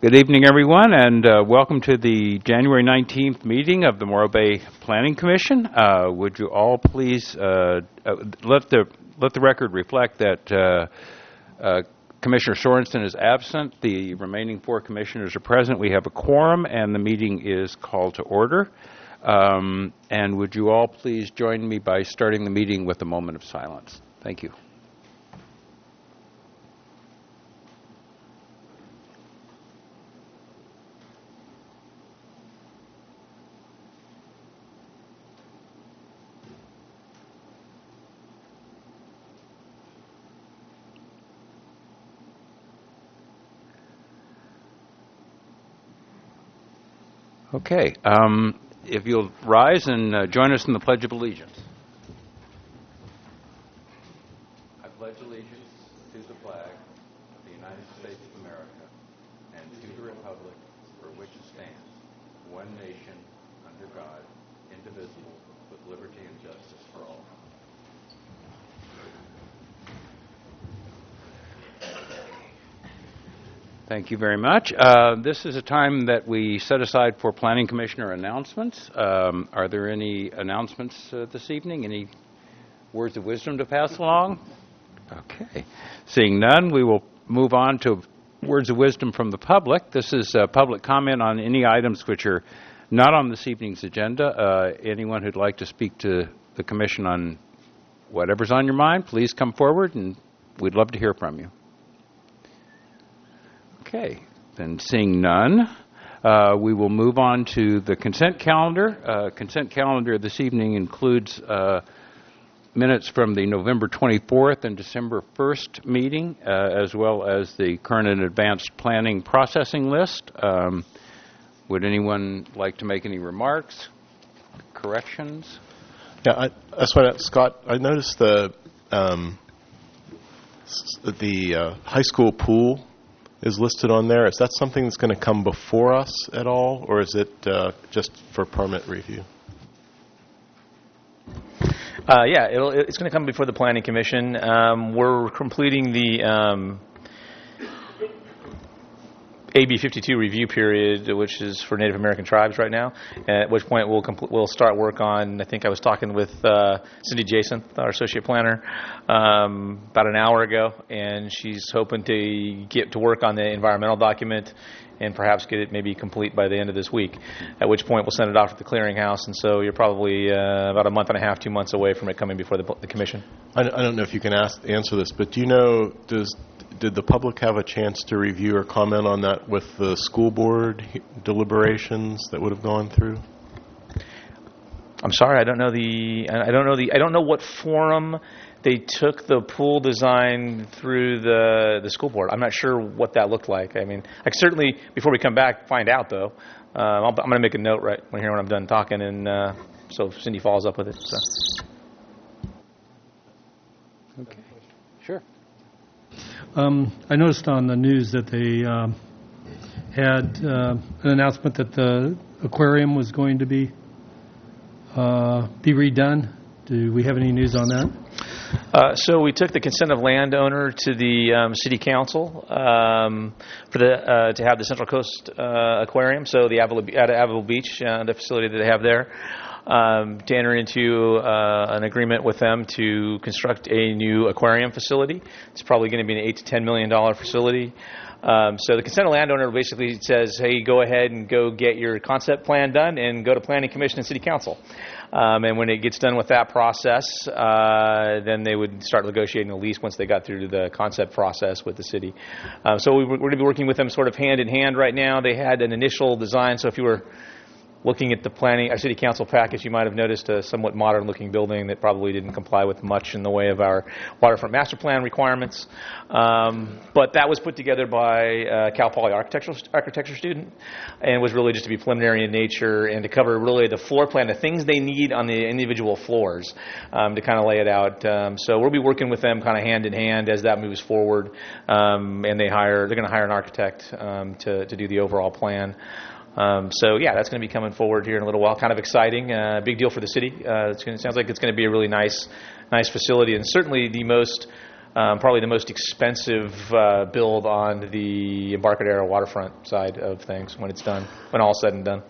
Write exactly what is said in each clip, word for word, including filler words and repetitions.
Good evening, everyone, and uh, welcome to the January nineteenth meeting of the Morro Bay Planning Commission. Uh, would you all please uh, uh, let the let the record reflect that uh, uh, Commissioner Sorensen is absent. The remaining four commissioners are present. We have a quorum, and the meeting is called to order. Um, and would you all please join me by starting the meeting with a moment of silence? Thank you. Okay. Um, if you'll rise and uh, join us in the Pledge of Allegiance. I pledge allegiance to the flag of the United States of America and to the republic for which it stands, one nation, under God, indivisible, with liberty and justice for all. Thank you very much. Uh, this is a time that we set aside for Planning Commissioner announcements. Um, are there any announcements uh, this evening? Any words of wisdom to pass along? Okay. Seeing none, we will move on to words of wisdom from the public. This is uh, public comment on any items which are not on this evening's agenda. Uh, anyone who'd like to speak to the Commission on whatever's on your mind, please come forward, and we'd love to hear from you. Okay, then seeing none, uh, we will move on to the consent calendar. Uh, consent calendar this evening includes uh, minutes from the November twenty-fourth and December first meeting, uh, as well as the current and advanced planning processing list. Um, would anyone like to make any remarks, corrections? Yeah, I, that's what, Scott, I noticed the, um, the uh, high school pool is listed on there. Is that something that's going to come before us at all, or is it uh, just for permit review? Uh, yeah, it'll, it's going to come before the Planning Commission. Um, we're completing the um, A B fifty-two review period, which is for Native American tribes right now, at which point we'll compl- we'll start work on, I think I was talking with uh, Cindy Jason, our associate planner, um, about an hour ago, and she's hoping to get to work on the environmental document and perhaps get it maybe complete by the end of this week, at which point we'll send it off to the clearinghouse, and so you're probably uh, about a month and a half, two months away from it coming before the, the commission. I, I don't know if you can ask, answer this, but do you know, does did the public have a chance to review or comment on that with the school board deliberations that would have gone through? I'm sorry, I don't know the I don't know the I don't know what forum they took the pool design through the the school board. I'm not sure what that looked like. I mean, I can certainly, before we come back, find out though. Uh, I'll, I'm going to make a note right when here when I'm done talking, and uh, so Cindy follows up with it. So. Okay, sure. Um, I noticed on the news that they um, had uh, an announcement that the aquarium was going to be uh, be redone. Do we have any news on that? Uh, so we took the consent of landowner to the um, city council um, for the uh, to have the Central Coast uh, Aquarium. So the Avila, at Avila Beach, uh, the facility that they have there. Um, to enter into uh, an agreement with them to construct a new aquarium facility. It's probably going to be an eight to ten million dollar facility. Um, so the consent of landowner basically says, "Hey, go ahead and go get your concept plan done, and go to Planning Commission and City Council." Um, and when it gets done with that process, uh, then they would start negotiating a lease once they got through to the concept process with the city. Um, so we, we're going to be working with them sort of hand in hand right now. They had an initial design, so if you were looking at the planning, our city council package, you might have noticed a somewhat modern-looking building that probably didn't comply with much in the way of our waterfront master plan requirements. Um, but that was put together by a Cal Poly architectural architecture student, and was really just to be preliminary in nature and to cover really the floor plan, the things they need on the individual floors, um, to kind of lay it out. Um, so we'll be working with them kind of hand in hand as that moves forward, um, and they hire they're going to hire an architect um, to to do the overall plan. Um, so yeah, that's going to be coming forward here in a little while. Kind of exciting, uh, big deal for the city. Uh, it's gonna, it sounds like it's going to be a really nice, nice facility, and certainly the most um, probably the most expensive uh, build on the Embarcadero waterfront side of things when it's done, when all's said and done.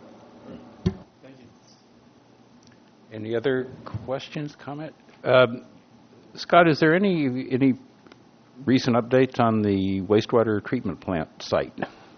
Any other questions, comment? Um, Scott, is there any any recent updates on the wastewater treatment plant site?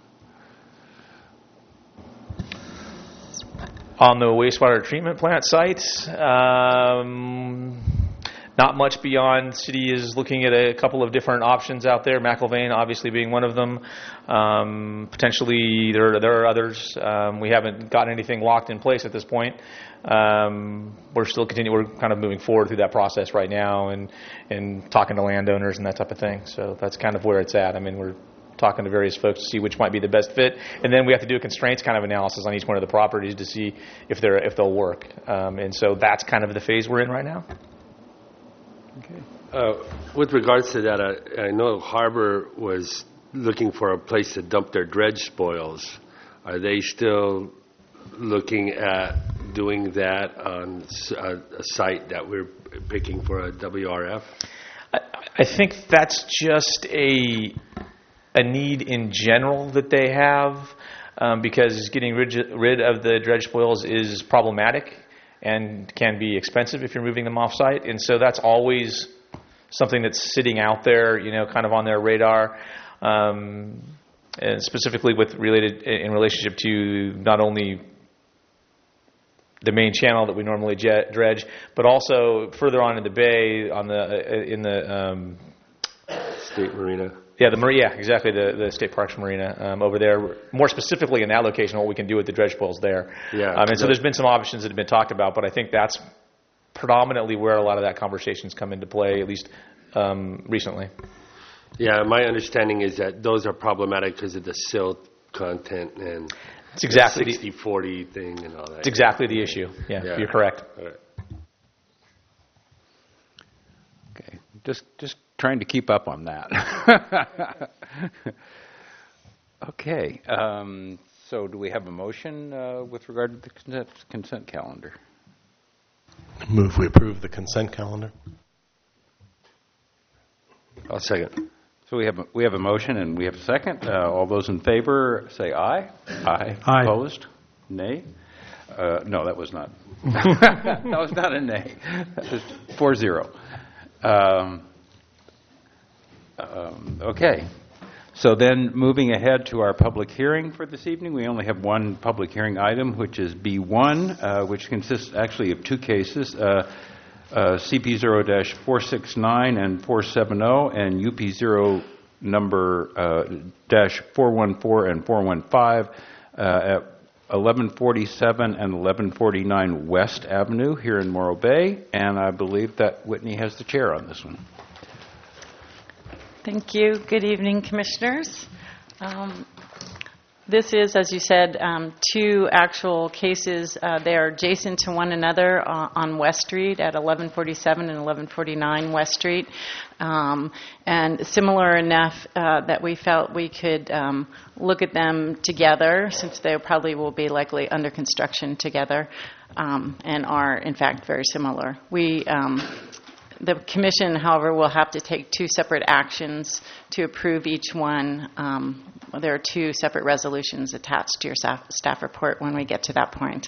On the wastewater treatment plant sites, um, not much beyond. The city is looking at a couple of different options out there, McIlvain obviously being one of them. Um, potentially there, there are others. Um, we haven't gotten anything locked in place at this point. Um, we're still continuing, we're kind of moving forward through that process right now and, and talking to landowners and that type of thing. So that's kind of where it's at. I mean, we're talking to various folks to see which might be the best fit, and then we have to do a constraints kind of analysis on each one of the properties to see if they're if they'll work. Um, and so that's kind of the phase we're in right now. Okay. Uh, with regards to that, I, I know Harbor was looking for a place to dump their dredge spoils. Are they still looking at doing that on a, a site that we're picking for a W R F? I, I think that's just a a need in general that they have, um, because getting rid, rid of the dredge spoils is problematic and can be expensive if you're moving them off-site. And so that's always something that's sitting out there, you know, kind of on their radar, um, and specifically with related in relationship to not only the main channel that we normally jet, dredge, but also further on in the bay on the in the um, State Marina. Yeah, the marina. Yeah, exactly. The the state parks marina um, over there. More specifically in that location, what we can do with the dredge spoils there. Yeah. Um, and so there's been some options that have been talked about, but I think that's predominantly where a lot of that conversation's come into play, at least um, recently. Yeah, my understanding is that those are problematic because of the silt content and it's exactly the sixty forty thing and all that. It's exactly the issue. Yeah, Yeah. You're correct. All right. Okay. Just just trying to keep up on that. Okay. Um, so do we have a motion uh, with regard to the consent, consent calendar? Move we approve the consent calendar. I'll second. So we have a, we have a motion and we have a second. Uh, all those in favor say aye. Aye. Aye. Opposed? Nay. Uh, no, that was not. That was not a nay. That was four zero. Um, um, okay. So then, moving ahead to our public hearing for this evening, we only have one public hearing item, which is B one, uh, which consists actually of two cases. Uh, Uh, C P zero dash four six nine and four seven zero and U P zero number uh, dash four one four and four one five uh, at eleven forty-seven and eleven forty-nine West Avenue here in Morro Bay. And I believe that Whitney has the chair on this one. Thank you. Good evening, Commissioners. Um, This is, as you said, um, two actual cases. Uh, they are adjacent to one another uh, on West Street at eleven forty-seven and eleven forty-nine West Street, um, and similar enough uh, that we felt we could um, look at them together, since they probably will be likely under construction together, um, and are in fact very similar. We um, The Commission, however, will have to take two separate actions to approve each one. Um, there are two separate resolutions attached to your staff, staff report when we get to that point.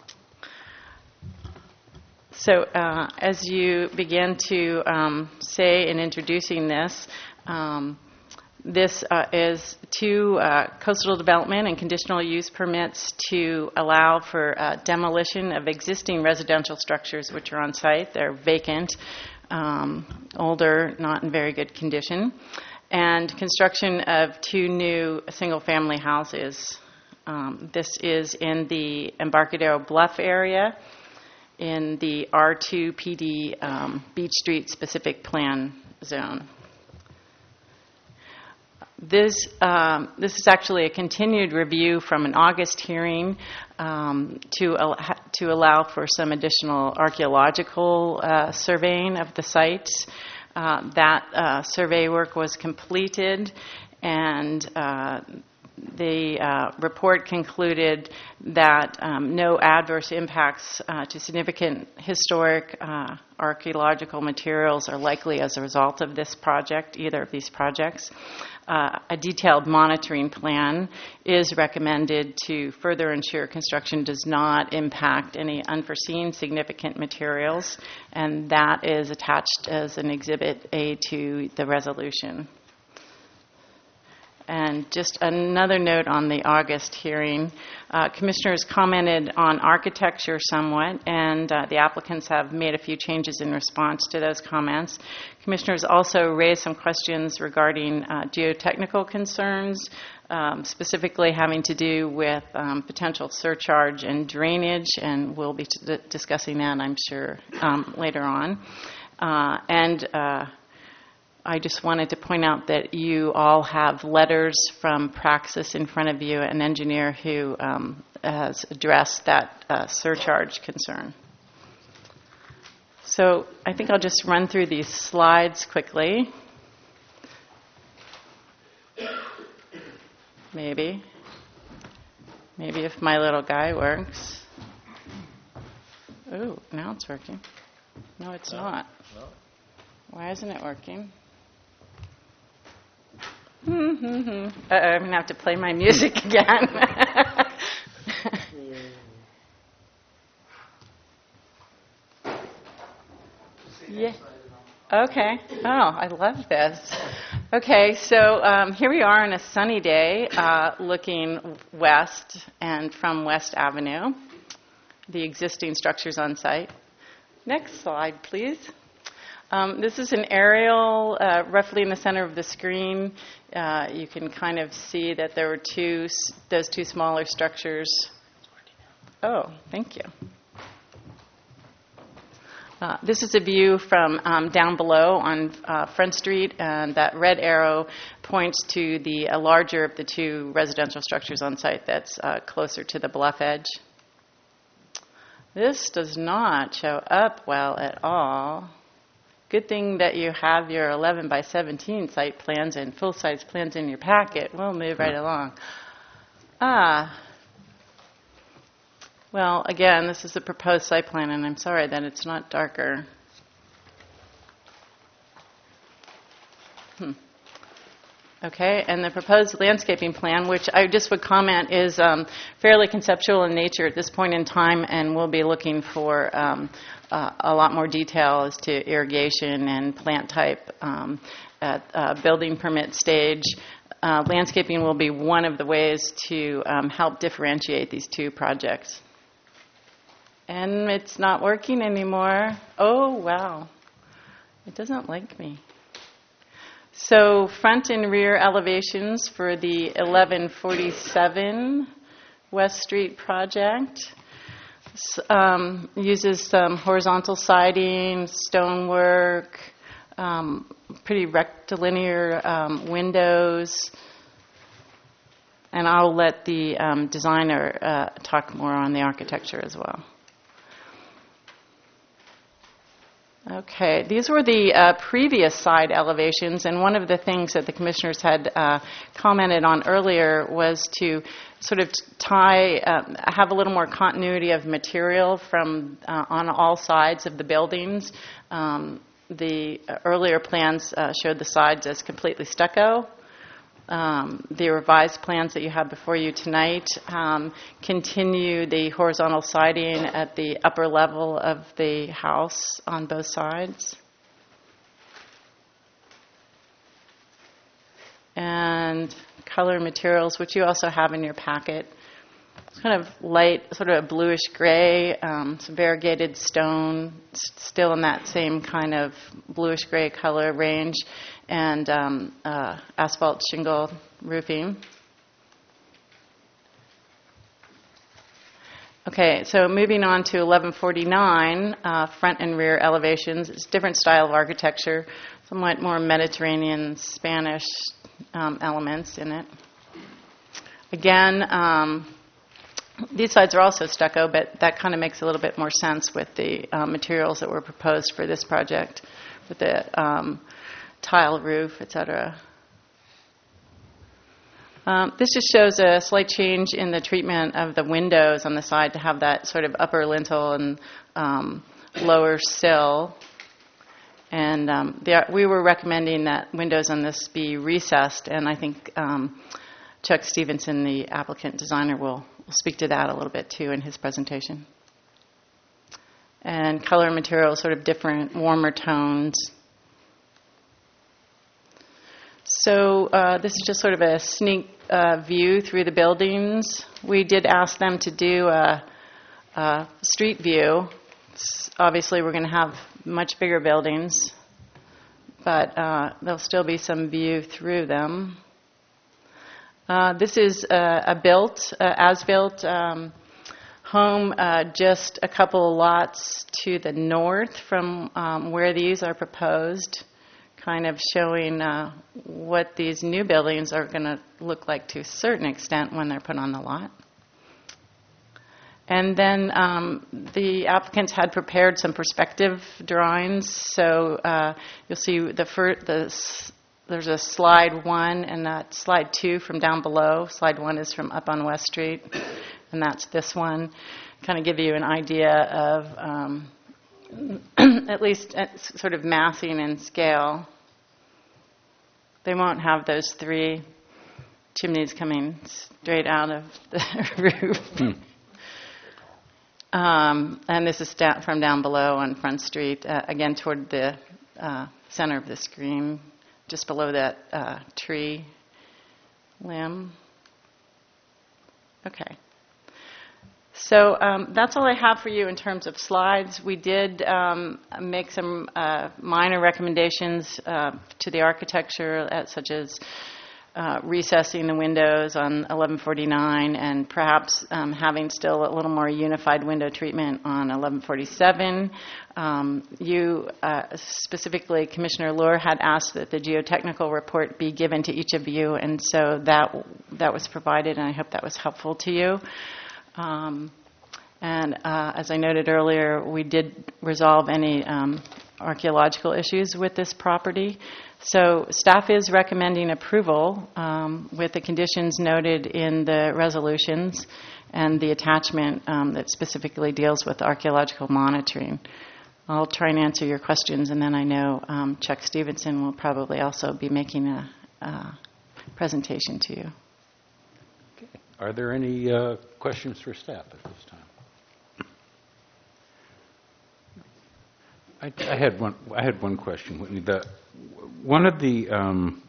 So uh, as you begin to um, say in introducing this, um, this uh, is two uh, coastal development and conditional use permits to allow for uh, demolition of existing residential structures which are on site. They're vacant, um, older, not in very good condition, and construction of two new single-family houses. Um, this is in the Embarcadero Bluff area in the R two P D um, Beach Street specific plan zone. This um, this is actually a continued review from an August hearing um, to al- to allow for some additional archaeological uh, surveying of the sites. Uh, that uh, survey work was completed, and uh, the uh, report concluded that um, no adverse impacts uh, to significant historic uh, archaeological materials are likely as a result of this project, either of these projects. Uh, a detailed monitoring plan is recommended to further ensure construction does not impact any unforeseen significant materials, and that is attached as an Exhibit A to the resolution. And just another note on the August hearing, uh, commissioners commented on architecture somewhat, and uh, the applicants have made a few changes in response to those comments. Commissioners also raised some questions regarding uh, geotechnical concerns, um, specifically having to do with um, potential surcharge and drainage, and we'll be t- discussing that, I'm sure, um, later on. Uh, and uh, I just wanted to point out that you all have letters from Praxis in front of you, an engineer who um, has addressed that uh, surcharge concern. So I think I'll just run through these slides quickly. Maybe. Maybe if my little guy works. Ooh, now it's working. No, it's not. Why isn't it working? Mm-hmm. Uh-oh, I'm going to have to play my music again. Yeah. Okay. Oh, I love this. Okay, so um, here we are on a sunny day uh, looking west and from West Avenue, the existing structures on site. Next slide, please. Um, this is an aerial uh, roughly in the center of the screen. Uh, you can kind of see that there were two, those two smaller structures. Oh, thank you. Uh, this is a view from um, down below on uh, Front Street, and that red arrow points to the uh, larger of the two residential structures on site that's uh, closer to the bluff edge. This does not show up well at all. Good thing that you have your eleven by seventeen site plans and full-size plans in your packet. We'll move right along. Ah. Well, again, this is the proposed site plan, and I'm sorry that it's not darker. Hmm. Okay, and the proposed landscaping plan, which I just would comment is um, fairly conceptual in nature at this point in time, and we'll be looking for um, uh, a lot more detail as to irrigation and plant type um, at uh, building permit stage. Uh, landscaping will be one of the ways to um, help differentiate these two projects. And it's not working anymore. Oh, wow. It doesn't like me. So front and rear elevations for the eleven forty-seven West Street project. Um, uses some horizontal siding, stonework, um, pretty rectilinear um, windows. And I'll let the um, designer uh, talk more on the architecture as well. Okay, these were the uh, previous side elevations, and one of the things that the commissioners had uh, commented on earlier was to sort of tie, uh, have a little more continuity of material from uh, on all sides of the buildings. Um, the earlier plans uh, showed the sides as completely stucco. Um, the revised plans that you have before you tonight um, continue the horizontal siding at the upper level of the house on both sides. And color materials, which you also have in your packet. It's kind of light, sort of a bluish gray, um, some variegated stone, s- still in that same kind of bluish gray color range, and um, uh, asphalt shingle roofing. Okay, so moving on to eleven forty-nine, uh, front and rear elevations. It's a different style of architecture, somewhat more Mediterranean, Spanish um, elements in it. Again, um, these sides are also stucco, but that kind of makes a little bit more sense with the uh, materials that were proposed for this project, with the um, tile roof, et cetera. Um, This just shows a slight change in the treatment of the windows on the side to have that sort of upper lintel and um, lower sill. And um, the- we were recommending that windows on this be recessed, and I think um, Chuck Stevenson, the applicant designer, will will speak to that a little bit too in his presentation. And color and material, sort of different, warmer tones. So uh, this is just sort of a sneak uh, view through the buildings. We did ask them to do a, a street view. S- Obviously, we're going to have much bigger buildings, but uh, there'll still be some view through them. Uh, This is a a built, uh, as-built um, home, uh, just a couple lots to the north from um, where these are proposed, kind of showing uh, what these new buildings are going to look like to a certain extent when they're put on the lot. And then um, the applicants had prepared some perspective drawings, so uh, you'll see the fir- the s- there's a slide one and that slide two from down below. Slide one is from up on West Street, and that's this one. Kind of give you an idea of um, at least uh, sort of massing and scale. They won't have those three chimneys coming straight out of the roof. Um, and this is da- from down below on Front Street, uh, again toward the uh, center of the screen, just below that uh, tree limb. Okay. So um, that's all I have for you in terms of slides. We did um, make some uh, minor recommendations uh, to the architecture, uh, such as uh, recessing the windows on eleven forty-nine and perhaps um, having still a little more unified window treatment on eleven forty-seven. Um, you, uh, specifically, Commissioner Lohr had asked that the geotechnical report be given to each of you, and so that that was provided, and I hope that was helpful to you. Um, and uh, as I noted earlier, we did resolve any um, archaeological issues with this property. So staff is recommending approval um, with the conditions noted in the resolutions and the attachment um, that specifically deals with archaeological monitoring. I'll try and answer your questions, and then I know um, Chuck Stevenson will probably also be making a, a presentation to you. Are there any uh, questions for staff at this time? I, I had one. I had one question, Whitney. The one of the um,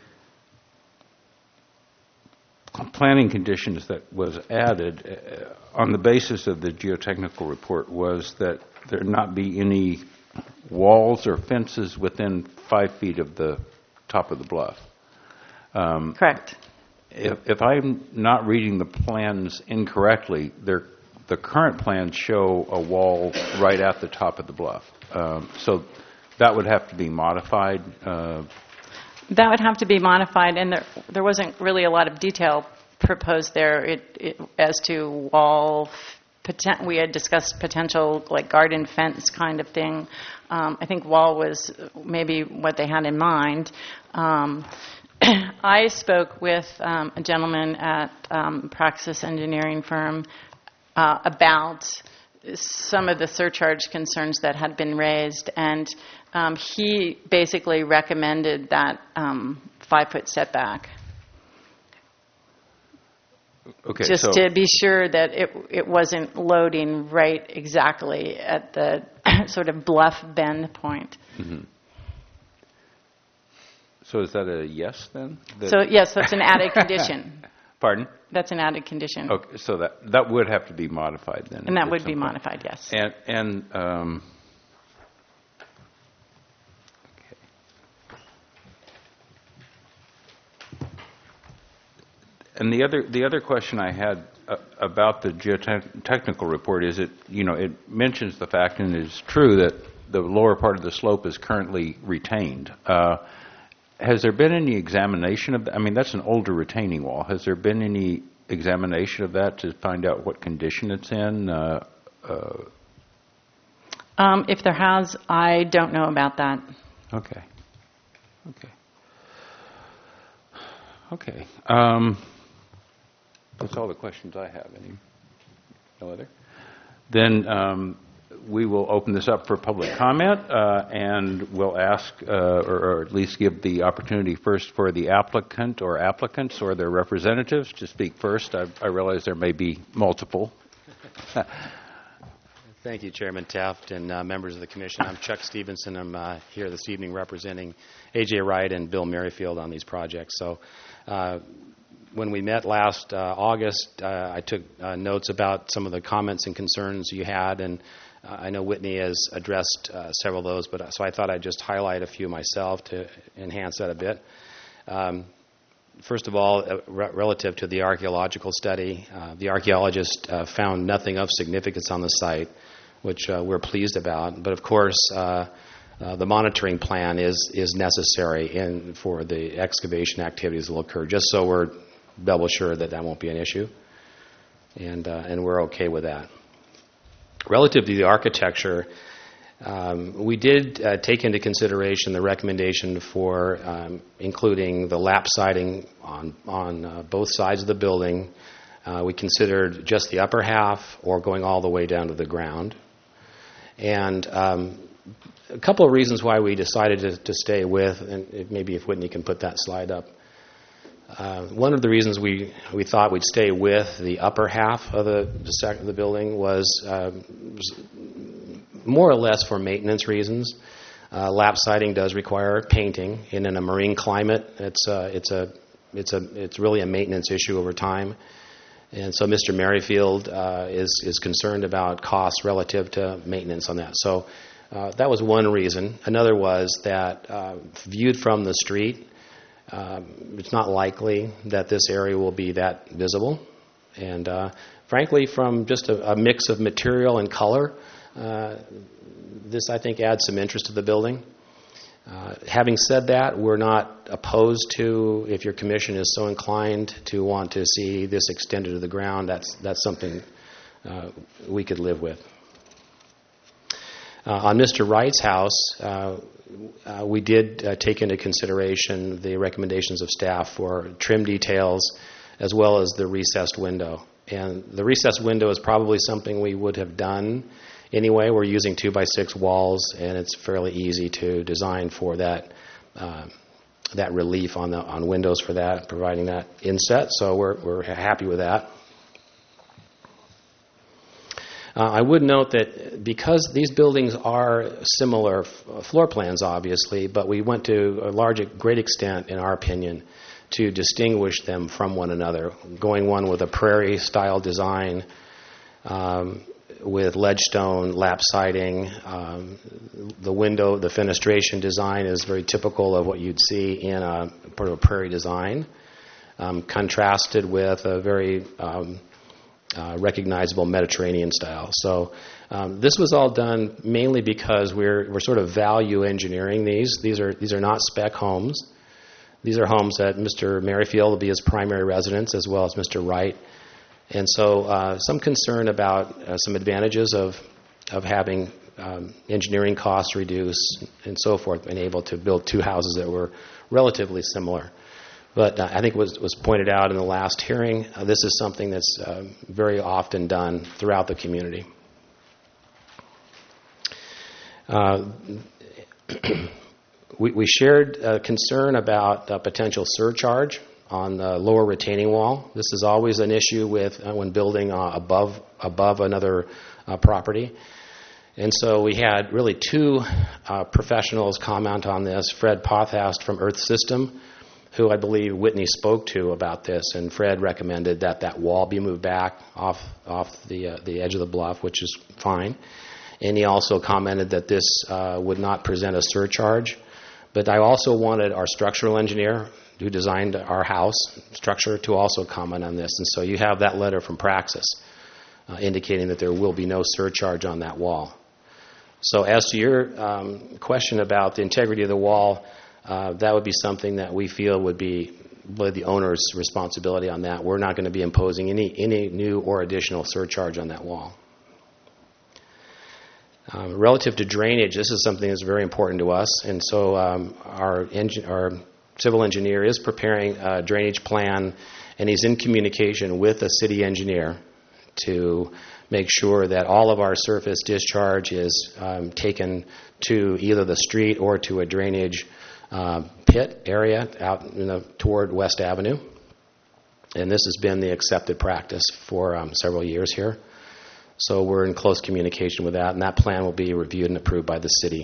planning conditions that was added uh, on the basis of the geotechnical report was that there not be any walls or fences within five feet of the top of the bluff. Um, Correct. If, if I'm not reading the plans incorrectly, they're, the current plans show a wall right at the top of the bluff. Um, so that would have to be modified. Uh, That would have to be modified, and there, there wasn't really a lot of detail proposed there it, it, as to wall. Poten- we had discussed potential like garden fence kind of thing. Um, I think wall was maybe what they had in mind. Um, I spoke with um, a gentleman at um, Praxis Engineering firm uh, about some of the surcharge concerns that had been raised, and um, he basically recommended that um, five-foot setback, okay, just so, to be sure that it it wasn't loading right exactly at the sort of bluff bend point. Mm-hmm. So is that a yes then? That- So yes, that's an added condition. Pardon? That's an added condition. Okay, so that that would have to be modified then. And that at would some be point. modified, yes. And and um, okay. And the other the other question I had uh, about the geotechnical report is it you know it mentions the fact, and it's true, that the lower part of the slope is currently retained. Uh, has there been any examination of that? I mean, that's an older retaining wall. Has there been any examination of that to find out what condition it's in? Uh, uh, Um, if there has, I don't know about that. okay. Okay. Okay. Um, That's all the questions I have. Any? No other? Then um, we will open this up for public comment, uh, and we'll ask, uh, or, or at least give the opportunity first for the applicant or applicants or their representatives to speak first. I, I realize there may be multiple. Thank you, Chairman Taft and uh, members of the Commission. I'm Chuck Stevenson. I'm uh, here this evening representing A J Wright and Bill Merrifield on these projects. So, uh, when we met last uh, August, uh, I took uh, notes about some of the comments and concerns you had, and uh, I know Whitney has addressed uh, several of those, but uh, so I thought I'd just highlight a few myself to enhance that a bit. Um, First of all, uh, re- relative to the archaeological study, uh, the archaeologist uh, found nothing of significance on the site, which uh, we're pleased about. But of course, uh, uh, the monitoring plan is is necessary in for the excavation activities that will occur, just so we're double sure that that won't be an issue, and uh, and we're okay with that. Relative to the architecture, um, we did uh, take into consideration the recommendation for um, including the lap siding on on uh, both sides of the building. Uh, we considered just the upper half or going all the way down to the ground. And um, a couple of reasons why we decided to, to stay with, and maybe if Whitney can put that slide up. Uh, one of the reasons we, we thought we'd stay with the upper half of the, the, sec- the building was uh, more or less for maintenance reasons. Uh, lap siding does require painting, and in a marine climate, it's uh, it's a it's a it's really a maintenance issue over time. And so Mister Merrifield uh, is is concerned about costs relative to maintenance on that. So uh, that was one reason. Another was that uh, viewed from the street, um, it's not likely that this area will be that visible. And uh, frankly, from just a, a mix of material and color, uh, this I think adds some interest to the building. Uh, having said that, we're not opposed to, if your commission is so inclined to want to see this extended to the ground, that's that's something uh, we could live with. Uh, on Mister Wright's house, uh, uh, we did uh, take into consideration the recommendations of staff for trim details as well as the recessed window. And the recessed window is probably something we would have done anyway. We're using two by six walls, and it's fairly easy to design for that uh, that relief on the on windows for that, providing that inset. So we're we're happy with that. Uh, I would note that because these buildings are similar f- floor plans, obviously, but we went to a large, great extent, in our opinion, to distinguish them from one another. Going one with a prairie-style design, um, with ledgestone, lap siding. Um, the window, the fenestration design is very typical of what you'd see in a part of a prairie design, um, contrasted with a very um, uh, recognizable Mediterranean style. So um, this was all done mainly because we're we're sort of value engineering these. These are these are not spec homes. These are homes that Mister Merrifield will be his primary residence, as well as Mister Wright. And so uh, some concern about uh, some advantages of of having um, engineering costs reduced and so forth, and able to build two houses that were relatively similar. But uh, I think was was pointed out in the last hearing, uh, this is something that's uh, very often done throughout the community. Uh, we, we shared a concern about a potential surcharge on the lower retaining wall. This is always an issue with uh, when building uh, above above another uh, property. And so we had really two uh, professionals comment on this. Fred Pothast from Earth System, who I believe Whitney spoke to about this, and Fred recommended that that wall be moved back off off the uh, the edge of the bluff, which is fine. And he also commented that this uh, would not present a surcharge. But I also wanted our structural engineer, who designed our house structure, to also comment on this. And so you have that letter from Praxis uh, indicating that there will be no surcharge on that wall. So as to your um, question about the integrity of the wall, uh, that would be something that we feel would be really the owner's responsibility on that. We're not going to be imposing any, any new or additional surcharge on that wall. Um, relative to drainage, this is something that's very important to us. And so um, our, engine, our civil engineer is preparing a drainage plan, and he's in communication with the city engineer to make sure that all of our surface discharge is um, taken to either the street or to a drainage uh, pit area out in the, toward West Avenue. And this has been the accepted practice for um, several years here. So we're in close communication with that, and that plan will be reviewed and approved by the city.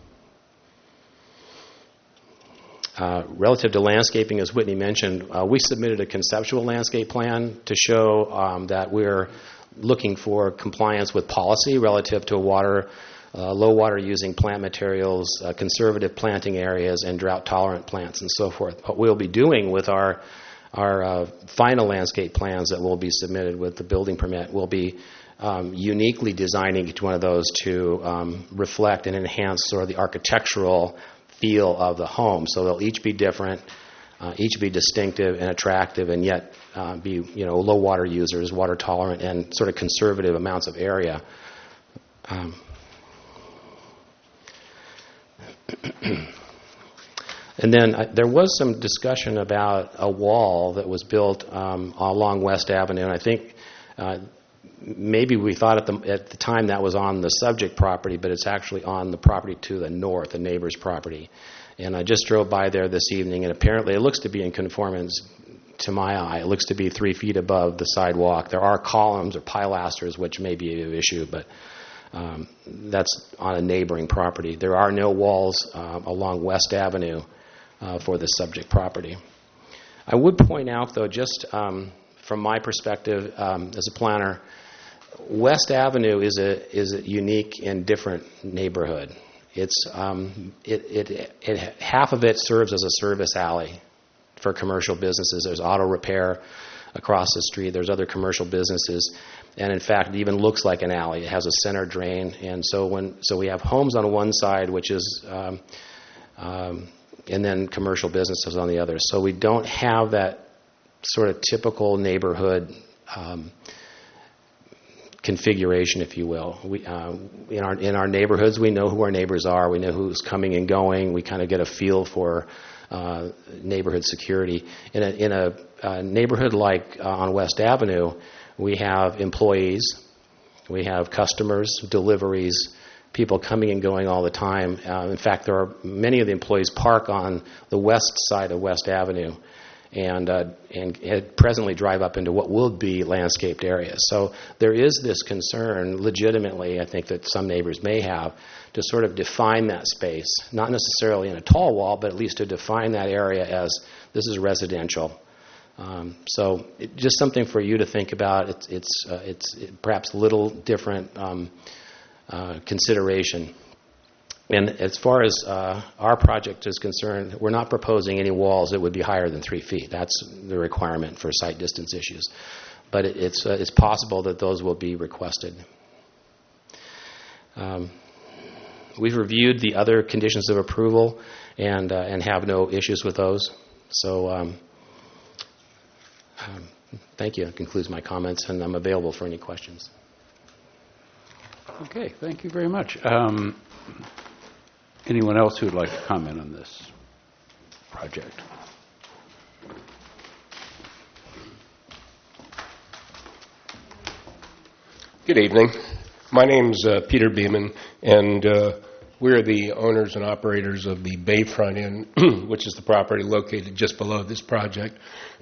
Uh, relative to landscaping, as Whitney mentioned, uh, we submitted a conceptual landscape plan to show um, that we're looking for compliance with policy relative to water, uh, low water using plant materials, uh, conservative planting areas, and drought tolerant plants and so forth. What we'll be doing with our our uh, final landscape plans that will be submitted with the building permit will be um, uniquely designing each one of those to um, reflect and enhance sort of the architectural feel of the home. So they'll each be different, uh, each be distinctive and attractive, and yet uh, be, you know, low water users, water tolerant, and sort of conservative amounts of area. Um, and then uh, there was some discussion about a wall that was built um, along West Avenue, and I think uh, maybe we thought at the, at the time that was on the subject property, but it's actually on the property to the north, the neighbor's property. And I just drove by there this evening, and apparently it looks to be in conformance to my eye. It looks to be three feet above the sidewalk. There are columns or pilasters, which may be an issue, but um, that's on a neighboring property. There are no walls uh, along West Avenue uh, for the subject property. I would point out, though, just um, from my perspective um, as a planner, West Avenue is a is a unique and different neighborhood. It's um, it, it it half of it serves as a service alley for commercial businesses. There's auto repair across the street. There's other commercial businesses, and in fact, it even looks like an alley. It has a center drain, and so when so we have homes on one side, which is um, um, and then commercial businesses on the other. So we don't have that sort of typical neighborhood Um, configuration, if you will. We, uh, in our in our neighborhoods, we know who our neighbors are. We know who's coming and going. We kind of get a feel for uh, neighborhood security. In a in a uh, neighborhood like uh, on West Avenue, we have employees, we have customers, deliveries, people coming and going all the time. Uh, in fact, there are many of the employees park on the west side of West Avenue, and uh, and presently drive up into what will be landscaped areas. So there is this concern, legitimately, I think, that some neighbors may have, to sort of define that space, not necessarily in a tall wall, but at least to define that area as this is residential. Um, so it, just something for you to think about. It's it's uh, it's it, perhaps a little different um, uh, consideration. And as far as uh, our project is concerned, we're not proposing any walls that would be higher than three feet. That's the requirement for site distance issues. But it, it's uh, it's possible that those will be requested. Um, we've reviewed the other conditions of approval and uh, and have no issues with those. So um, um, thank you. That concludes my comments, and I'm available for any questions. Okay, thank you very much. Um, Anyone else who would like to comment on this project? Good evening. My name's uh, Peter Beeman, and uh, we're the owners and operators of the Bayfront Inn, which is the property located just below this project.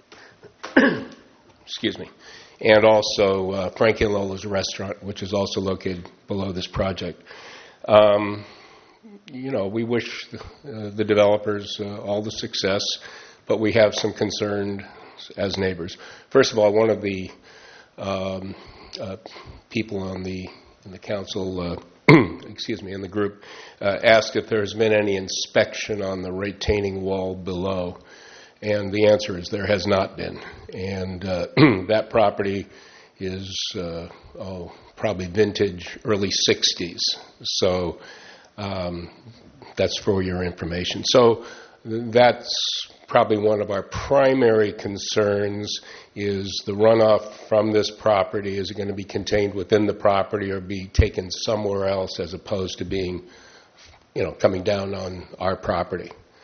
Excuse me. And also uh, Frankie and Lola's Restaurant, which is also located below this project. Um, You know, we wish uh, the developers uh, all the success, but we have some concerns as neighbors. First of all, one of the um, uh, people on the in the council, uh, excuse me, in the group, uh, asked if there has been any inspection on the retaining wall below, and the answer is there has not been. And uh, that property is uh, oh probably vintage early sixties, so. Um, that's for your information. So that's probably one of our primary concerns is the runoff from this property. Is it going to be contained within the property or be taken somewhere else as opposed to being, you know, coming down on our property?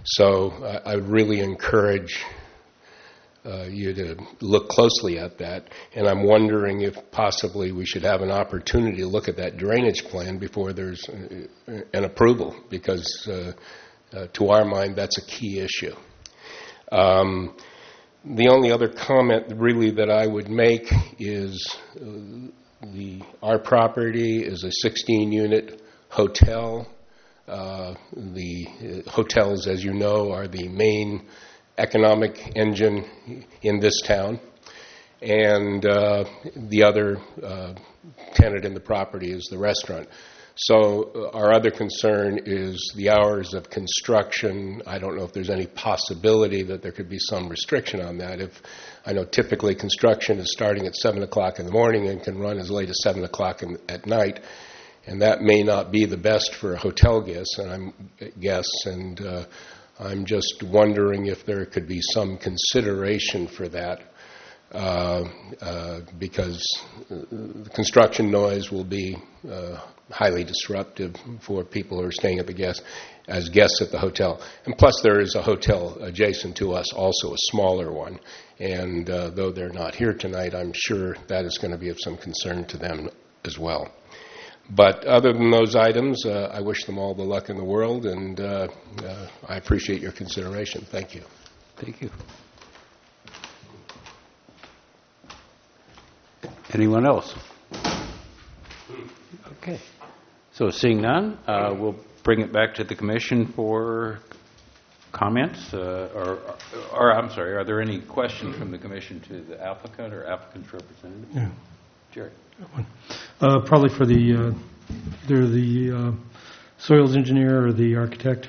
So I I would really encourage uh, you to look closely at that, and I'm wondering if possibly we should have an opportunity to look at that drainage plan before there's uh, an approval, because uh, uh, to our mind, that's a key issue. Um, the only other comment really that I would make is uh, the our property is a sixteen-unit hotel. Uh, the uh, hotels, as you know, are the main economic engine in this town, and uh, the other uh, tenant in the property is the restaurant. So uh, our other concern is the hours of construction. I don't know if there's any possibility that there could be some restriction on that. If I know typically construction is starting at seven o'clock in the morning and can run as late as seven o'clock in, at night, and that may not be the best for hotel guests, and I'm guests, and uh, I'm just wondering if there could be some consideration for that, uh, uh, because uh, construction noise will be uh, highly disruptive for people who are staying at the guest as guests at the hotel. And plus, there is a hotel adjacent to us, also a smaller one. And uh, though they're not here tonight, I'm sure that is going to be of some concern to them as well. But other than those items, uh, I wish them all the luck in the world, and uh, uh, I appreciate your consideration. Thank you. Thank you. Anyone else? Okay. So seeing none, uh, we'll bring it back to the commission for comments. Uh, or, or, I'm sorry, are there any questions from the commission to the applicant or applicant's representative? Yeah. Jerry. Uh, probably for the, uh, either the uh, soils engineer or the architect.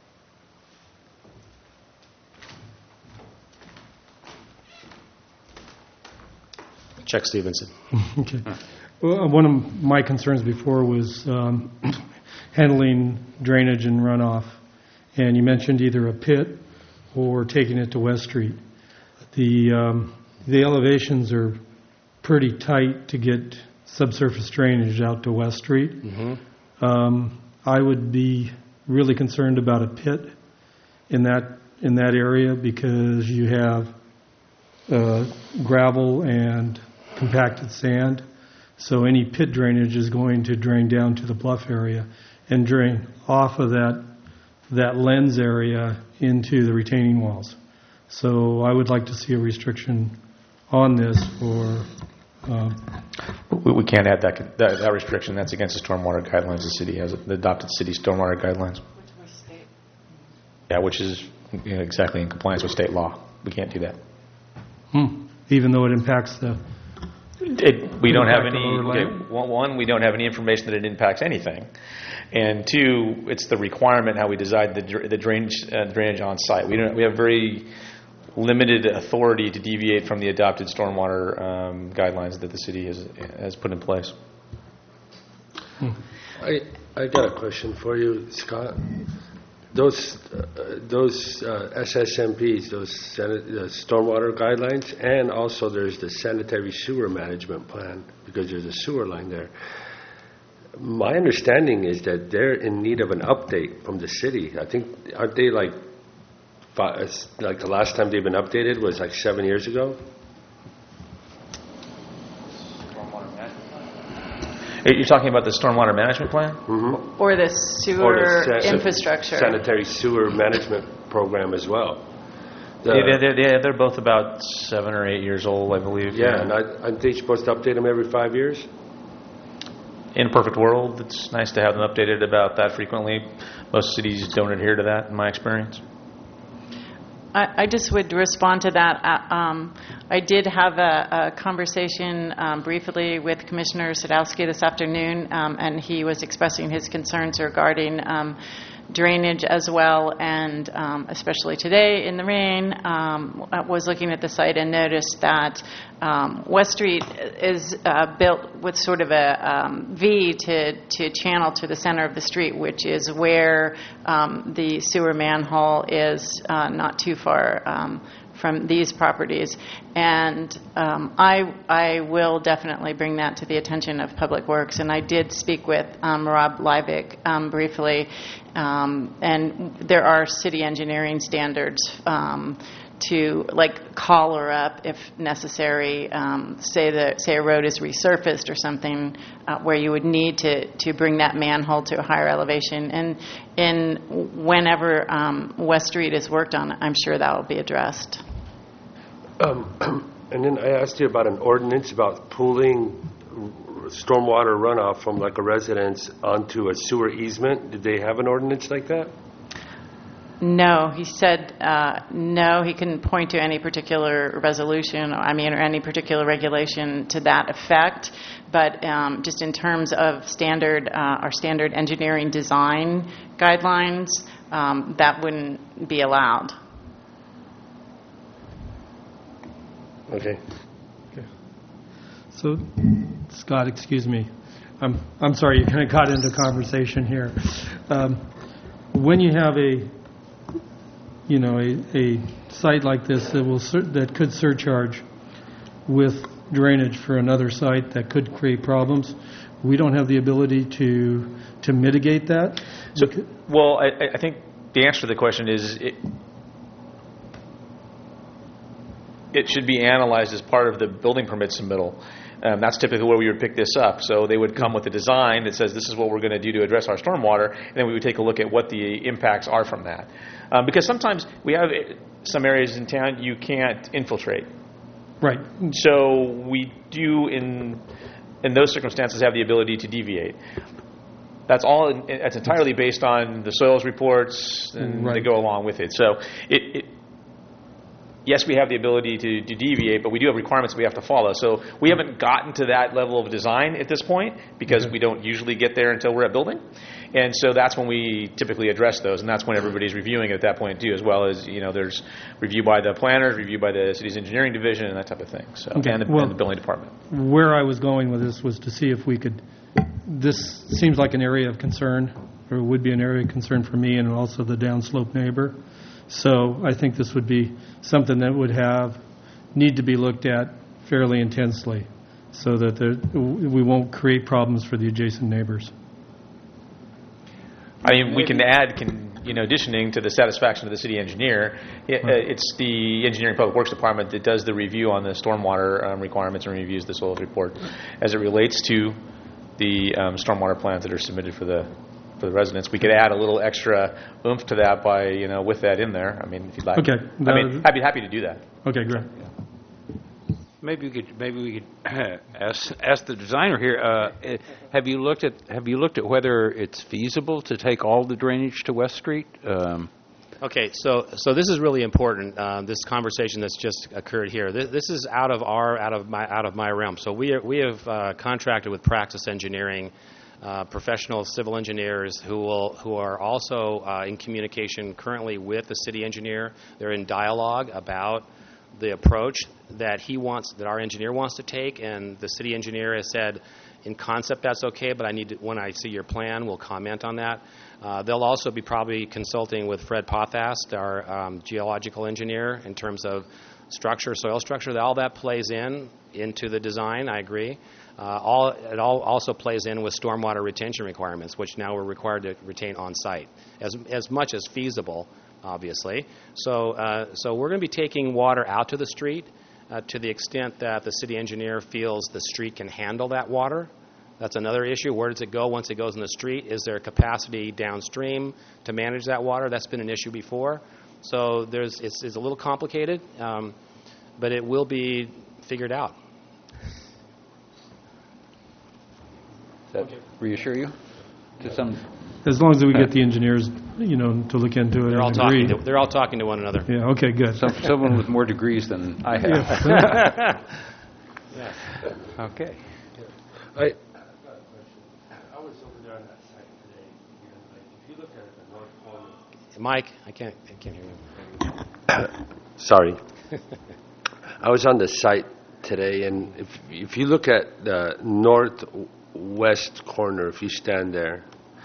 Chuck Stevenson. Okay. Well, one of my concerns before was um, handling drainage and runoff. And you mentioned either a pit or taking it to West Street. The, um, the elevations are pretty tight to get subsurface drainage out to West Street. Mm-hmm. Um, I would be really concerned about a pit in that in that area because you have uh, gravel and compacted sand. So any pit drainage is going to drain down to the bluff area and drain off of that that lens area into the retaining walls. So I would like to see a restriction on this for... Um, we, we can't add that, that that restriction. That's against the stormwater guidelines. The city has the adopted city stormwater guidelines. Which was state. Yeah, which is you know, exactly in compliance with state law. We can't do that. Hmm. Even though it impacts the... It, we don't have any. Okay, one, we don't have any information that it impacts anything, and two, it's the requirement how we design the, the drainage uh, drainage on site. We don't. We have very limited authority to deviate from the adopted stormwater um, guidelines that the city has has put in place. Hmm. I I got a question for you, Scott. Those uh, those uh, S S M Ps, those sanit- the stormwater guidelines, and also there's the sanitary sewer management plan because there's a sewer line there. My understanding is that they're in need of an update from the city. I think aren't they like five, like the last time they've been updated was like seven years ago. You're talking about the stormwater management plan? Mm-hmm. Or the sewer or the sa- infrastructure. Sanitary sewer management program as well. The, yeah, they're, they're, they're both about seven or eight years old, I believe. Yeah, and I, aren't they supposed to update them every five years? In a perfect world, it's nice to have them updated about that frequently. Most cities don't adhere to that, in my experience. I, I just would respond to that. Uh, um, I did have a, a conversation um, briefly with Commissioner Sadowski this afternoon, um, and he was expressing his concerns regarding um, drainage as well, and um, especially today in the rain, um, I was looking at the site and noticed that um, West Street is uh, built with sort of a um, V to, to channel to the center of the street, which is where um, the sewer manhole is uh, not too far um, from these properties. And um, I, I will definitely bring that to the attention of Public Works. And I did speak with um, Rob Liebig um, briefly, um, and there are city engineering standards um, to like collar up if necessary. Um, say that say a road is resurfaced or something uh, where you would need to to bring that manhole to a higher elevation. And in whenever um, West Street is worked on, I'm sure that will be addressed. Um, and then I asked you about an ordinance about pooling stormwater runoff from like a residence onto a sewer easement. Did they have an ordinance like that? No, he said uh, no. He couldn't point to any particular resolution, I mean, or any particular regulation to that effect. But um, just in terms of standard, uh, our standard engineering design guidelines, um, that wouldn't be allowed. Okay. So, Scott, excuse me. I'm I'm sorry, you kind of got into conversation here. Um, when you have a you know, a, a site like this that will sur- that could surcharge with drainage for another site that could create problems, we don't have the ability to to mitigate that. So, well, I, I think the answer to the question is it, it should be analyzed as part of the building permit submittal. Um, that's typically where we would pick this up. So they would come with a design that says this is what we're going to do to address our stormwater, and then we would take a look at what the impacts are from that. Um, because sometimes we have some areas in town you can't infiltrate. Right. So we do, in in those circumstances, have the ability to deviate. That's all. It's entirely based on the soils reports and right. they go along with it. So it, it yes, we have the ability to, to deviate, but we do have requirements we have to follow. So we haven't gotten to that level of design at this point because we don't usually get there until we're at building. And so that's when we typically address those, and that's when everybody's reviewing it at that point too, as well as, you know, there's review by the planners, review by the city's engineering division, and that type of thing. So okay. and, the, well, and the building department. Where I was going with this was to see if we could. This seems like an area of concern, or would be an area of concern for me and also the downslope neighbor. So I think this would be something that would have need to be looked at fairly intensely, so that there, we won't create problems for the adjacent neighbors. I mean, we can add, can, you know, additioning to the satisfaction of the city engineer. It, uh, it's the Engineering Public Works Department that does the review on the stormwater um, requirements and reviews the soils report as it relates to the um, stormwater plans that are submitted for the for the residents. We could add a little extra oomph to that by, you know, with that in there. I mean, if you'd like. Okay. I mean, I'd be happy to do that. Okay, great. Maybe we could maybe we could ask ask the designer here. Uh, have you looked at have you looked at whether it's feasible to take all the drainage to West Street? Um, Okay, so so this is really important. Um, this conversation that's just occurred here. This, this is out of our out of my out of my realm. So we are, we have uh, contracted with Praxis Engineering, uh, professional civil engineers who will who are also uh, in communication currently with the city engineer. They're in dialogue about the approach that he wants, that our engineer wants to take, and the city engineer has said, in concept that's okay, but I need to, when I see your plan, we'll comment on that. Uh, they'll also be probably consulting with Fred Pothast, our um, geological engineer, in terms of structure, soil structure. All that plays in into the design, I agree. Uh, all it all also plays in with stormwater retention requirements, which now we're required to retain on site, as as much as feasible, obviously. So uh, so we're going to be taking water out to the street uh, to the extent that the city engineer feels the street can handle that water. That's another issue. Where does it go once it goes in the street? Is there capacity downstream to manage that water? That's been an issue before. So there's it's, it's a little complicated, um, but it will be figured out. Does that reassure you? To some. As long as we get the engineers, you know, to look into it They're all and talking. agree. To, they're all talking to one another. Yeah. Okay. Good. Some, someone with more degrees than I have. Yes. Okay. I, Mike, I can't. I can't hear you. sorry. I was on the site today, and if if you look at the northwest corner, if you stand there,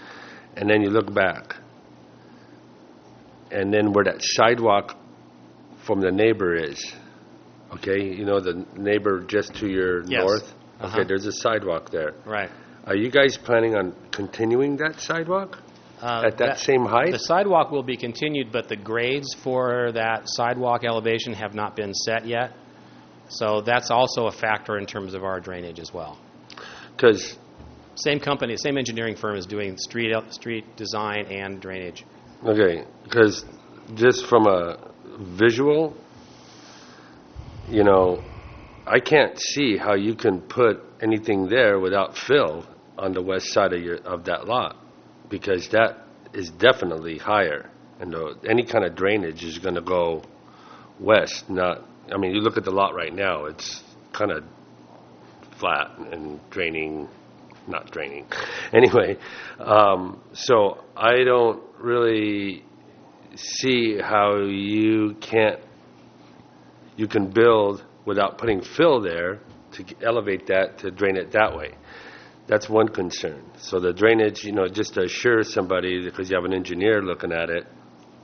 and then you look back, and then where that sidewalk from the neighbor is. Okay, you know the neighbor just to your Yes. north? Uh-huh. Okay, there's a sidewalk there. Right. Are you guys planning on continuing that sidewalk Uh, at that same height? The sidewalk will be continued, but the grades for that sidewalk elevation have not been set yet. So that's also a factor in terms of our drainage as well. Because, Same company, same engineering firm is doing street street design and drainage. okay, because just from a visual, you know, I can't see how you can put anything there without fill on the west side of your of that lot, because that is definitely higher, and the, any kind of drainage is going to go west. Not, I mean, you look at the lot right now; it's kind of flat and draining, not draining. Anyway, um, so I don't really see how you can't you can build without putting fill there to elevate that, to drain it that way. That's one concern. So the drainage, you know, just to assure somebody, because you have an engineer looking at it,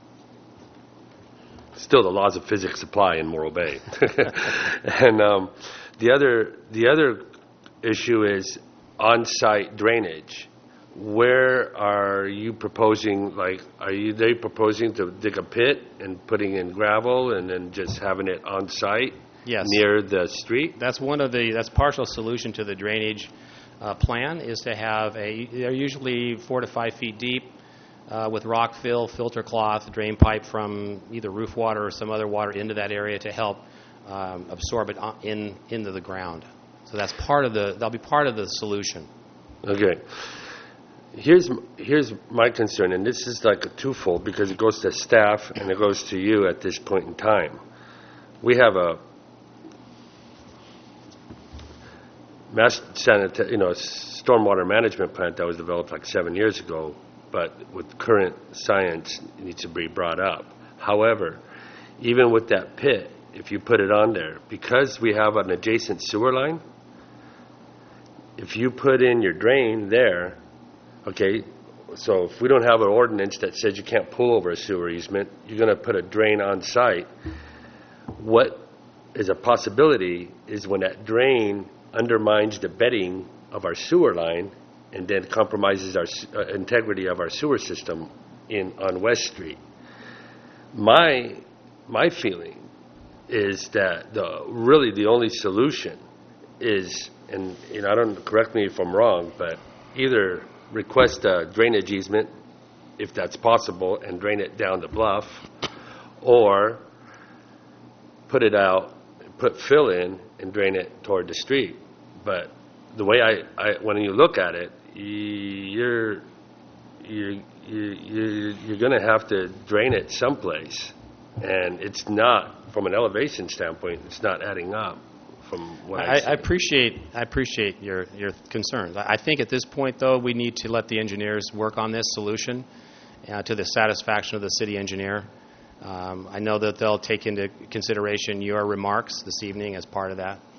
still the laws of physics apply in Morro Bay. And um, the other the other issue is on-site drainage. Where are you proposing, like, are you they proposing to dig a pit and putting in gravel and then just having it on-site? Yes. Near the street? That's one of the, that's partial solution to the drainage uh, plan, is to have a, they're usually four to five feet deep uh, with rock fill, filter cloth, drain pipe from either roof water or some other water into that area to help um, absorb it on- in into the ground. So that's part of the, that'll be part of the solution. Okay. Here's here's my concern, and this is like a twofold, because it goes to staff and it goes to you at this point in time. We have a mass sanita- you know, stormwater management plant that was developed like seven years ago, but with current science, it needs to be brought up. However, even with that pit, if you put it on there, because we have an adjacent sewer line, if you put in your drain there, okay, so if we don't have an ordinance that says you can't pull over a sewer easement, you're going to put a drain on site. What is a possibility is when that drain undermines the bedding of our sewer line and then compromises our uh, integrity of our sewer system in on West Street. My my feeling is that the really the only solution is, and you know, I don't, correct me if I'm wrong, but either request a drainage easement, if that's possible, and drain it down the bluff, or put it out, put fill in, and drain it toward the street. But the way I, I when you look at it, you're you're you're, you're going to have to drain it someplace, and it's not, from an elevation standpoint, it's not adding up. From what I, I, see. I appreciate I appreciate your, your concerns. I I think at this point, though, we need to let the engineers work on this solution uh, to the satisfaction of the city engineer. Um, I know that they'll take into consideration your remarks this evening as part of that.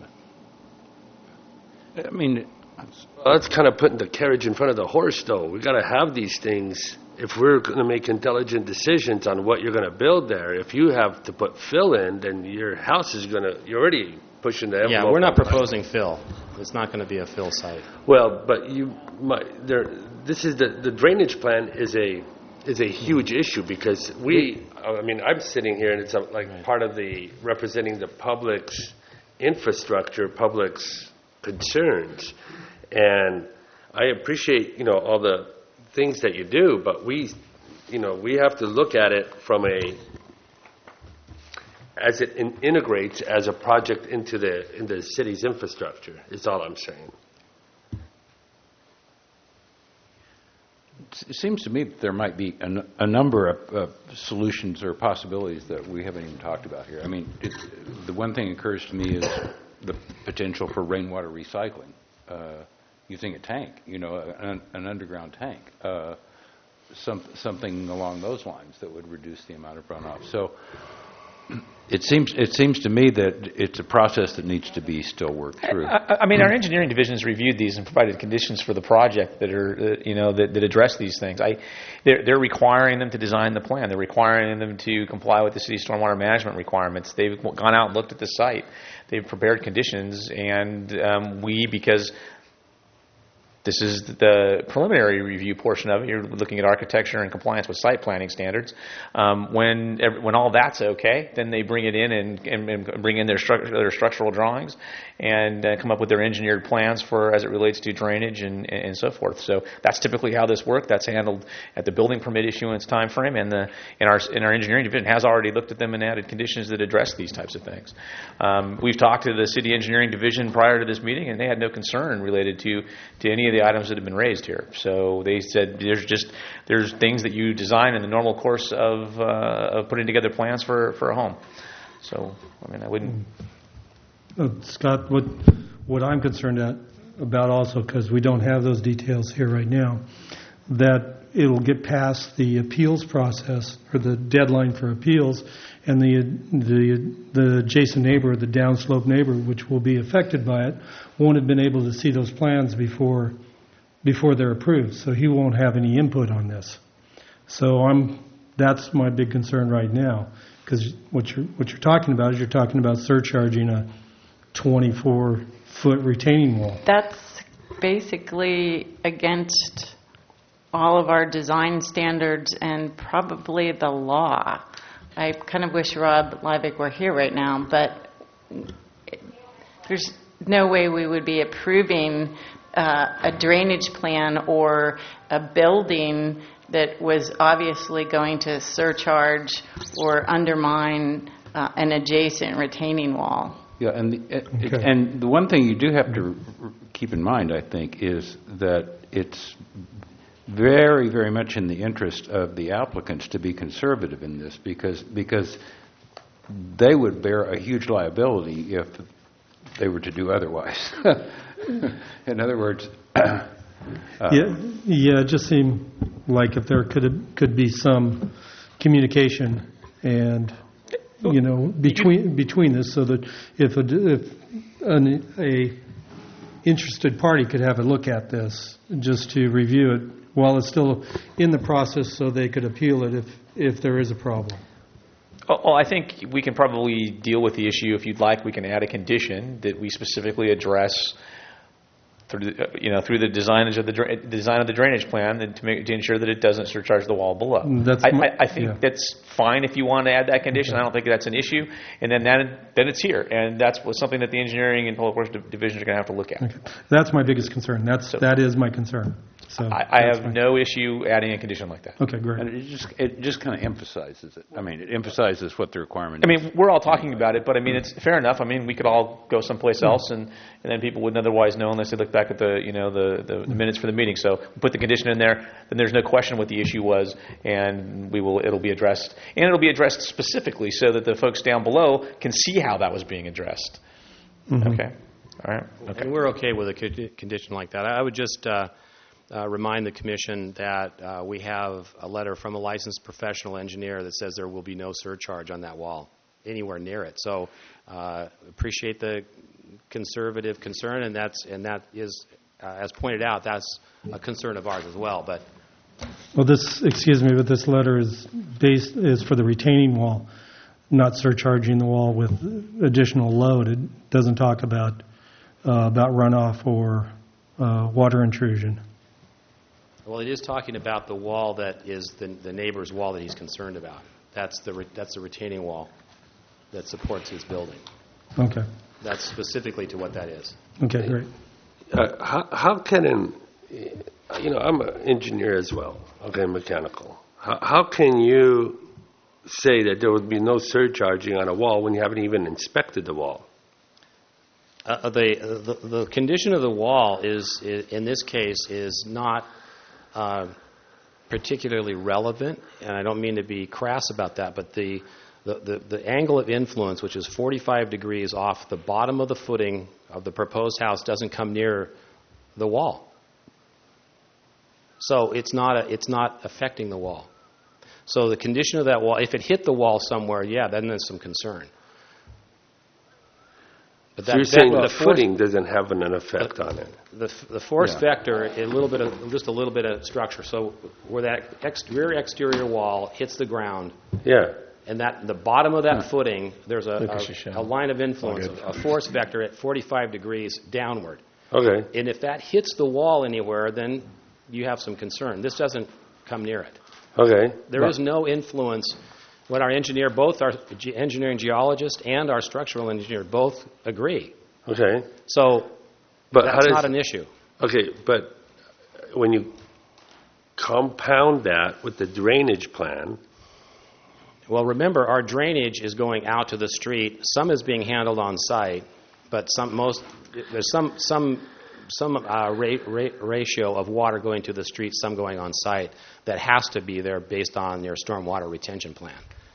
I mean, Well, that's kind of putting the carriage in front of the horse, though. We've got to have these things if we're going to make intelligent decisions on what you're going to build there. If you have to put fill in, then your house is going to, you're already pushing the envelope. Yeah, we're not on that. proposing fill. It's not going to be a fill site. Well, but you, my, there, this is the, the drainage plan is a, is a huge issue, because we, I mean, I'm sitting here and it's a, like Right. part of the, representing the public's infrastructure, public's concerns. And I appreciate, you know, all the things that you do, but we, you know, we have to look at it from a, as it in, integrates as a project into the, into the city's infrastructure, is all I'm saying. it seems to me that there might be a, n- a number of uh, solutions or possibilities that we haven't even talked about here. I mean, it, the one thing that occurs to me is the potential for rainwater recycling. Uh, using a tank, you know, an, an underground tank, uh, some, something along those lines that would reduce the amount of runoff. So it seems, it seems to me that it's a process that needs to be still worked through. I, I mean, our engineering division has reviewed these and provided conditions for the project that are, uh, you know, that, that address these things. I, they're, they're requiring them to design the plan. They're requiring them to comply with the city's stormwater management requirements. They've gone out and looked at the site. They've prepared conditions, and um, we, because this is the preliminary review portion of it. You're looking at architecture and compliance with site planning standards. Um, when every, when all that's okay, then they bring it in and, and, and bring in their, stru- their structural drawings and uh, come up with their engineered plans for as it relates to drainage and, and so forth. So that's typically how this works. That's handled at the building permit issuance time frame, and the in our in our engineering division has already looked at them and added conditions that address these types of things. Um, we've talked to the city engineering division prior to this meeting, and they had no concern related to to any of the items that have been raised here. So they said there's just there's things that you design in the normal course of uh, of putting together plans for, for a home. So I mean I wouldn't. Uh, Scott, what what I'm concerned at, about also, because we don't have those details here right now, that it'll get past the appeals process or the deadline for appeals, and the the the adjacent neighbor, the downslope neighbor, which will be affected by it, won't have been able to see those plans before before they're approved, so he won't have any input on this. So I'm that's my big concern right now, because what you're what you're talking about is you're talking about surcharging a twenty-four foot retaining wall. That's basically against all of our design standards and probably the law. I kind of wish Rob Liebig were here right now, but there's no way we would be approving uh, a drainage plan or a building that was obviously going to surcharge or undermine uh, an adjacent retaining wall. Yeah, and the, it, and the one thing you do have to r- keep in mind, I think, is that it's very, very much in the interest of the applicants to be conservative in this, because because they would bear a huge liability if they were to do otherwise. In other words, uh, yeah, yeah, it just seemed like if there could could be some communication and. You know, between between this, so that if a if an a interested party could have a look at this, just to review it while it's still in the process, so they could appeal it if if there is a problem. Oh, I think we can probably deal with the issue if you'd like. We can add a condition that we specifically address through the, you know through the designage of the dra- design of the drainage plan, and to make to ensure that it doesn't surcharge the wall below. That's I, my, I, I think yeah. that's fine if you want to add that condition. Okay. I don't think that's an issue, and then that then it's here, and that's what, something that the engineering and public works divisions are going to have to look at. Okay. That's my biggest concern. That's So- that is my concern. So I, I that's have fine. no issue adding a condition like that. Okay, great. and it just it just kind of emphasizes it. I mean, it emphasizes what the requirement I is. mean, we're all talking about it, but I mean, it's fair enough. I mean, we could all go someplace else, and, and then people wouldn't otherwise know unless they look back at the you know the, the, the minutes for the meeting. So we put the condition in there, then there's no question what the issue was, and we will it'll be addressed, and it'll be addressed specifically so that the folks down below can see how that was being addressed. Mm-hmm. Okay, all right. Okay. And we're okay with a condi- condition like that. I would just uh, uh, remind the commission that uh, we have a letter from a licensed professional engineer that says there will be no surcharge on that wall anywhere near it. So uh, appreciate the conservative concern, and that's and that is, uh, as pointed out, that's a concern of ours as well. But Well, this excuse me, but this letter is based is for the retaining wall, not surcharging the wall with additional load. It doesn't talk about uh, about runoff or uh, water intrusion. well, it is talking about the wall that is the, the neighbor's wall that he's concerned about. That's the re- that's the retaining wall that supports his building. Okay. That's specifically to what that is. Okay, great. Uh, how, how can an, you know, I'm an engineer as well, okay, mechanical. How, how can you say that there would be no surcharging on a wall when you haven't even inspected the wall? Uh, the, the the condition of the wall is, is in this case is not uh, particularly relevant, and I don't mean to be crass about that, but the the, the the angle of influence, which is forty-five degrees off the bottom of the footing of the proposed house, doesn't come near the wall. So it's not a, it's not affecting the wall. So the condition of that wall, if it hit the wall somewhere, yeah, then there's some concern. But So you're that- saying that- the force- footing doesn't have an effect on it? The, f- the force Yeah. vector, a little bit of, just a little bit of structure. So where that ex- rear exterior wall hits the ground, Yeah. and that the bottom of that footing, there's a, Lucas is a, showing. a line of influence, a, a force vector at forty-five degrees downward. Okay. And if that hits the wall anywhere, then you have some concern. This doesn't come near it. Okay. There is no influence. When our engineer, both our ge- engineering geologist and our structural engineer both agree. Okay. So But how that's does, not an issue. okay, but when you compound that with the drainage plan, Well, remember, our drainage is going out to the street. Some is being handled on site, but some most there's some some some uh, rate, rate, ratio of water going to the street, some going on site that has to be there based on your stormwater retention plan.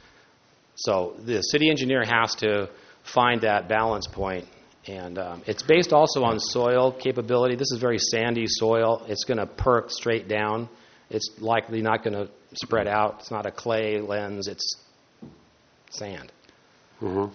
So the city engineer has to find that balance point, and um, it's based also on soil capability. This is very sandy soil. It's going to perk straight down. It's likely not going to spread out. It's not a clay lens. It's sand. mhm.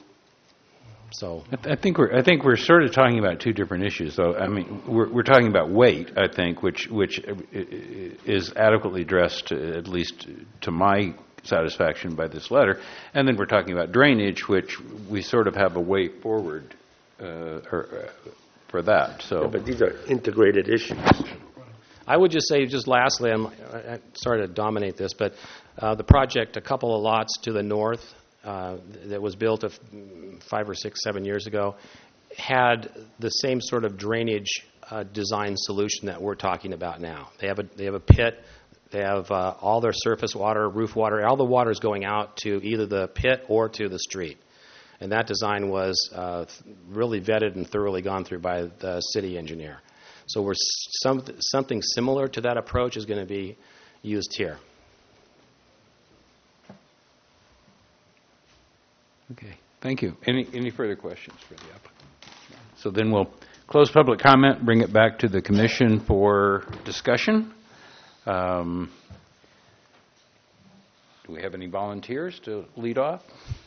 So I th- I think we're I think we're sort of talking about two different issues, though. I mean, we're we're talking about weight, I think, which which uh, is adequately addressed, uh, at least to my satisfaction, by this letter, and then we're talking about drainage, which we sort of have a way forward uh, or, uh, for that. So, But these are integrated issues. I would just say, just lastly, I'm, I'm sorry to dominate this, but uh, the project, a couple of lots to the north uh, that was built of five or six, seven years ago, had the same sort of drainage uh, design solution that we're talking about now. They have a they have a pit. They have uh, all their surface water, roof water, all the water is going out to either the pit or to the street. And that design was uh, really vetted and thoroughly gone through by the city engineer. So we're some, something similar to that approach is going to be used here. okay, thank you. Any any further questions for the applicant? So then we'll close public comment, bring it back to the commission for discussion. Um, do we have any volunteers to lead off?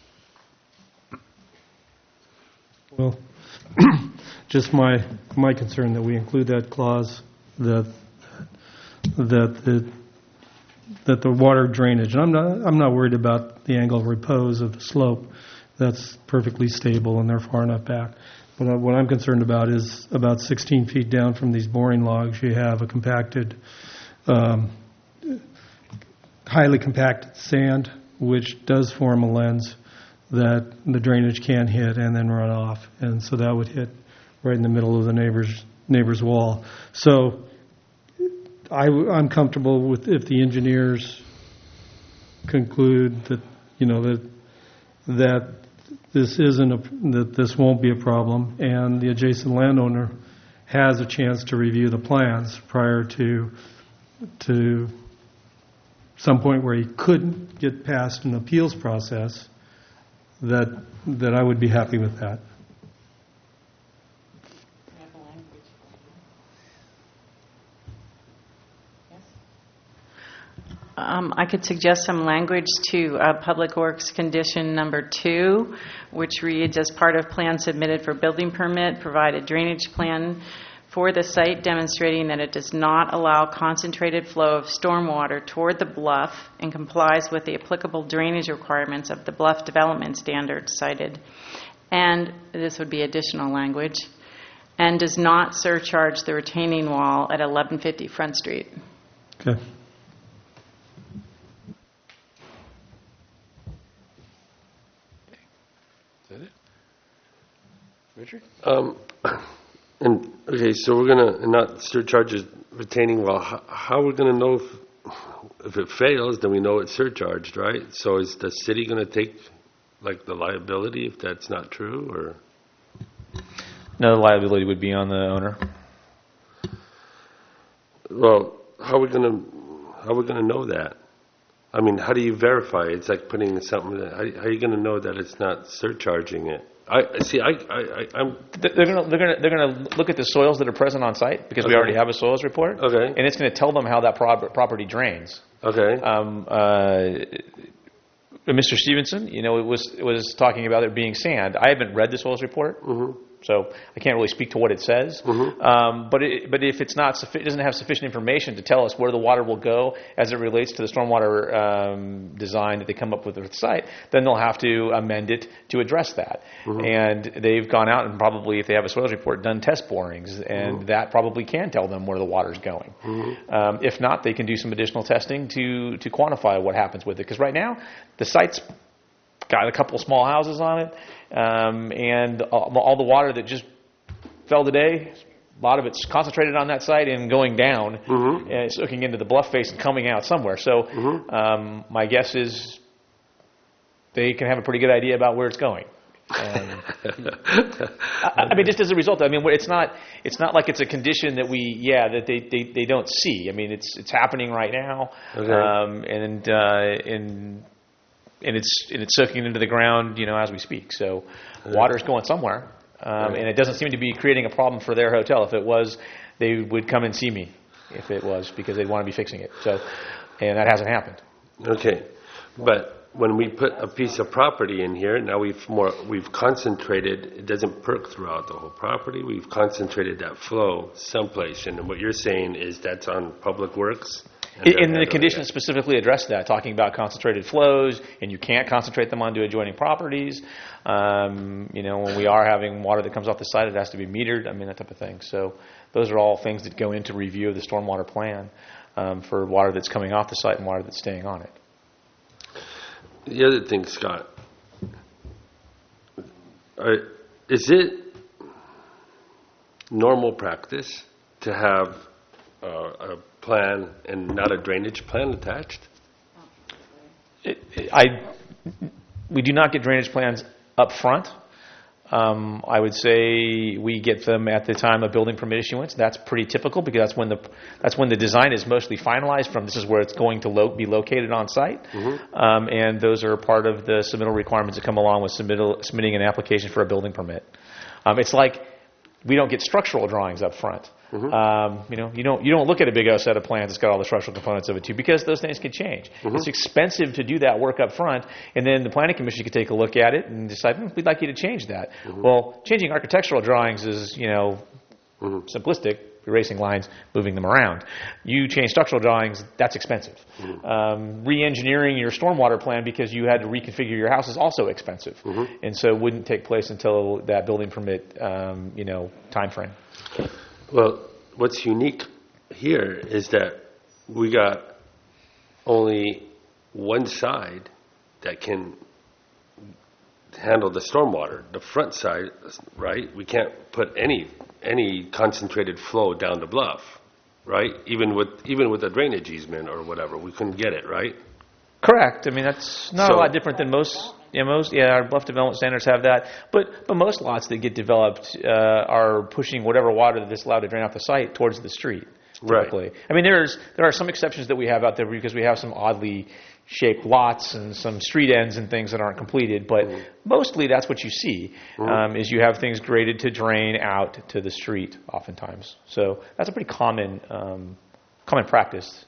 Well, just my, my concern that we include that clause that, that the, that the water drainage, and I'm not, I'm not worried about the angle of repose of the slope. That's perfectly stable and they're far enough back. But uh, what I'm concerned about is about sixteen feet down from these boring logs, you have a compacted, um, highly compacted sand, which does form a lens that the drainage can hit and then run off. And so that would hit right in the middle of the neighbor's neighbor's wall. So I, am comfortable with if the engineers conclude that, you know, that that this isn't a, that this won't be a problem, and the adjacent landowner has a chance to review the plans prior to to some point where he couldn't get past an appeals process, that that I would be happy with that. Um, I could suggest some language to uh, Public Works Condition Number Two, which reads, as part of plan submitted for building permit, provide a drainage plan for the site demonstrating that it does not allow concentrated flow of stormwater toward the bluff and complies with the applicable drainage requirements of the bluff development standards cited. And this would be additional language, and does not surcharge the retaining wall at eleven fifty Front Street. Okay. Is that it? Richard? Um, and, okay, so we're going to not surcharge retaining wall. How, how are we going to know if, if it fails, then we know it's surcharged, right? So is the city going to take, like, the liability if that's not true, or? No, the liability would be on the owner. Well, how are we going to, how are we going to know that? I mean, how do you verify? It's like putting something, how, how are you going to know that it's not surcharging it? I see. I, I, I I'm They're going to they're going to they're going to look at the soils that are present on site because we Okay. already have a soils report. Okay. And it's going to tell them how that prob- property drains. okay. Um, uh, Mister Stevenson, you know, it was it was talking about it being sand. I haven't read the soils report. Mm-hmm. so I can't really speak to what it says. Mm-hmm. Um, but it, but if it's not suffi- it doesn't have sufficient information to tell us where the water will go as it relates to the stormwater um, design that they come up with at the site, then they'll have to amend it to address that. Mm-hmm. And they've gone out and probably, if they have a soils report, done test borings, and Mm-hmm. that probably can tell them where the water's going. Mm-hmm. Um, if not, they can do some additional testing to to quantify what happens with it. Because right now, the site's got a couple small houses on it, um, and all, all the water that just fell today, a lot of it's concentrated on that site and going down, Mm-hmm. and it's looking into the bluff face and coming out somewhere. So Mm-hmm. um, my guess is they can have a pretty good idea about where it's going. Um, I, I mean, just as a result, I mean, it's not it's not like it's a condition that we, yeah, that they, they, they don't see. I mean, it's it's happening right now, Okay. um, and uh, and and it's and it's soaking into the ground, you know, as we speak. So water's going somewhere, um, and it doesn't seem to be creating a problem for their hotel. If it was, they would come and see me. If it was, because they'd want to be fixing it. So, and that hasn't happened. Okay, but when we put a piece of property in here, now we've more we've concentrated. It doesn't perk throughout the whole property. We've concentrated that flow someplace, and what you're saying is that's on Public Works. and they're And the handling conditions it. specifically address that, talking about concentrated flows, and you can't concentrate them onto adjoining properties. Um, you know, when we are having water that comes off the site, it has to be metered. I mean, that type of thing. So those are all things that go into review of the stormwater plan um, for water that's coming off the site and water that's staying on it. The other thing, Scott, are, is it normal practice to have uh, a plan and not a drainage plan attached? It, it, I, we do not get drainage plans up front. Um, I would say we get them at the time of building permit issuance. That's pretty typical because that's when the that's when the design is mostly finalized from. This is where it's going to lo- be located on site, Mm-hmm. um, and those are part of the submittal requirements that come along with submittal, submitting an application for a building permit. Um, it's like we don't get structural drawings up front. Mm-hmm. Um, you know, you don't you don't look at a big old set of plans that's got all the structural components of it too, because those things can change. Mm-hmm. It's expensive to do that work up front, and then the planning commission could take a look at it and decide, hmm, we'd like you to change that. Mm-hmm. Well, changing architectural drawings is, you know, Mm-hmm. simplistic, erasing lines, moving them around. You change structural drawings, that's expensive. Mm-hmm. Um, re-engineering your stormwater plan because you had to reconfigure your house is also expensive, Mm-hmm. and so it wouldn't take place until that building permit, um, you know, time frame. Well, what's unique here is that we got only one side that can handle the stormwater. The front side, right? We can't put any any concentrated flow down the bluff, right? Even with even with a drainage easement or whatever, we couldn't get it, right? Correct. I mean, that's not So- a lot different than most. Yeah, most. Yeah, our bluff development standards have that. But but most lots that get developed uh, are pushing whatever water that's allowed to drain off the site towards the street. Right. Typically. I mean, there's there are some exceptions that we have out there because we have some oddly shaped lots and some street ends and things that aren't completed. But mostly, that's what you see um, is you have things graded to drain out to the street, oftentimes. So that's a pretty common um, common practice.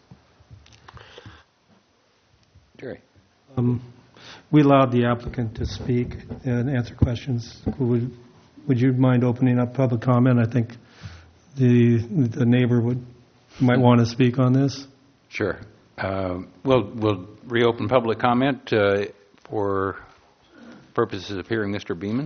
Jerry. Um, We allowed the applicant to speak and answer questions. Would would you mind opening up public comment? I think the the neighbor would might want to speak on this. Sure. Um, We'll we'll reopen public comment uh, for purposes of hearing Mister Beeman.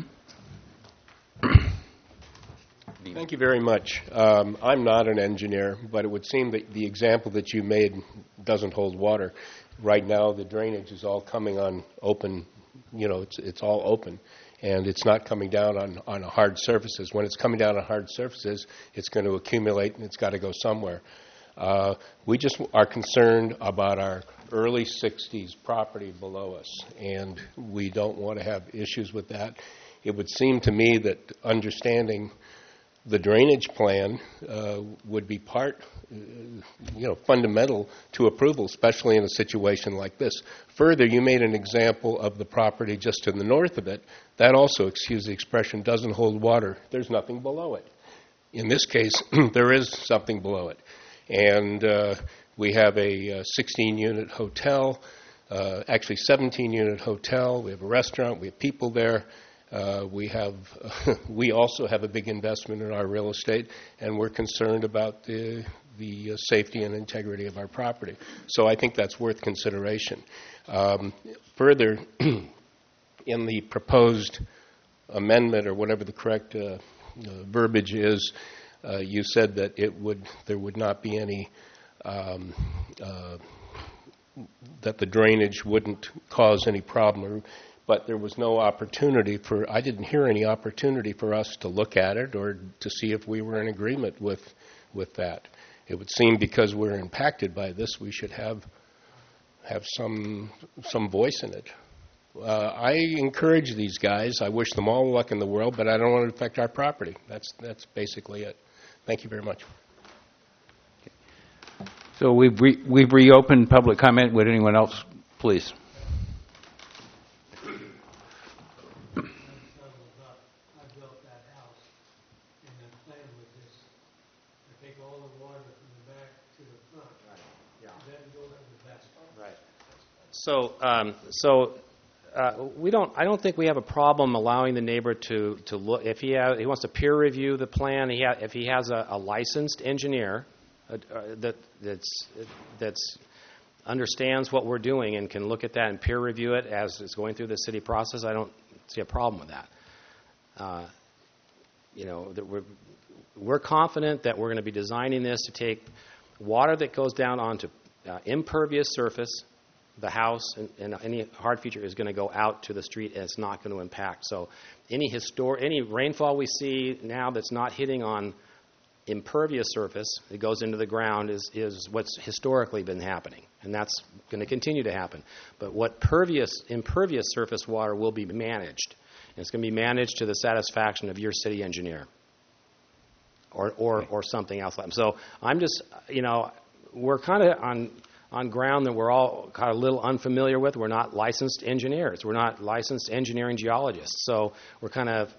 Thank you very much. Um, I'm not an engineer, but it would seem that the example that you made doesn't hold water. Right now, the drainage is all coming on open, you know, it's it's all open, and it's not coming down on, on hard surfaces. When it's coming down on hard surfaces, it's going to accumulate, and it's got to go somewhere. Uh, we just are concerned about our early sixties property below us, and we don't want to have issues with that. It would seem to me that understanding the drainage plan uh, would be part, uh, you know, fundamental to approval, especially in a situation like this. Further, you made an example of the property just to the north of it. That also, excuse the expression, doesn't hold water. There's nothing below it. In this case, there is something below it. And uh, we have a sixteen-unit hotel, uh, actually seventeen-unit hotel. We have a restaurant. We have people there. Uh, we have, we also have a big investment in our real estate, and we're concerned about the the uh, safety and integrity of our property. So I think that's worth consideration. Um, further, in the proposed amendment, or whatever the correct uh, uh, verbiage is, uh, you said that it would there would not be any um, uh, that the drainage wouldn't cause any problem, but there was no opportunity for, I didn't hear any opportunity for us to look at it or to see if we were in agreement with with that. It would seem because we're impacted by this, we should have have some some voice in it. Uh, I encourage these guys. I wish them all the luck in the world, but I don't want to affect our property. That's that's basically it. Thank you very much. So we've re- we've reopened public comment. Would anyone else, please? So, um, so uh, we don't. I don't think we have a problem allowing the neighbor to, to look if he has, he wants to peer review the plan. He ha, if he has a, a licensed engineer uh, uh, that that's that's understands what we're doing and can look at that and peer review it as it's going through the city process. I don't see a problem with that. Uh, you know, that we're we're confident that we're going to be designing this to take water that goes down onto uh, impervious surface. The house and, and any hard feature is going to go out to the street, and it's not going to impact. So any histor- any rainfall we see now that's not hitting on impervious surface, it goes into the ground, is, is what's historically been happening, and that's going to continue to happen. But what pervious, impervious surface water will be managed, and it's going to be managed to the satisfaction of your city engineer or, or, or something else. So I'm just, you know, we're kind of on... on ground that we're all kind of a little unfamiliar with. We're not licensed engineers. We're not licensed engineering geologists. So we're kind of,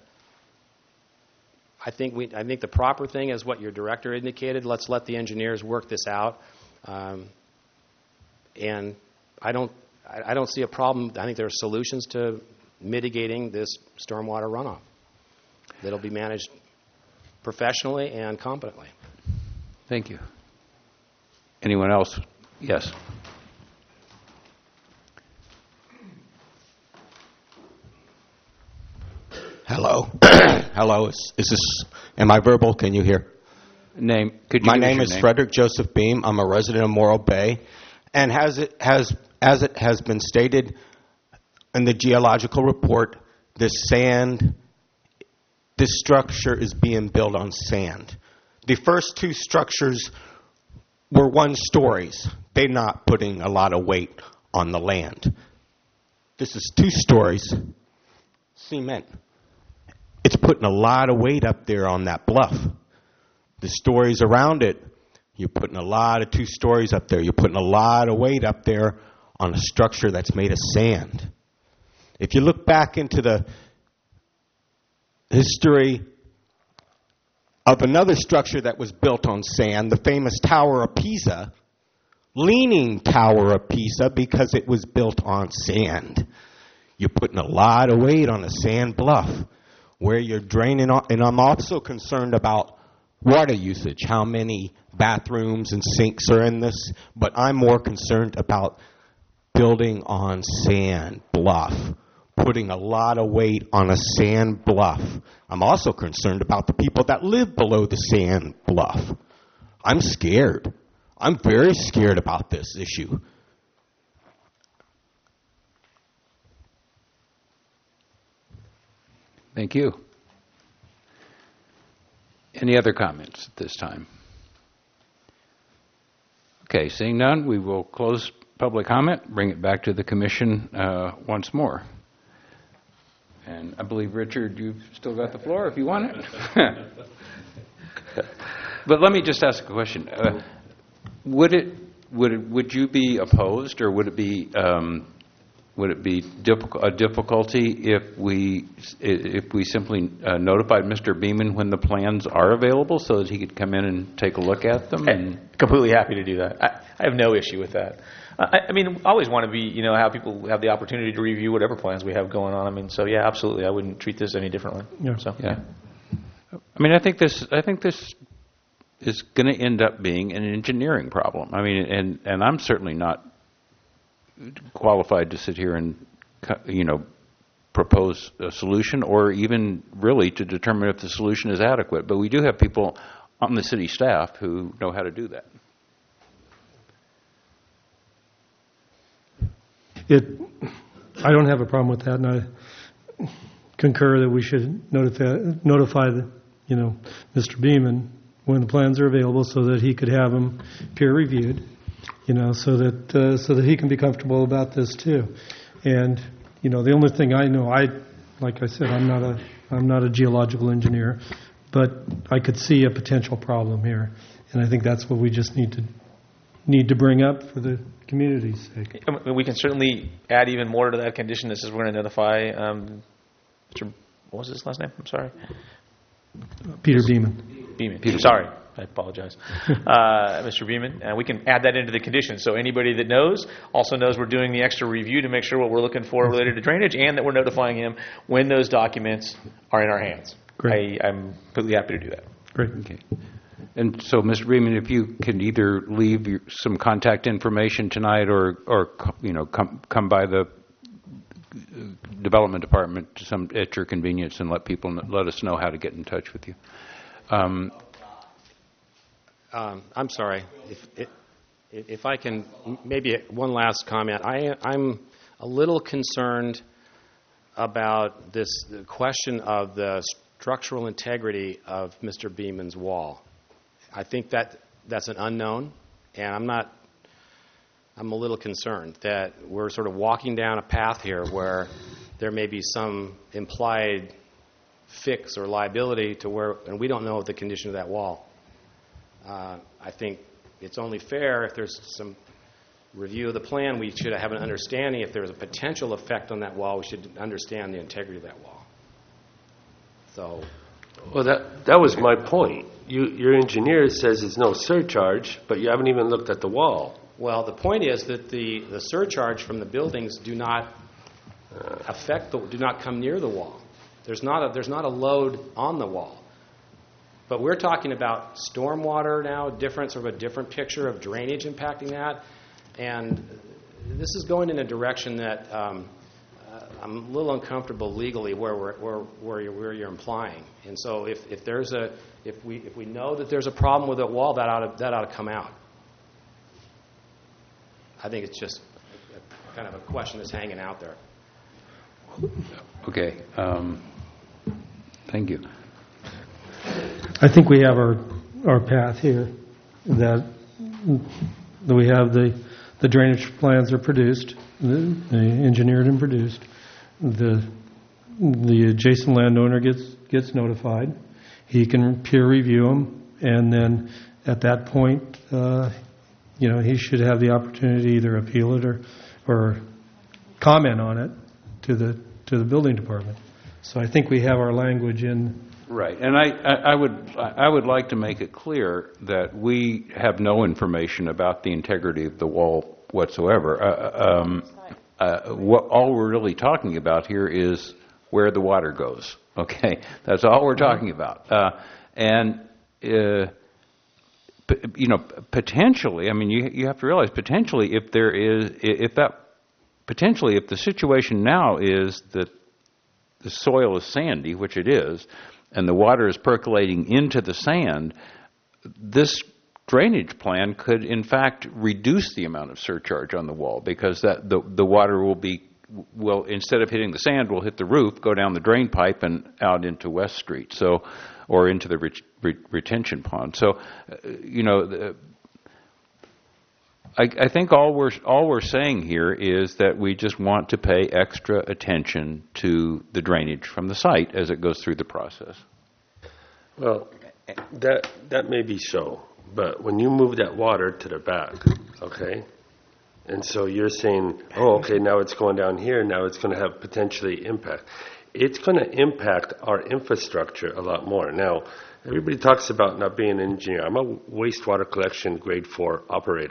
I think we, I think the proper thing is what your director indicated. Let's let the engineers work this out. Um, and I don't, I, I don't see a problem. I think there are solutions to mitigating this stormwater runoff that'll be managed professionally and competently. Thank you. Anyone else? Yes. Hello. Hello. Is, is this, am I verbal? Can you hear? Name. Could you My give us name your is name? Frederick Joseph Beam. I'm a resident of Morro Bay. And has it, has, as it has been stated in the geological report, this sand, this structure is being built on sand. The first two structures were one stories. They're not putting a lot of weight on the land. This is two stories, cement. It's putting a lot of weight up there on that bluff. The stories around it, you're putting a lot of two stories up there. You're putting a lot of weight up there on a structure that's made of sand. If you look back into the history of another structure that was built on sand, the famous Tower of Pisa, Leaning Tower of Pisa, because it was built on sand. You're putting a lot of weight on a sand bluff where you're draining off, and I'm also concerned about water usage, how many bathrooms and sinks are in this, but I'm more concerned about building on sand bluff, putting a lot of weight on a sand bluff. I'm also concerned about the people that live below the sand bluff. I'm scared. I'm very scared about this issue. Thank you. Any other comments at this time? Okay, seeing none, we will close public comment, bring it back to the commission uh, once more. And I believe, Richard, you've still got the floor if you want it. But let me just ask a question. Uh, would it would it, would you be opposed, or would it be um, would it be difficult, a difficulty if we if we simply uh, notified Mister Beeman when the plans are available, so that he could come in and take a look at them? And Completely happy to do that. I, I have no issue with that. I, I mean, I always want to be, you know, have people have the opportunity to review whatever plans we have going on. I mean, so yeah, absolutely, I wouldn't treat this any differently. Yeah. So Yeah. I mean, I think this, I think this is going to end up being an engineering problem. I mean, and, and I'm certainly not qualified to sit here and, co- you know, propose a solution or even really to determine if the solution is adequate. But we do have people on the city staff who know how to do that. It, I don't have a problem with that, and I concur that we should notify, notify the, you know, Mister Beeman when the plans are available so that he could have them peer reviewed, you know, so that uh, so that he can be comfortable about this too. And you know, the only thing I know, I like I said, I'm not a I'm not a geological engineer, but I could see a potential problem here, and I think that's what we just need to need to bring up for the community's sake. I mean, we can certainly add even more to that condition. This is we're going to notify um, Mister What was his last name? I'm sorry. Peter Beeman. Beeman. Peter. Sorry, I apologize, uh, Mister Beeman. And we can add that into the condition, so anybody that knows also knows we're doing the extra review to make sure what we're looking for related to drainage, and that we're notifying him when those documents are in our hands. Great. I, I'm completely happy to do that. Great. Okay. And so, Mister Beeman, if you can either leave your, some contact information tonight, or, or you know, come come by the development department to some at your convenience and let people kn- let us know how to get in touch with you. Um, Um, I'm sorry. If, if, if I can, maybe one last comment. I, I'm a little concerned about this the question of the structural integrity of Mister Beeman's wall. I think that that's an unknown, and I'm not. I'm a little concerned that we're sort of walking down a path here where there may be some implied fix or liability to where, and we don't know the condition of that wall. Uh, I think it's only fair if there's some review of the plan, we should have an understanding if there's a potential effect on that wall, we should understand the integrity of that wall. So, Well, that that was my point. You, your engineer says it's no surcharge, but you haven't even looked at the wall. well, the point is that the, the surcharge from the buildings do not affect, the, do not come near the wall. There's not a, there's not a load on the wall. But we're talking about stormwater now, different sort of a different picture of drainage impacting that, and this is going in a direction that um, uh, I'm a little uncomfortable legally where we're, where where you're, where you're implying. And so if, if there's a if we if we know that there's a problem with that wall, that ought to, that ought to come out. I think it's just a, kind of a question that's hanging out there. okay. Um, thank you. I think we have our, our path here, that, that we have the, the drainage plans are produced, the, the engineered and produced. The, the adjacent landowner gets, gets notified. He can peer review them, and then at that point, uh, you know, he should have the opportunity to either appeal it or, or comment on it to the, to the building department. So I think we have our language in. Right, and I, I, I would I would like to make it clear that we have no information about the integrity of the wall whatsoever. Uh, um, uh, what, all we're really talking about here is where the water goes. Okay, that's all we're talking about. Uh, and uh, p- you know, potentially, I mean, you you have to realize potentially if there is if that potentially if the situation now is that the soil is sandy, which it is, and the water is percolating into the sand, this drainage plan could, in fact, reduce the amount of surcharge on the wall, because that the the water will be, will instead of hitting the sand, will hit the roof, go down the drain pipe, and out into West Street, so, or into the ret- ret- retention pond. So, uh, you know, the, I, I think all we're all we're saying here is that we just want to pay extra attention to the drainage from the site as it goes through the process. Well, that that may be so, but when you move that water to the back, okay, and so you're saying, oh, okay, now it's going down here, now it's going to have potentially impact. It's going to impact our infrastructure a lot more. Now, everybody talks about not being an engineer. I'm a wastewater collection grade four operator.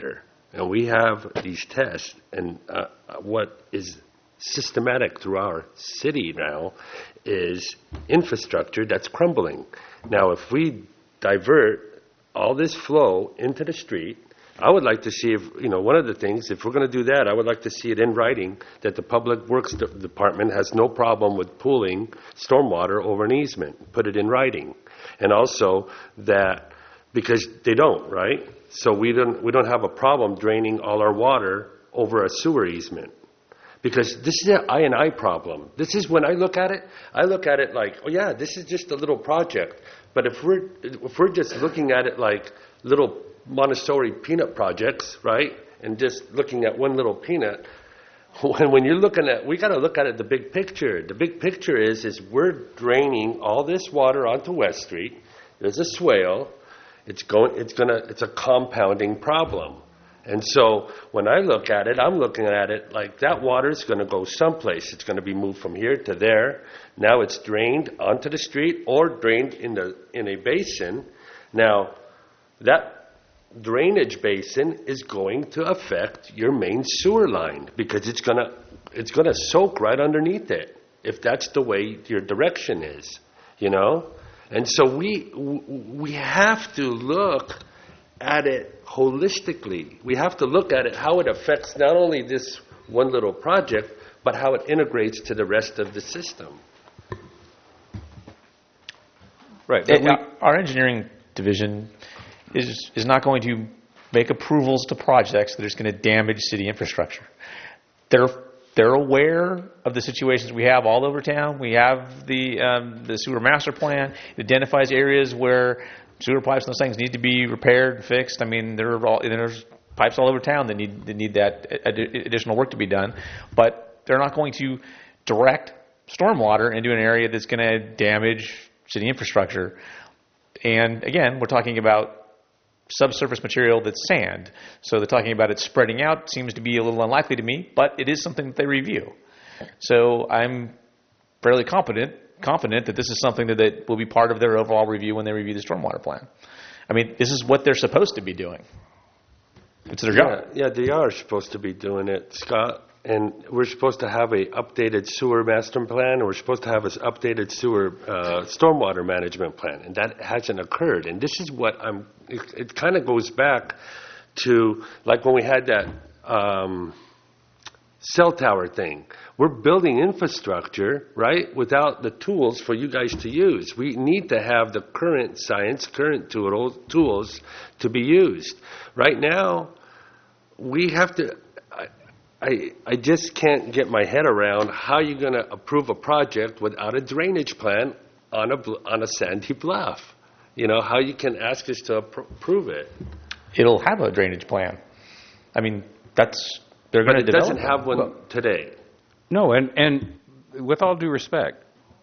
and we have these tests, and uh, what is systematic through our city now is infrastructure that's crumbling. Now, if we divert all this flow into the street, I would like to see if, you know, one of the things, if we're going to do that, I would like to see it in writing that the Public Works De- Department has no problem with pooling stormwater over an easement. Put it in writing. And also that, because they don't, right? So we don't, we don't have a problem draining all our water over a sewer easement. Because this is an I and I problem. This is, when I look at it, I look at it like, oh yeah, this is just a little project. But if we're, if we're just looking at it like little Montessori peanut projects, right? And just looking at one little peanut, when, when you're looking at, we got to look at it the big picture. The big picture is, is we're draining all this water onto West Street. There's a swale. It's going, it's gonna, it's a compounding problem. And so when I look at it, I'm looking at it like that water is going to go someplace. It's going to be moved from here to there. Now it's drained onto the street or drained in the in a basin. Now that drainage basin is going to affect your main sewer line because it's going to it's going to soak right underneath it if that's the way your direction is, you know? And so we we have to look at it holistically. We have to look at it, how it affects not only this one little project, but how it integrates to the rest of the system. Right. But we- Our engineering division is is not going to make approvals to projects that are just going to damage city infrastructure. They're they're aware of the situations we have all over town. We have the um, the sewer master plan. It identifies areas where sewer pipes and those things need to be repaired and fixed. I mean, there are all, there's pipes all over town that need that need that additional work to be done, but they're not going to direct stormwater into an area that's going to damage city infrastructure. And again, we're talking about subsurface material that's sand. So they're talking about it spreading out. Seems to be a little unlikely to me, but it is something that they review. So I'm fairly confident confident that this is something that, that will be part of their overall review when they review the stormwater plan. I mean, this is what they're supposed to be doing. It's their job. Yeah, yeah, they are supposed to be doing it, Scott. And we're supposed to have a updated sewer master plan, and we're supposed to have an updated sewer uh, stormwater management plan, and that hasn't occurred. And this is what I'm. It, it kind of goes back to like when we had that um, cell tower thing. We're building infrastructure, right, without the tools for you guys to use. We need to have the current science, current tool, tools to be used. Right now, we have to. I, I just can't get my head around how you're going to approve a project without a drainage plan on a bl- on a sandy bluff. You know, how you can ask us to appro- approve it. It'll have a drainage plan. I mean, that's, they're going to But it develop. doesn't have one Well, today. No, and, and with all due respect,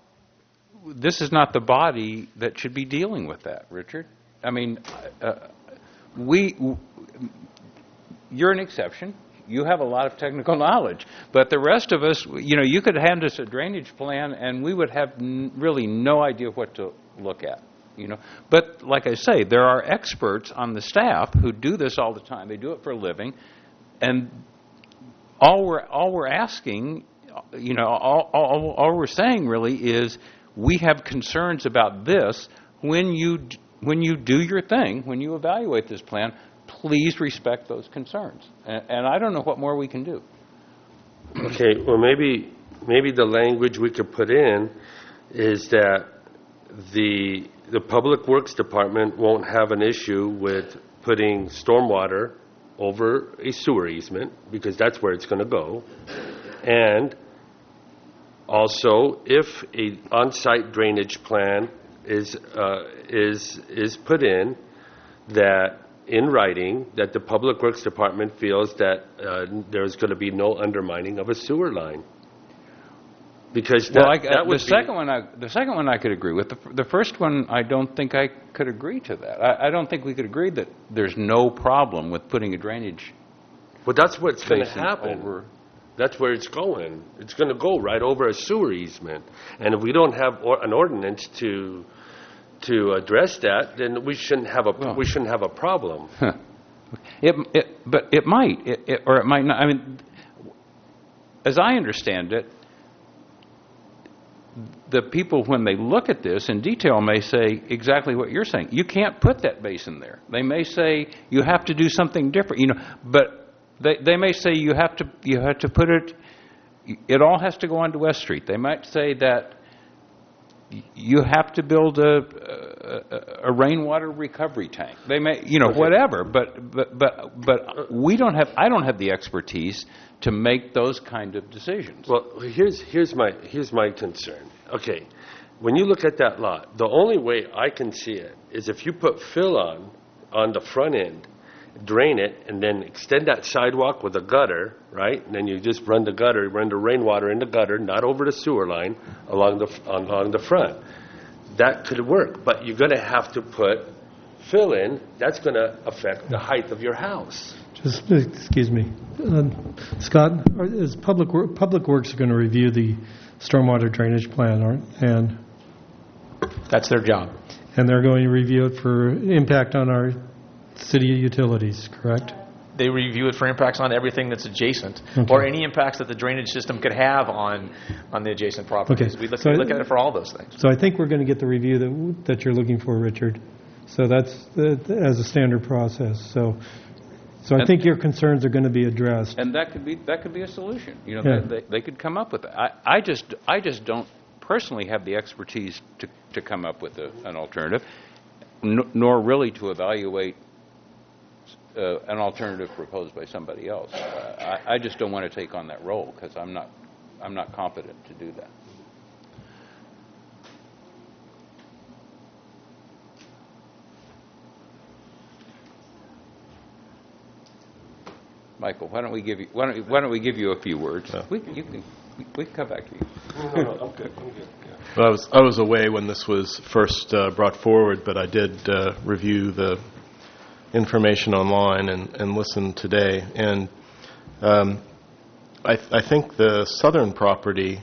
this is not the body that should be dealing with that, Richard. I mean, uh, we, w- you're an exception. You have a lot of technical knowledge. But the rest of us, you know, you could hand us a drainage plan and we would have n- really no idea what to look at, you know. But like I say, there are experts on the staff who do this all the time. They do it for a living. And all we're, all we're asking, you know, all, all, all we're saying really is we have concerns about this. When you, d- when you do your thing, when you evaluate this plan, please respect those concerns. And, and I don't know what more we can do. Okay, well, maybe maybe the language we could put in is that the the Public Works Department won't have an issue with putting stormwater over a sewer easement because that's where it's going to go. And also, if a on-site drainage plan is uh, is is put in, that in writing that the Public Works Department feels that uh, there's going to be no undermining of a sewer line. Because that, Well, I, that would the be, second one, I, the second one I could agree with. The, f- the first one, I don't think I could agree to that. I, I don't think we could agree that there's no problem with putting a drainage well, that's what's going to basin happen. over. That's where it's going. It's going to go right over a sewer easement. And if we don't have or, an ordinance to to address that, then we shouldn't have a Well. we shouldn't have a problem. Huh. It, it, but it might, it, it, or it might not. I mean, as I understand it, the people, when they look at this in detail, may say exactly what you're saying. You can't put that basin there. They may say you have to do something different, you know. But they they may say you have to you have to put it. It all has to go onto West Street. They might say that you have to build a, a, a rainwater recovery tank. They may, you know, Okay. whatever. But but but but we don't have. I don't have the expertise to make those kind of decisions. Well, here's here's my here's my concern. Okay, when you look at that lot, the only way I can see it is if you put fill on on the front end, drain it, and then extend that sidewalk with a gutter, right? And then you just run the gutter, run the rainwater in the gutter, not over the sewer line, along the along the front. That could work, but you're going to have to put fill in. That's going to affect the height of your house. Just, excuse me. Uh, Scott, are- is Public Wor- Public Works going to review the stormwater drainage plan, aren't? And, That's their job. and they're going to review it for impact on our city utilities, correct? They review it for impacts on everything that's adjacent, Okay. or any impacts that the drainage system could have on, on the adjacent properties. Okay. We look, So- we look at it for all those things. So I think we're going to get the review that, that you're looking for, Richard. So that's uh, as a standard process. So, so I And- think your concerns are going to be addressed. And that could be that could be a solution. You know, Yeah. they, they, they could come up with it. I, I just I just don't personally have the expertise to, to come up with a, an alternative, n- nor really to evaluate uh, an alternative proposed by somebody else. Uh, I, I just don't want to take on that role because I'm not I'm not competent to do that. Michael, why don't we give you why don't, why don't we give you a few words? Yeah. We you can we, we can come back to you. No, no, I'm good. I'm good. Yeah. Well, I was I was away when this was first uh, brought forward, but I did uh, review the information online and, and listen today. And um, I, th- I think the southern property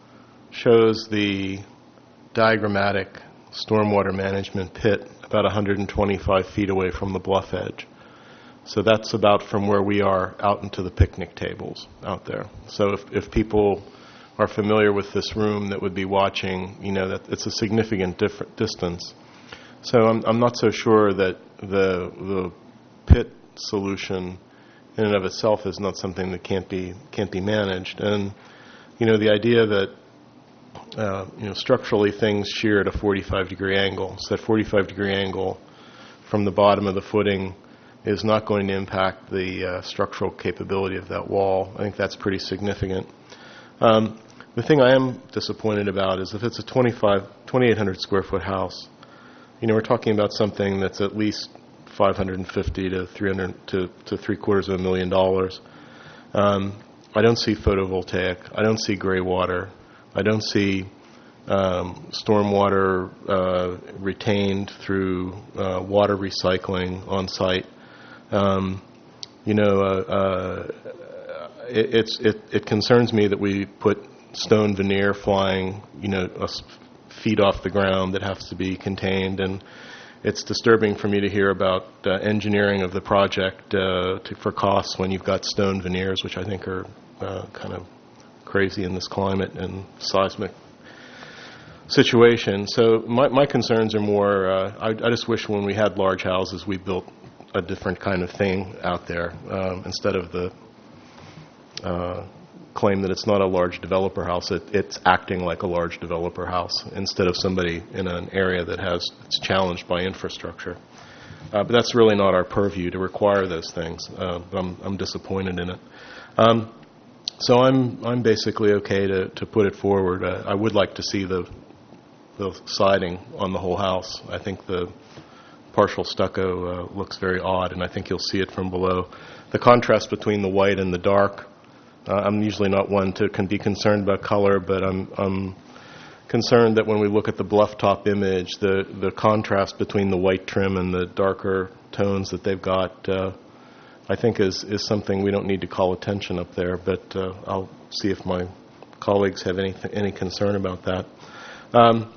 shows the diagrammatic stormwater management pit about one hundred twenty-five feet away from the bluff edge. So that's about from where we are out into the picnic tables out there. So if, if people are familiar with this room that would be watching, you know, that it's a significant different distance. So I'm, I'm not so sure that the the pit solution in and of itself is not something that can't be can't be managed. And you know, the idea that uh, you know structurally things shear at a forty-five degree angle, so that forty-five degree angle from the bottom of the footing is not going to impact the uh, structural capability of that wall. I think that's pretty significant. Um, the thing I am disappointed about is if it's a twenty-five, twenty-eight hundred square foot house, you know, we're talking about something that's at least five hundred fifty to three hundred to, to three quarters of a million dollars. Um, I don't see photovoltaic. I don't see gray water. I don't see um, stormwater uh, retained through uh, water recycling on site. Um, you know, uh, uh, it, it's it, it concerns me that we put stone veneer flying, you know, a s- feet off the ground that has to be contained, and it's disturbing for me to hear about uh, engineering of the project uh, to, for costs when you've got stone veneers, which I think are uh, kind of crazy in this climate and seismic situation. So my, my concerns are more, uh, I, I just wish when we had large houses we built a different kind of thing out there um, instead of the uh, claim that it's not a large developer house. It, it's acting like a large developer house instead of somebody in an area that has it's challenged by infrastructure. Uh, but that's really not our purview to require those things. Uh, I'm, I'm disappointed in it. Um, so I'm I'm basically okay to, to put it forward. Uh, I would like to see the the siding on the whole house. I think the partial stucco uh, looks very odd, and I think you'll see it from below. The contrast between the white and the dark, uh, I'm usually not one to can be concerned about color, but I'm, I'm concerned that when we look at the bluff top image, the, the contrast between the white trim and the darker tones that they've got, uh, I think is, is something we don't need to call attention up there, but uh, I'll see if my colleagues have any, any concern about that. Um,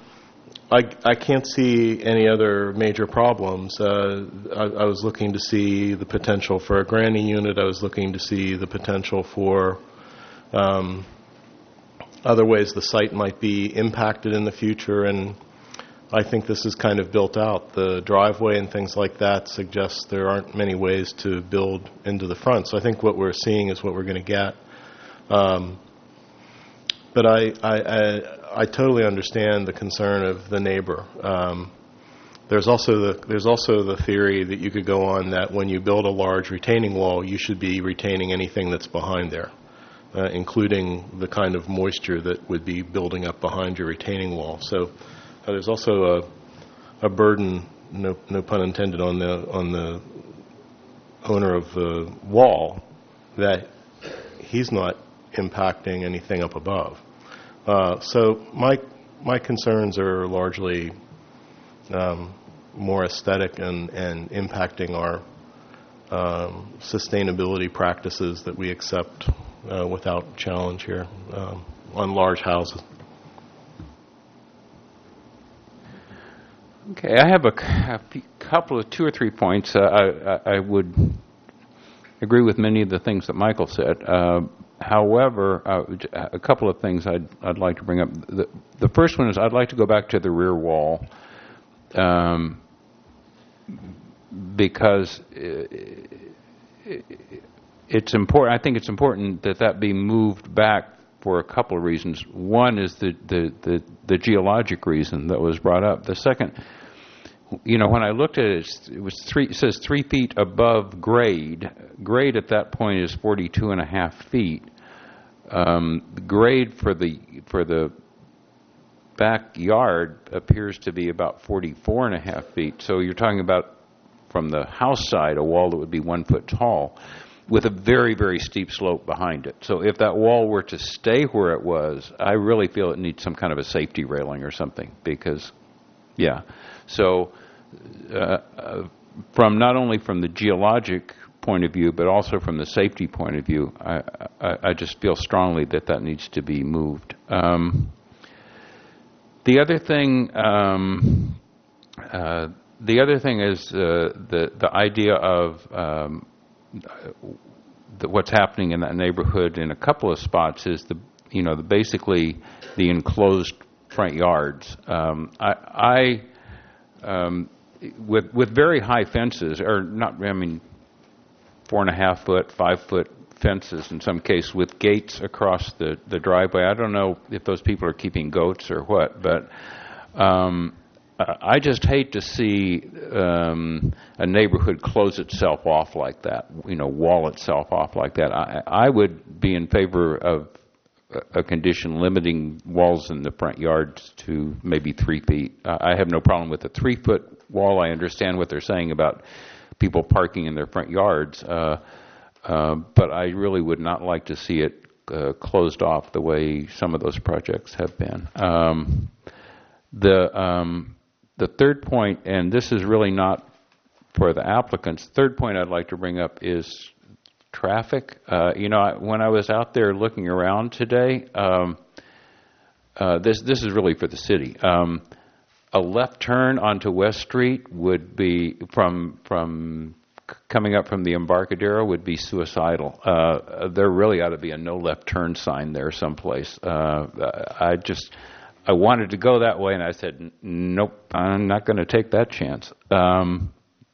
I, I can't see any other major problems. Uh, I, I was looking to see the potential for a granny unit. I was looking to see the potential for um, other ways the site might be impacted in the future, and I think this is kind of built out. The driveway and things like that suggest there aren't many ways to build into the front. So I think what we're seeing is what we're going to get. Um, but I, I, I I totally understand the concern of the neighbor. Um, there's also the there's also the theory that you could go on that when you build a large retaining wall, you should be retaining anything that's behind there, uh, including the kind of moisture that would be building up behind your retaining wall. So uh, there's also a a burden, no no pun intended, on the on the owner of the wall that he's not impacting anything up above. Uh, so my my concerns are largely um, more aesthetic and, and impacting our um, sustainability practices that we accept uh, without challenge here um, on large houses. Okay, I have a, a few- couple of two or three points. Uh, I, I I would agree with many of the things that Michael said. Uh, However, uh, a couple of things I'd, I'd like to bring up. The, the first one is I'd like to go back to the rear wall um, because it's important. I think it's important that that be moved back for a couple of reasons. One is the, the, the, the geologic reason that was brought up. The second, you know, when I looked at it, it was three. It says three feet above grade. Grade at that point is forty-two and a half feet. Um, the grade for the for the backyard appears to be about forty-four and a half feet. So you're talking about from the house side a wall that would be one foot tall, with a very very steep slope behind it. So if that wall were to stay where it was, I really feel it needs some kind of a safety railing or something because, yeah. So uh, uh, from not only from the geologic point of view, but also from the safety point of view, I, I, I just feel strongly that that needs to be moved. Um, the other thing, um, uh, the other thing is uh, the the idea of um, the, what's happening in that neighborhood in a couple of spots is the you know the basically the enclosed front yards. Um, I. I Um, with with very high fences, or not, I mean, four and a half foot, five foot fences in some case, with gates across the, the driveway. I don't know if those people are keeping goats or what, but um, I just hate to see um, a neighborhood close itself off like that, you know, wall itself off like that. I, I would be in favor of a condition limiting walls in the front yards to maybe three feet. Uh, I have no problem with a three-foot wall. I understand what they're saying about people parking in their front yards, uh, uh, but I really would not like to see it uh, closed off the way some of those projects have been. Um, the um, the third point, and this is really not for the applicants, the third point I'd like to bring up is traffic. Uh, you know, when I was out there looking around today, um, uh, this this is really for the city. Um, a left turn onto West Street would be from from coming up from the Embarcadero would be suicidal. Uh, there really ought to be a no left turn sign there someplace. Uh, I just I wanted to go that way, and I said, nope, I'm not going to take that chance. Um,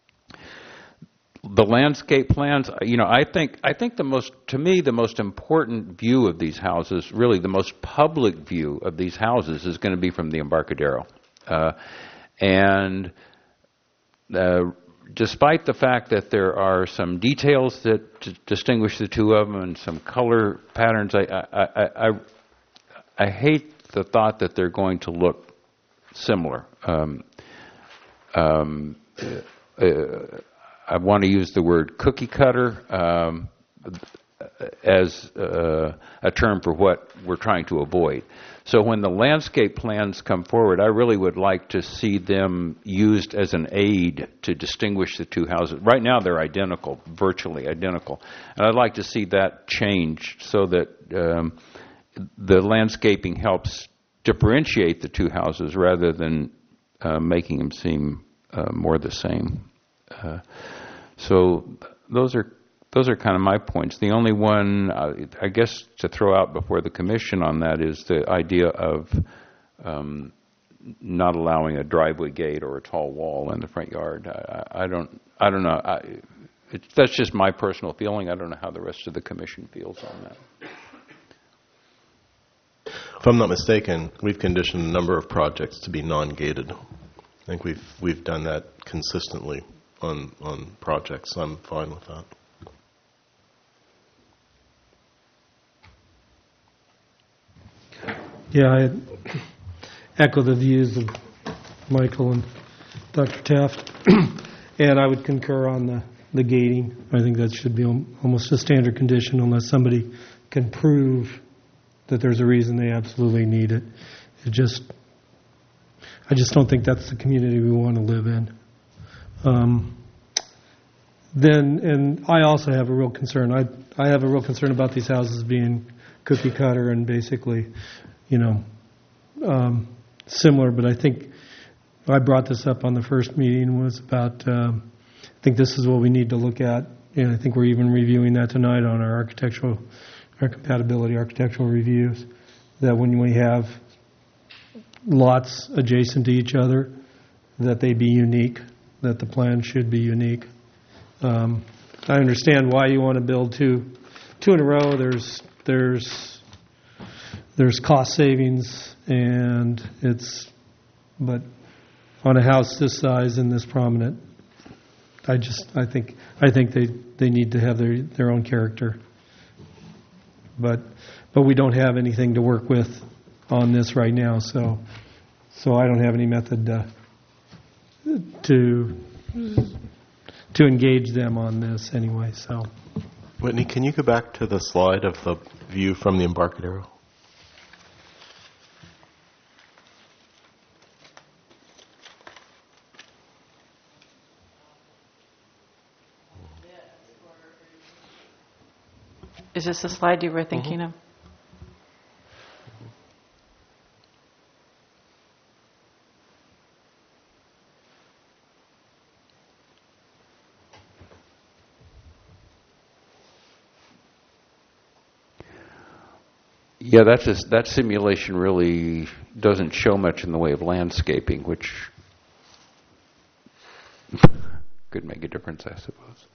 The landscape plans, you know, I think I think the most, to me, the most important view of these houses, really the most public view of these houses, is going to be from the Embarcadero. Uh, and uh, despite the fact that there are some details that d- distinguish the two of them and some color patterns, I I, I, I I hate the thought that they're going to look similar. Um, um, uh, I want to use the word cookie cutter um, as uh, a term for what we're trying to avoid. So when the landscape plans come forward, I really would like to see them used as an aid to distinguish the two houses. Right now they're identical, virtually identical. And I'd like to see that changed so that um, the landscaping helps differentiate the two houses rather than uh, making them seem uh, more the same. Uh, so those are those are kind of my points. The only one, uh, I guess, to throw out before the commission on that is the idea of um, not allowing a driveway gate or a tall wall in the front yard. I, I don't, I don't know. I, it, that's just my personal feeling. I don't know how the rest of the commission feels on that. If I'm not mistaken, we've conditioned a number of projects to be non-gated. I think we've we've done that consistently on on projects. So I'm fine with that. Yeah, I echo the views of Michael and Doctor Taft, and I would concur on the, the gating. I think that should be almost a standard condition unless somebody can prove that there's a reason they absolutely need it. It just, I just don't think that's the community we want to live in. Um, then, and I also have a real concern. I I have a real concern about these houses being cookie cutter and basically, you know, um, similar. But I think I brought this up on the first meeting was about. Um, I think this is what we need to look at, and I think we're even reviewing that tonight on our architectural, our compatibility architectural reviews. That when we have lots adjacent to each other, that they be unique. That the plan should be unique. Um, I understand why you want to build two, two in a row. There's there's there's cost savings, and it's but on a house this size and this prominent, I just I think I think they, they need to have their their own character. But but we don't have anything to work with on this right now, so so I don't have any method to to to engage them on this anyway. So, Whitney, can you go back to the slide of the view from the Embarcadero? Is this the slide you were thinking Mm-hmm. of? Yeah, that's just, that simulation really doesn't show much in the way of landscaping, which could make a difference, I suppose.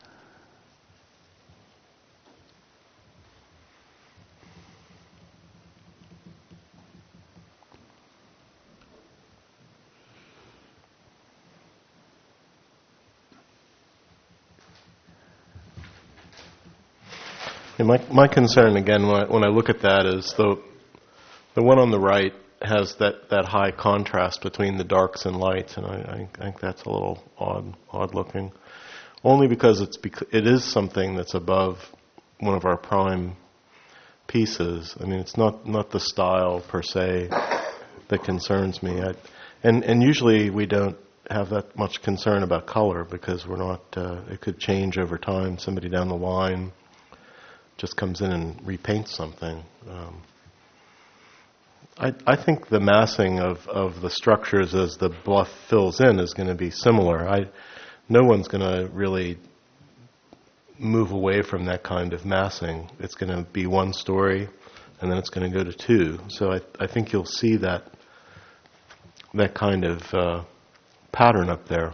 Yeah, my my concern again when I, when I look at that is the the one on the right has that, that high contrast between the darks and lights, and I, I think that's a little odd odd looking. Only because it's bec- it is something that's above one of our prime pieces. I mean, it's not, not the style per se that concerns me. I, and and usually we don't have that much concern about color because we're not. Uh, it could change over time. Somebody down the line just comes in and repaints something. Um, I, I think the massing of, of the structures as the bluff fills in is going to be similar. I, no one's going to really move away from that kind of massing. It's going to be one story, and then it's going to go to two. So I, I think you'll see that that kind of uh, pattern up there.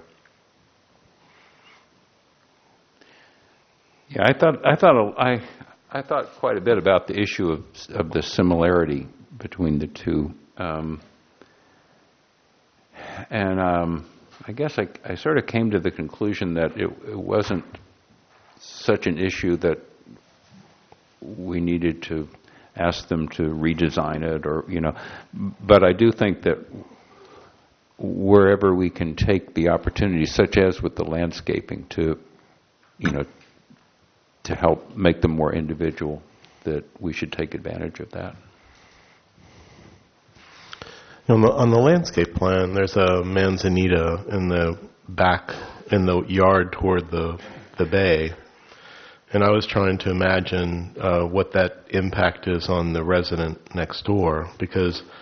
Yeah, I thought I thought I I thought quite a bit about the issue of of the similarity between the two, um, and um, I guess I, I sort of came to the conclusion that it, it wasn't such an issue that we needed to ask them to redesign it, or you know, but I do think that wherever we can take the opportunities, such as with the landscaping, to you know. to help make them more individual, that we should take advantage of that. On the, on the landscape plan, there's a manzanita in the back, in the yard toward the the bay, and I was trying to imagine uh, what that impact is on the resident next door, because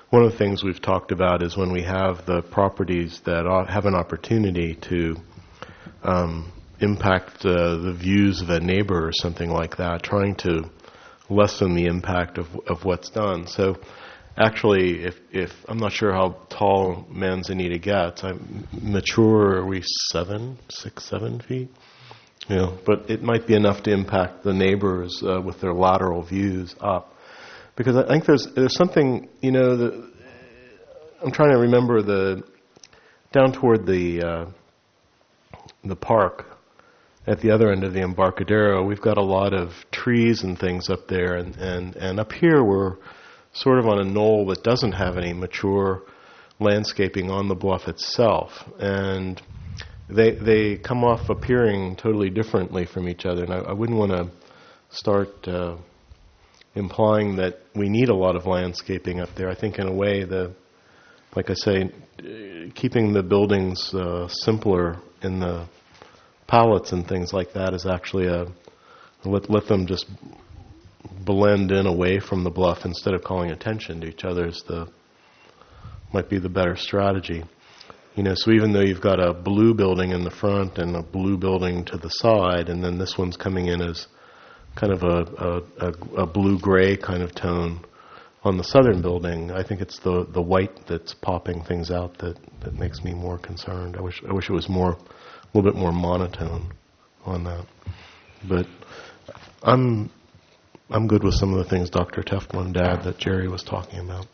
one of the things we've talked about is when we have the properties that o- have an opportunity to um, impact uh, the views of a neighbor or something like that, trying to lessen the impact of of what's done. So actually, if, if I'm not sure how tall Manzanita gets, I'm mature, are we seven, six, seven feet? You know, but it might be enough to impact the neighbors uh, with their lateral views up. Because I think there's there's something, you know, the, I'm trying to remember the, down toward the uh, the park, at the other end of the Embarcadero, we've got a lot of trees and things up there, and, and, and up here we're sort of on a knoll that doesn't have any mature landscaping on the bluff itself. And they they come off appearing totally differently from each other. And I, I wouldn't want to start uh, implying that we need a lot of landscaping up there. I think in a way, the like I say, keeping the buildings uh, simpler in the pallets and things like that is actually a let let them just blend in away from the bluff instead of calling attention to each other is the might be the better strategy. You know, so even though you've got a blue building in the front and a blue building to the side, and then this one's coming in as kind of a a, a, a blue-gray kind of tone on the southern building, I think it's the the white that's popping things out that, that makes me more concerned. I wish I wish it was more a little bit more monotone on that. But I'm I'm good with some of the things Doctor Teflon Dad that Jerry was talking about.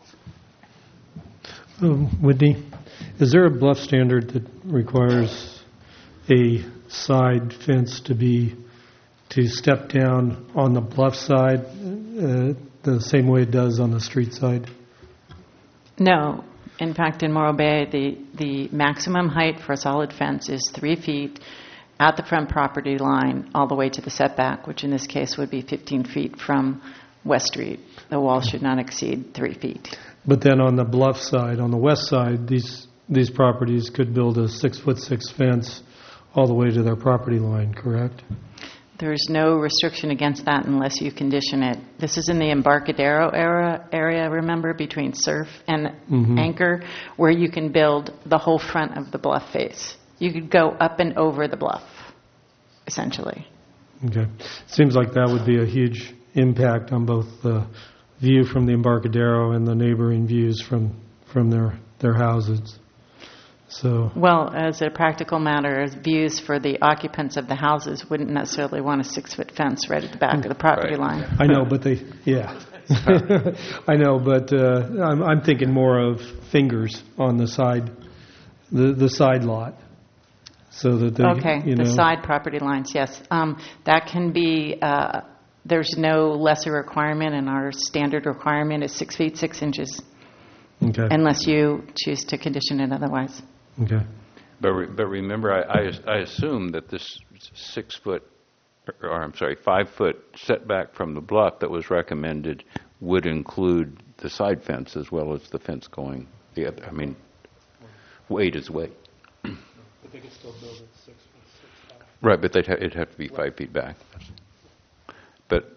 Um, Whitney, is there a bluff standard that requires a side fence to be to step down on the bluff side uh, the same way it does on the street side? No. In fact, in Morro Bay, the, the maximum height for a solid fence is three feet at the front property line all the way to the setback, which in this case would be fifteen feet from West Street. The wall should not exceed three feet. But then on the bluff side, on the west side, these these properties could build a six-foot-six fence all the way to their property line, correct? There's no restriction against that unless you condition it. This is in the Embarcadero era, area, remember, between Surf and Mm-hmm. Anchor, where you can build the whole front of the bluff face. You could go up and over the bluff, essentially. Okay. Seems like that would be a huge impact on both the view from the Embarcadero and the neighboring views from, from their, their houses. So, Well, as a practical matter, views for the occupants of the houses wouldn't necessarily want a six-foot fence right at the back of the property Right. line. I know, but they, yeah. I know, but uh, I'm, I'm thinking more of fingers on the side, the, the side lot. So that they, Okay, you know. the side property lines, yes. Um, That can be, uh, there's no lesser requirement, and our standard requirement is six feet, six inches, Okay. unless you choose to condition it otherwise. Okay. But re- but remember, I, I, I assume that this six-foot, or I'm sorry, five-foot setback from the bluff that was recommended would include the side fence as well as the fence going the other. I mean, weight is weight. But they could still build it six foot six high. Right, but they'd ha- it'd have to be five feet back. But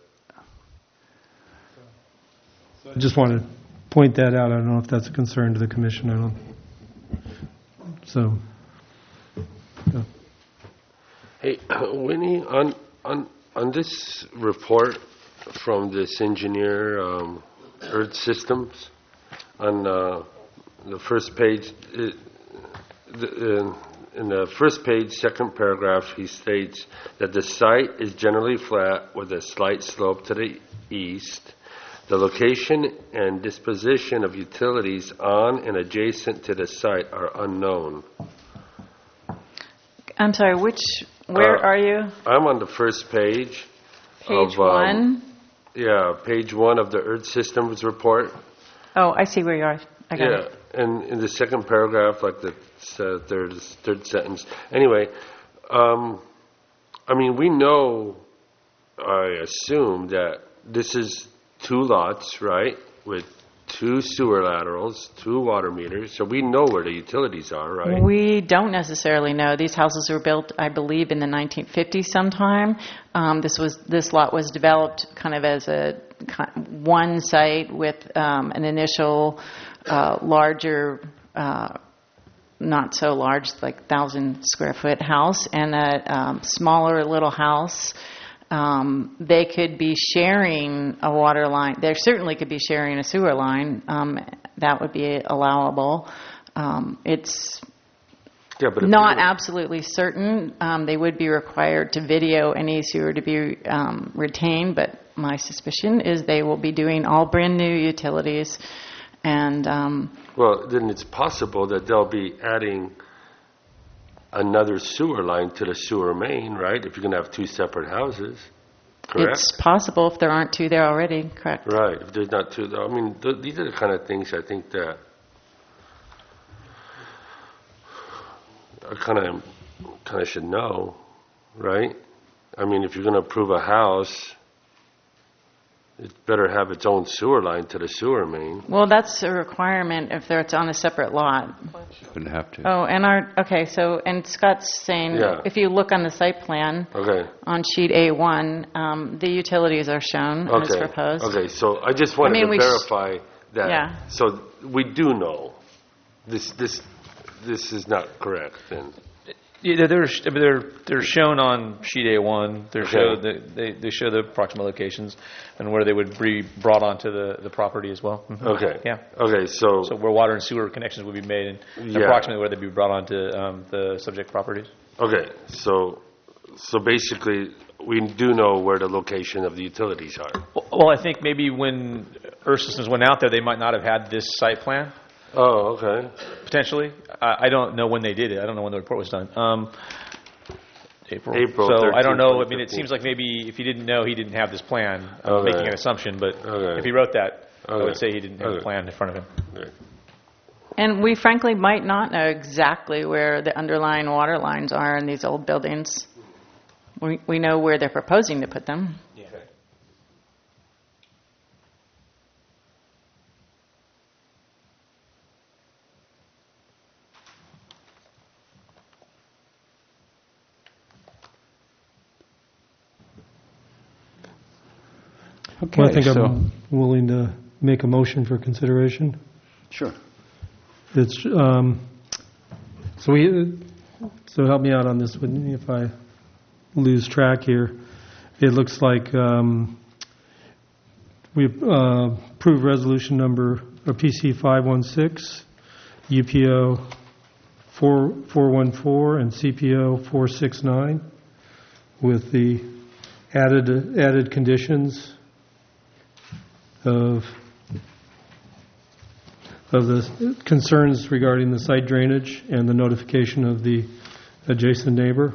So I just want to point that out. I don't know if that's a concern to the commission. I don't. So. yeah. Hey, Winnie, on, on, on this report from this engineer, um, Earth Systems, on uh, the first page, it, the, uh, in the first page, second paragraph, he states that the site is generally flat with a slight slope to the east. The location and disposition of utilities on and adjacent to the site are unknown. I'm sorry, which, where Uh, are you? I'm on the first page. Page of, um, one? Yeah, page one of the Earth Systems report. Oh, I see where you are. I got Yeah, it. and in the second paragraph, like the uh, third third sentence. Anyway, um, I mean, we know, I assume, that this is two lots, right, with two sewer laterals, two water meters, so we know where the utilities are, right? We don't necessarily know. These houses were built, I believe, in the nineteen fifties sometime. Um, This was, this lot was developed kind of as a, ki- one site with um, an initial uh, larger, uh, not so large, like thousand square foot house, and a um, smaller little house, um, they could be sharing a water line. They certainly could be sharing a sewer line. Um, that would be allowable. Um, it's Yeah, but if not you- absolutely certain. Um, they would be required to video any sewer to be um, retained, but my suspicion is they will be doing all brand new utilities. And um, Well, then it's possible that they'll be adding another sewer line to the sewer main, right? If you're going to have two separate houses, correct? it's possible if there aren't two there already, correct? Right, if there's not two, I mean, th- these are the kind of things I think that I kind of, kind of should know, right? I mean, if you're going to approve a house, it better have its own sewer line to the sewer main. Well, that's a requirement if they're- it's on a separate lot. Wouldn't have to. Oh, and our, okay, so, and Scott's saying, Yeah. if you look on the site plan, Okay, on sheet A one, um, the utilities are shown as okay. proposed. Okay, so I just wanted mean, to we sh- verify that. Yeah. So we do know this, this, this is not correct then. Yeah, they're they're they're shown on sheet A one. They're Okay. show the, they they show the approximate locations and where they would be brought onto the, the property as well. Mhm. Okay. Yeah. Okay, so, So where water and sewer connections would be made, and Yeah. approximately where they'd be brought onto um, the subject properties. okay, so, so basically, we do know where the location of the utilities are. Well, I think maybe when Earth Systems went out there, they might not have had this site plan. Oh, okay. Potentially. I I don't know when they did it. I don't know when the report was done. Um, April. April So I don't thirteenth, know. I mean, it twenty seems like maybe if he didn't know, he didn't have this plan. I'm Okay. making an assumption, but Okay. if he wrote that, I Okay. would say he didn't have Okay. the plan in front of him. Okay. And we frankly might not know exactly where the underlying water lines are in these old buildings. We we know where they're proposing to put them. Okay, Well, I think so, I'm willing to make a motion for consideration. sure. It's, um, so we, so help me out on this, wouldn't you, if I lose track here. It looks like um, we uh, approved resolution number, or P C five one six, U P O four one four, and C P O four six nine, with the added, added conditions of of the concerns regarding the site drainage and the notification of the adjacent neighbor.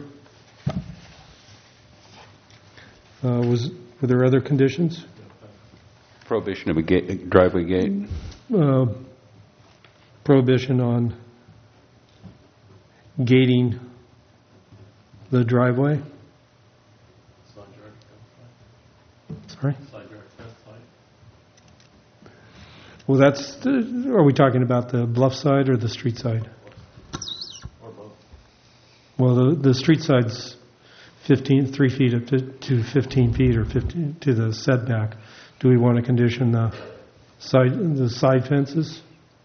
Uh, Was, were there other conditions? Prohibition of a gate, driveway gate. Uh, Prohibition on gating the driveway? Sorry? Well, that's, the- are we talking about the bluff side or the street side? Or both. Well, the, the street side's fifteen, three feet up to, to fifteen feet or fifteen, to the setback. Do we want to condition the side, the side fences?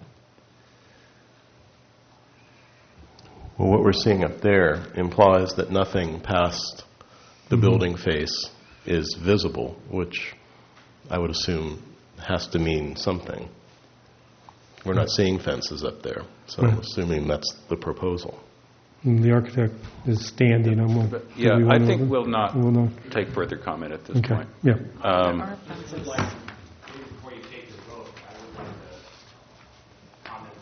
Well, what we're seeing up there implies that nothing past the building face is visible, which I would assume has to mean something. We're not seeing fences up there, so I'm assuming that's the proposal. And the architect is standing, I'm going. Yeah, I think we'll not We'll not, take further comment at this okay, point. yeah. Um, Our fences. Before you take the vote, I would like to comment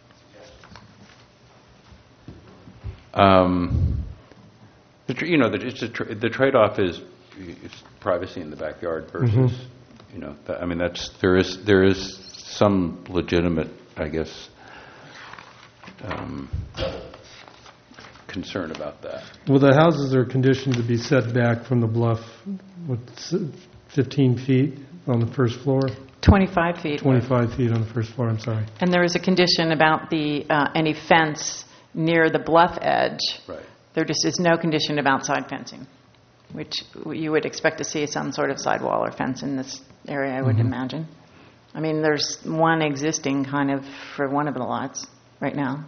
on suggestions. Um, the tr- you know, the, it's a tr- the trade-off is, is privacy in the backyard versus, you know, that, I mean, that's there is there is some legitimate, I guess, um, concern about that. Well, the houses are conditioned to be set back from the bluff, what's fifteen feet on the first floor? twenty-five feet. twenty-five feet on the first floor, I'm sorry. And there is a condition about the, uh, any fence near the bluff edge. Right. There just is no condition of outside fencing, which you would expect to see some sort of sidewall or fence in this area, I would imagine. I mean, there's one existing kind of for one of the lots right now.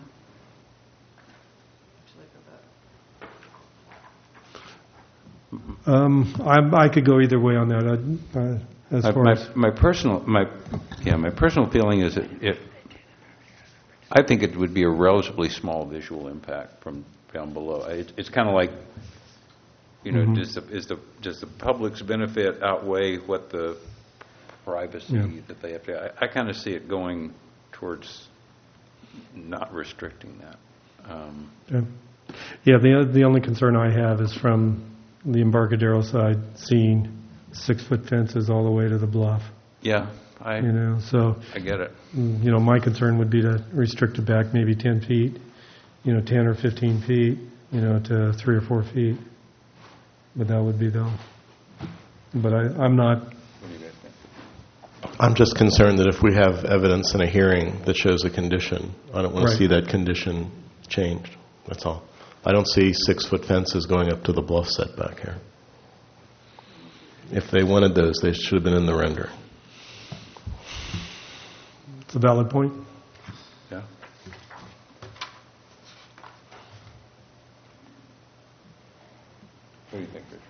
Um, I, I could go either way on that. I, uh, as My, far my, as my personal, my, yeah, my personal feeling is that it, I think it would be a relatively small visual impact from down below. It, it's kind of like, you know, Mhm. does the, is the, does the public's benefit outweigh what the privacy Yeah. that they have to? I, I kind of see it going towards not restricting that. Um, yeah, yeah. The the only concern I have is from the Embarcadero side, seeing six foot fences all the way to the bluff. yeah, I, You know, so I get it. mm, you know, my concern would be to restrict it back maybe ten feet, you know, ten or fifteen feet, you know, to three or four feet. But that would be the. But I, I'm not. What do you guys think? I'm just concerned that if we have evidence in a hearing that shows a condition, I don't want Right. to see that condition changed. That's all. I don't see six-foot fences going up to the bluff setback here. If they wanted those, they should have been in the rendering. It's a valid point. Yeah. What do you think, Rich?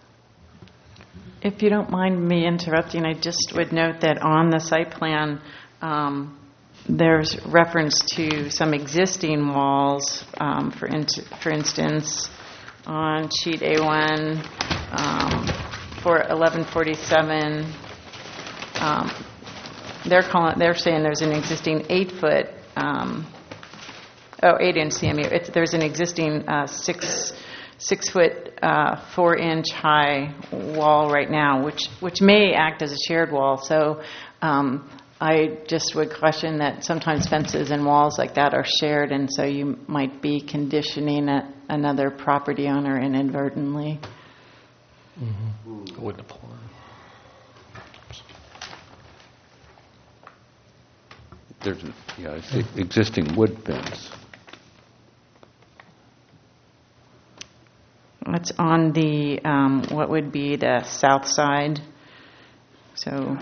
If you don't mind me interrupting, I just would note that on the site plan, um, there's reference to some existing walls, um, for in- for instance, on sheet A one um, for eleven forty-seven. Um, they're calling, they're saying there's an existing eight-foot, um, oh, eight-inch C M U. It's, there's an existing uh, six six-foot, uh, four-inch high wall right now, which which may act as a shared wall. So um, I just would question that sometimes fences and walls like that are shared, and so you might be conditioning a, another property owner inadvertently. Wouldn't apply. There's, an, yeah, I see existing wood fence. It's on the, um, what would be the south side. So,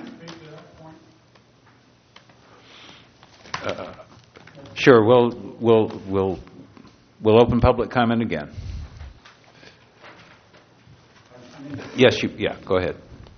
Sure, we'll, we'll, we'll, we'll open public comment again. Yes, you, yeah, go ahead.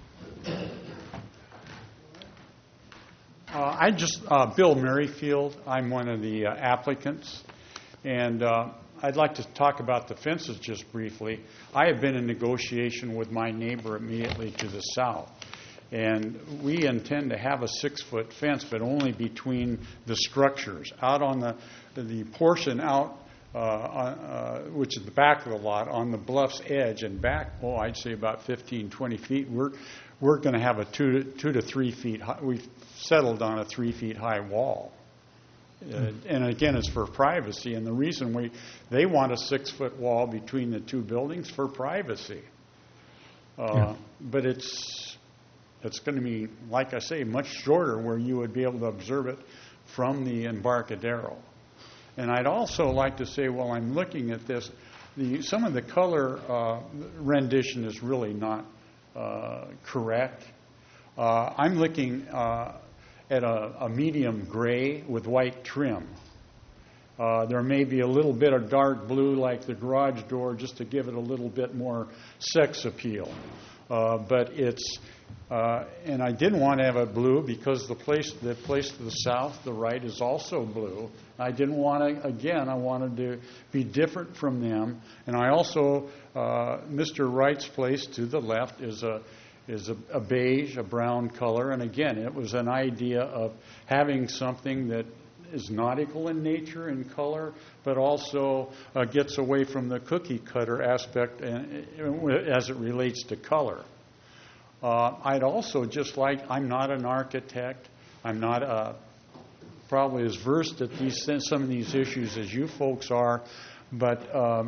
Uh, I just, uh, Bill Merrifield, I'm one of the uh, applicants, and uh, I'd like to talk about the fences just briefly. I have been in negotiation with my neighbor immediately to the south, and we intend to have a six-foot fence, but only between the structures. Out on the, the portion out, uh, uh, which is the back of the lot, on the bluff's edge and back, oh, I'd say about fifteen, twenty feet, we're, we're going to have a two to, two to three feet high. We've settled on a three feet high wall. Uh, and again, it's for privacy. And the reason we they want a six foot wall between the two buildings for privacy. Uh, Yeah. But it's it's going to be, like I say, much shorter, where you would be able to observe it from the Embarcadero. And I'd also like to say, while I'm looking at this, the some of the color uh, rendition is really not uh, correct. Uh, I'm looking uh, at a, a medium gray with white trim. Uh, there may be a little bit of dark blue like the garage door just to give it a little bit more sex appeal. Uh, but it's, uh, and I didn't want to have it blue because the place, the place to the south, the right, is also blue. I didn't want to, again, I wanted to be different from them. And I also, uh, Mister Wright's place to the left is a, is a, a beige, a brown color. And again, it was an idea of having something that is nautical in nature and color, but also uh, gets away from the cookie cutter aspect and, uh, as it relates to color. Uh, I'd also just like, I'm not an architect, I'm not uh, probably as versed at these some of these issues as you folks are, but um,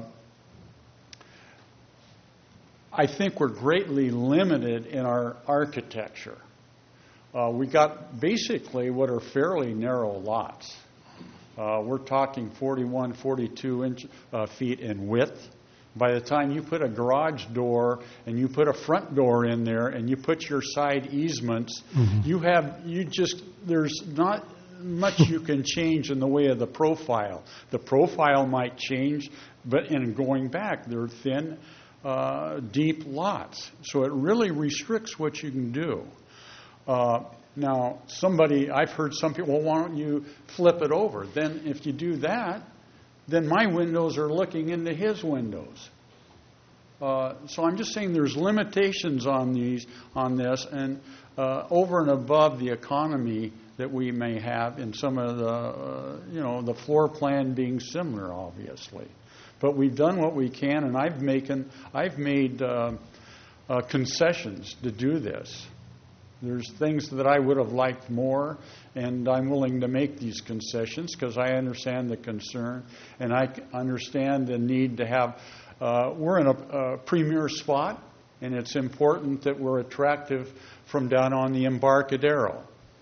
I think we're greatly limited in our architecture. Uh, we got basically what are fairly narrow lots. Uh, we're talking forty-one, forty-two inch uh, feet in width, By the time you put a garage door and you put a front door in there and you put your side easements, mm-hmm. you have, you just, there's not much you can change in the way of the profile. The profile might change, but in going back, they're thin, uh, deep lots. So it really restricts what you can do. Uh, now, somebody, I've heard some people, well, why don't you flip it over? Then if you do that, then my windows are looking into his windows. Uh, so I'm just saying there's limitations on these, on this, and uh, over and above the economy that we may have in some of the, uh, you know, the floor plan being similar, obviously. But we've done what we can, and I've making, I've made uh, uh, concessions to do this. There's things that I would have liked more, and I'm willing to make these concessions because I understand the concern, and I understand the need to have, uh, we're in a, a premier spot, and it's important that we're attractive from down on the Embarcadero.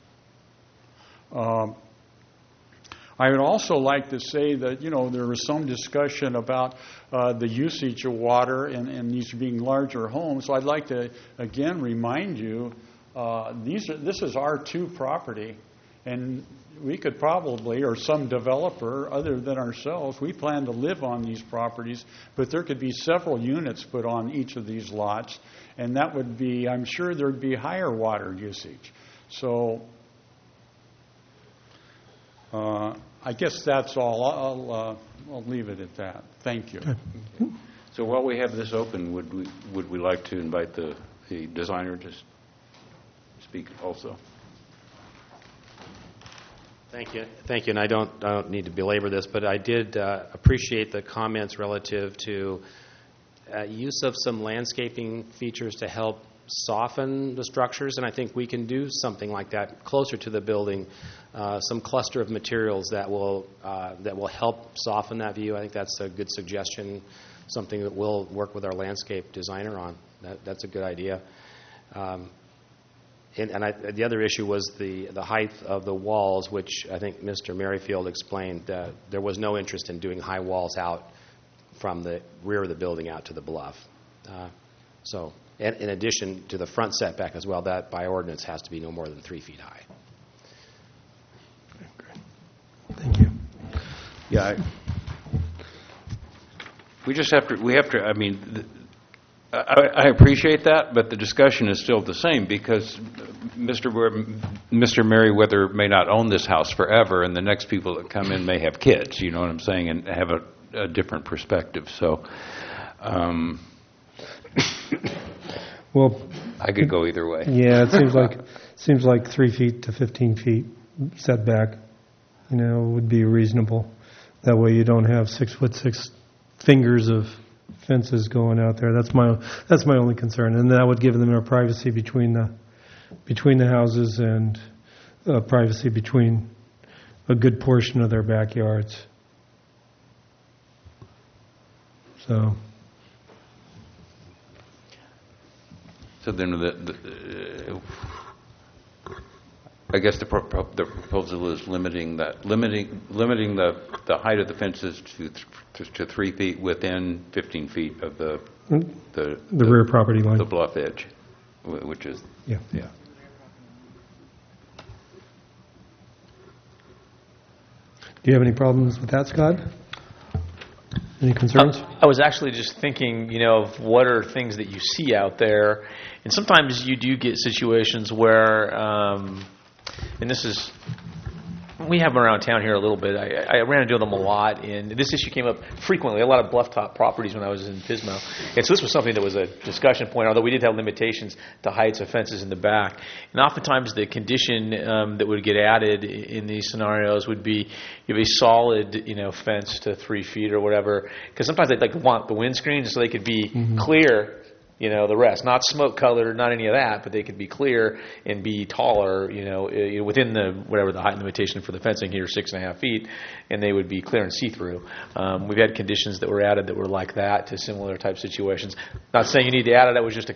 Um, I would also like to say that, you know, there was some discussion about uh, the usage of water and, and these being larger homes. So I'd like to, again, remind you, uh, these are, this is R two property, and we could probably, or some developer other than ourselves, we plan to live on these properties, but there could be several units put on each of these lots, and that would be, I'm sure there would be higher water usage. So Uh, I guess that's all. I'll, uh, I'll leave it at that. Thank you. So while we have this open, would we would we like to invite the, the designer to speak also? Thank you. Thank you. And I don't, I don't need to belabor this, but I did uh, appreciate the comments relative to uh, use of some landscaping features to help soften the structures, and I think we can do something like that closer to the building, uh, some cluster of materials that will uh, that will help soften that view. I think that's a good suggestion, something that we'll work with our landscape designer on. That, that's a good idea. Um, and and I, the other issue was the, the height of the walls, which I think Mister Merrifield explained. Uh, there was no interest in doing high walls out from the rear of the building out to the bluff. Uh, so. And in addition to the front setback as well, that by ordinance has to be no more than three feet high. Thank you. Yeah, I, we just have to. We have to. I mean, th- I, I appreciate that, but the discussion is still the same because Mister Mister Merriweather may not own this house forever, and the next people that come in may have kids. You know what I'm saying, and have a, a different perspective. So. Um, Well, I could go either way. Yeah, it seems like seems like three feet to fifteen feet setback, you know, would be reasonable. That way, you don't have six foot six fingers of fences going out there. That's my that's my only concern, and that would give them more privacy between the between the houses and uh, privacy between a good portion of their backyards. So. So then, the, the, uh, I guess the, pro- the proposal is limiting that, limiting limiting the, the height of the fences to, to to three feet within fifteen feet of the the, the, the rear property line, the bluff edge, which is yeah yeah. Do you have any problems with that, Scott? Any concerns? Uh, I was actually just thinking, you know, of what are things that you see out there, and sometimes you do get situations where, um, and this is, we have them around town here a little bit. I, I ran into them a lot, and this issue came up frequently. A lot of bluff top properties when I was in Pismo, and so this was something that was a discussion point. Although we did have limitations to heights of fences in the back, and oftentimes the condition um, that would get added in these scenarios would be you have a solid, you know, fence to three feet or whatever. Because sometimes they'd like want the windscreen so they could be mm-hmm. clear. You know, the rest, not smoke colored, not any of that, but they could be clear and be taller, you know, within the, whatever the height limitation for the fencing here, six and a half feet, and they would be clear and see-through. Um, we've had conditions that were added that were like that to similar type situations. Not saying you need to add it, that was just a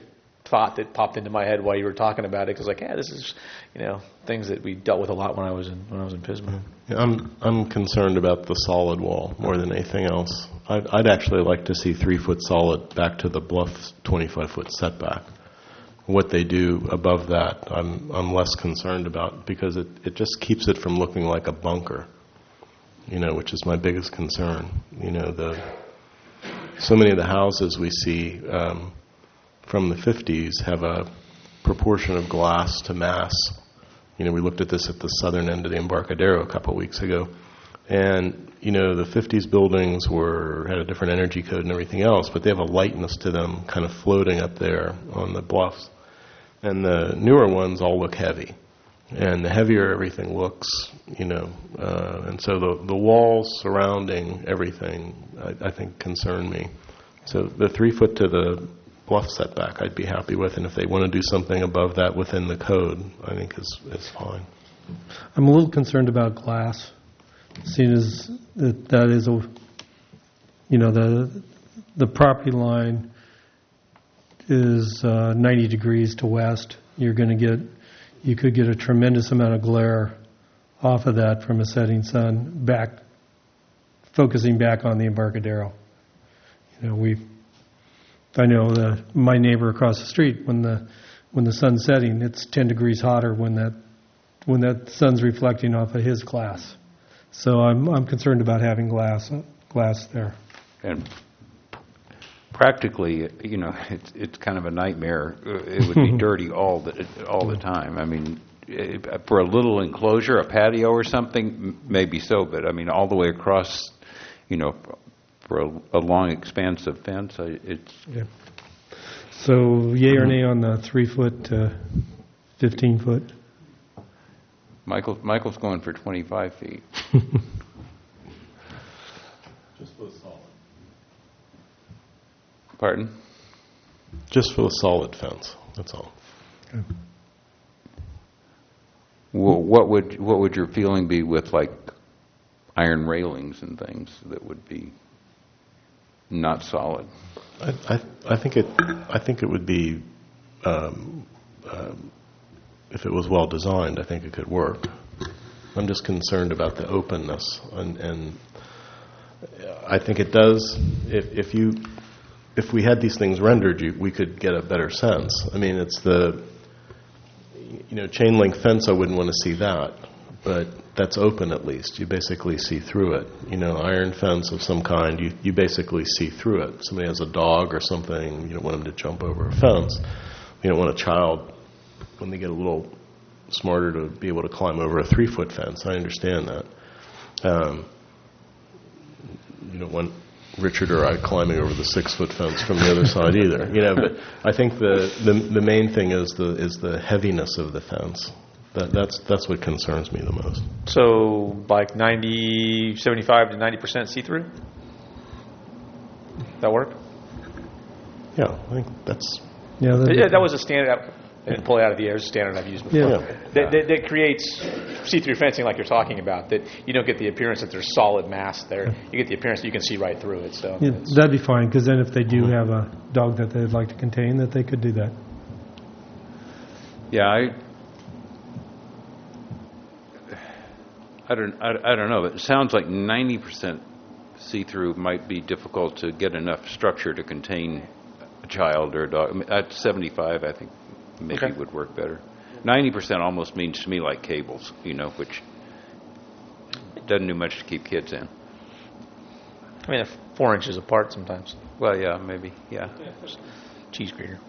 thought that popped into my head while you were talking about it. Because like, yeah, this is, you know, things that we dealt with a lot when I was in when I was in Pismo. Yeah, I'm I'm concerned about the solid wall more than anything else. I'd, I'd actually like to see three foot solid back to the bluff twenty-five foot setback. What they do above that, I'm I'm less concerned about because it, it just keeps it from looking like a bunker. You know, which is my biggest concern. You know, the so many of the houses we see um, from the fifties have a proportion of glass to mass. You know, we looked at this at the southern end of the Embarcadero a couple of weeks ago, and you know, the fifties buildings were had a different energy code and everything else, but they have a lightness to them, kind of floating up there on the bluffs. And the newer ones all look heavy. And the heavier everything looks, you know, uh, and so the the walls surrounding everything, I, I think, concern me. So the three foot to the bluff setback, I'd be happy with, and if they want to do something above that within the code, I think is is fine. I'm a little concerned about glass, seeing as that that is a, you know, the the property line is uh, ninety degrees to west. You're going to get You could get a tremendous amount of glare off of that from a setting sun, back, focusing back on the Embarcadero. You know, we, I know the, my neighbor across the street, when the when the sun's setting, it's ten degrees hotter when that when that sun's reflecting off of his glass. So I'm I'm concerned about having glass glass there. And practically, you know, it's it's kind of a nightmare. It would be dirty all the all the time. I mean, for a little enclosure, a patio or something, maybe so. But I mean, all the way across, you know, for a, a long expanse of fence, it's. Yeah. So, yay or nay on the three foot to fifteen foot? Michael Michael's going for twenty-five feet. Just for the solid. Pardon? Just for the solid fence. That's all. Okay. Well, what would what would your feeling be with like iron railings and things that would be not solid? I I, I think it I think it would be um, um, if it was well designed. I think it could work. I'm just concerned about the openness, and, and I think it does. If if you if we had these things rendered, you, we could get a better sense. I mean, it's the you know chain link fence. I wouldn't want to see that, but that's open at least. You basically see through it. You know, iron fence of some kind. You you basically see through it. Somebody has a dog or something. You don't want them to jump over a fence. You don't want a child when they get a little smarter to be able to climb over a three foot fence. I understand that. Um, you don't want Richard or I climbing over the six foot fence from the other side either. You know, but I think the, the the main thing is the is the heaviness of the fence. That that's that's what concerns me the most. So like ninety, seventy-five to ninety percent see through. That work? Yeah, I think that's. Yeah, Yeah, that was a standard. I didn't pull it out of the air. It's a standard I've used before. Yeah. That, that, that creates see-through fencing like you're talking about, that you don't get the appearance that there's solid mass there. You get the appearance that you can see right through it. So Yeah, that'd be fine, because then if they do have a dog that they'd like to contain, that they could do that. Yeah, I. I don't. I, I don't know. It sounds like ninety percent see-through might be difficult to get enough structure to contain a child or a dog. I mean, at seventy-five, I think maybe Okay. would work better. ninety percent almost means to me like cables, you know, which doesn't do much to keep kids in. I mean, they're four inches apart sometimes. Well, yeah, maybe, yeah. Cheese grater.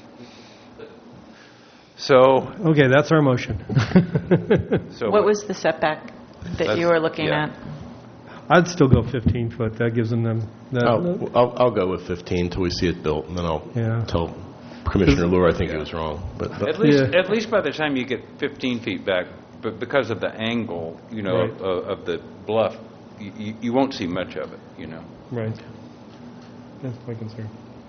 So, Okay, that's our motion. so What was the setback that That's- you were looking yeah. at? I'd still go fifteen foot. That gives them them. That, I'll, I'll I'll go with fifteen till we see it built, and then I'll Yeah. tell Commissioner Lure I think he was wrong. But, but At least, Yeah. at least by the time you get fifteen feet back, but because of the angle, you know, Right. of, of the bluff, you, you, you won't see much of it, you know. Right. That's my concern.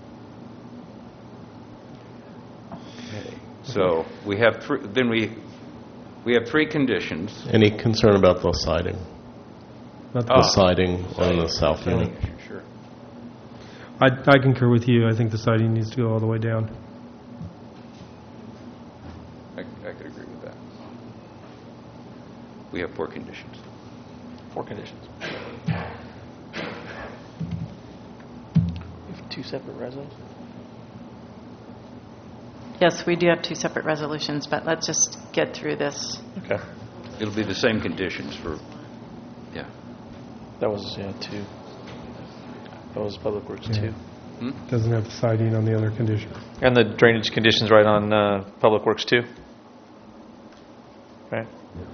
So we have three. Then we we have three conditions. any concern about the siding? Not The Ah. siding on the south unit. Sure. I, I concur with you. I think the siding needs to go all the way down. have four conditions. Four conditions. Two separate resolutions? Yes, we do have two separate resolutions, but let's just get through this. Okay. It'll be the same conditions for, yeah. That was, yeah, two. That was Public Works Yeah. two. Doesn't have siding on the other condition. And the drainage conditions right on uh, Public Works two? Right.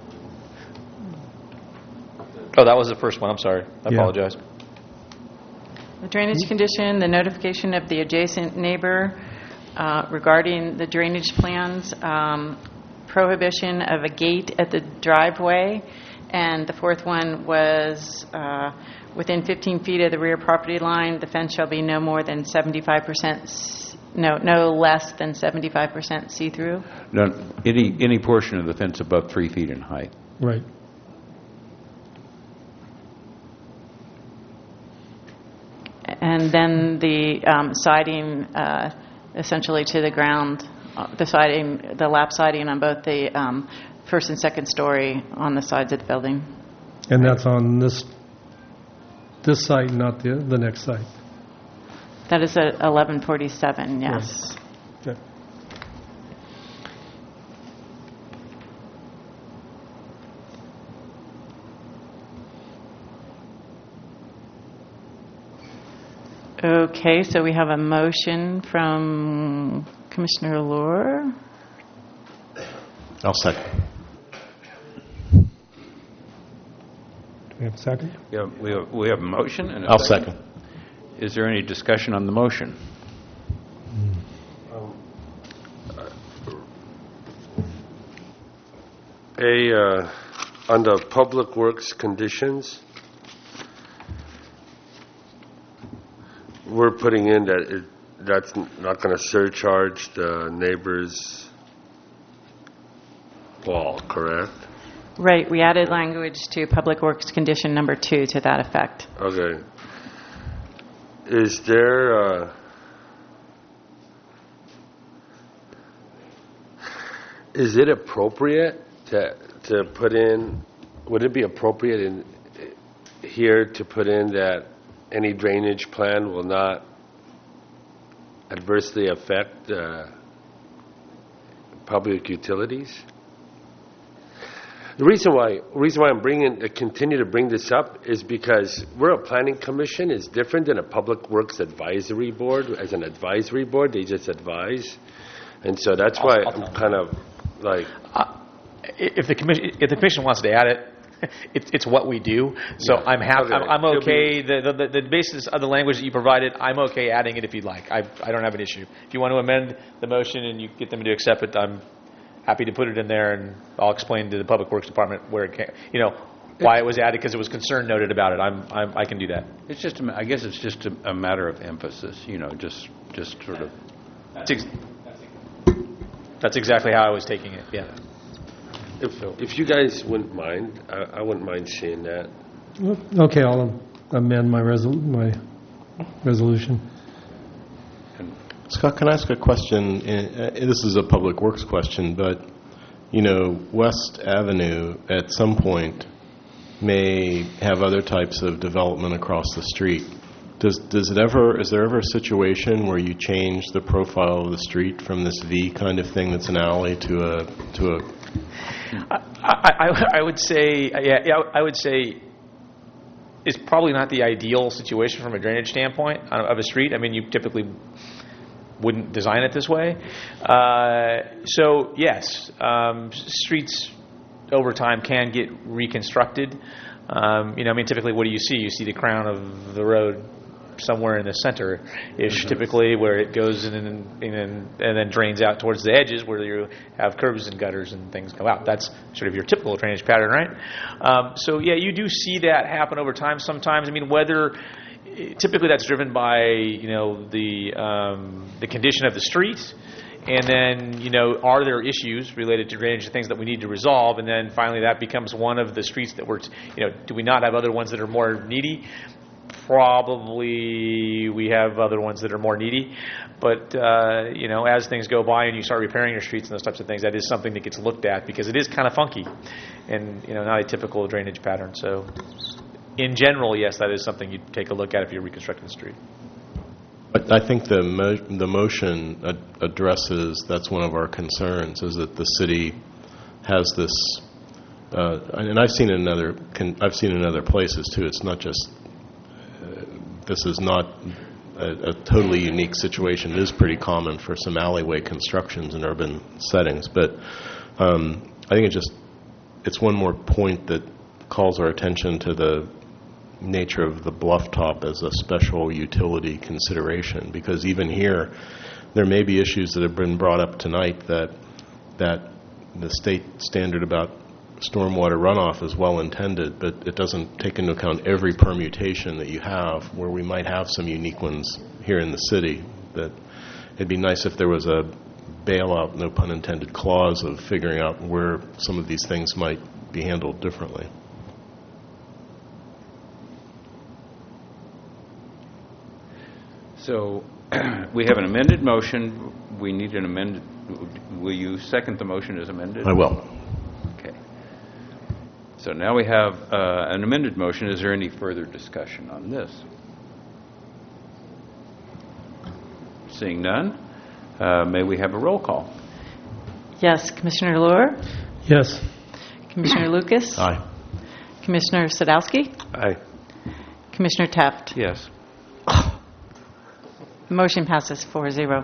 Oh, that was the first one. I'm sorry. I Yeah. apologize. The drainage condition, the notification of the adjacent neighbor uh, regarding the drainage plans, um, prohibition of a gate at the driveway, and the fourth one was uh, within fifteen feet of the rear property line, the fence shall be no more than seventy-five percent, s- no, no less than seventy-five percent see-through. No, any, any portion of the fence above three feet in height. Right. And then the um, siding uh, essentially to the ground, uh, the siding, the lap siding on both the um, first and second story on the sides of the building. And that's on this, this site, not the, the next site. That is at eleven forty-seven, yes. Okay. Okay, so we have a motion from Commissioner Lohr. I'll second. Do we have a second? Yeah, we have, we have a motion and a I'll second. second. Is there any discussion on the motion? A, uh, under Public Works conditions, we're putting in that it, that's not going to surcharge the neighbor's wall, correct? Right, we added language to Public Works condition number two to that effect. Okay. Is there, uh, is it appropriate to, to put in, would it be appropriate in here to put in that any drainage plan will not adversely affect uh, public utilities? The reason why, reason why I'm bringing, uh, continue to bring this up is because we're a planning commission. It's different than a public works advisory board. As an advisory board, they just advise, and so that's why I'm kind of like. Uh, if the commission, if the commission wants to add it, it it's what we do. So Yeah. I'm happy. Okay. I'm, I'm It'll okay. The, the the basis of the language that you provided, I'm okay adding it if you'd like. I I don't have an issue. If you want to amend the motion and you get them to accept it, I'm happy to put it in there, and I'll explain to the Public Works Department where it can, you know, why it was added, because it was concern noted about it. I'm, I'm I can do that. It's just, a ma- I guess it's just a, a matter of emphasis, you know, just, just sort of. That's, ex- that's exactly how I was taking it. Yeah. If if you guys wouldn't mind, I, I wouldn't mind seeing that. Okay, I'll amend my resol, my resolution. Scott, can I ask a question? Uh, This is a Public Works question, but, you know, West Avenue at some point may have other types of development across the street. Does does it ever, is there ever a situation where you change the profile of the street from this V kind of thing that's an alley to a, to a... I, I, I would say, yeah, yeah, I would say it's probably not the ideal situation from a drainage standpoint of a street. I mean, you typically wouldn't design it this way. Uh, so, yes, um, streets over time can get reconstructed. Um, you know, I mean, typically, what do you see? You see the crown of the road somewhere in the center-ish, typically, where it goes in and, in and, and then drains out towards the edges where you have curbs and gutters and things go out. That's sort of your typical drainage pattern, right? Um, so, yeah, you do see that happen over time sometimes. I mean, whether... Typically, that's driven by, you know, the um, the condition of the street, and then, you know, are there issues related to drainage and things that we need to resolve, and then finally that becomes one of the streets that we're, you know, do we not have other ones that are more needy? probably we have other ones that are more needy. But, uh, you know, as things go by and you start repairing your streets and those types of things, that is something that gets looked at because it is kind of funky and, you know, not a typical drainage pattern. So in general, yes, that is something you'd take a look at if you're reconstructing the street. I I think the mo- the motion ad- addresses, that's one of our concerns, is that the city has this, uh, and I've seen it in other, con- I've seen it in other places too. It's not just, uh, this is not a, a totally unique situation. It is pretty common for some alleyway constructions in urban settings, but um, I think it just, it's one more point that calls our attention to the nature of the bluff top as a special utility consideration, because even here there may be issues that have been brought up tonight that that the state standard about stormwater runoff is well intended, but it doesn't take into account every permutation that you have, where we might have some unique ones here in the city. That it'd be nice if there was a bailout, no pun intended, clause of figuring out where some of these things might be handled differently. So we have an amended motion. We need an amended. Will you second the motion as amended? I will. Okay. So now we have uh, an amended motion. Is there any further discussion on this? Seeing none, uh, may we have a roll call? Yes, Commissioner Lure, Yes. Commissioner Lucas, Aye. Commissioner Sadowski, Aye. Commissioner Taft. Yes. The motion passes four zero.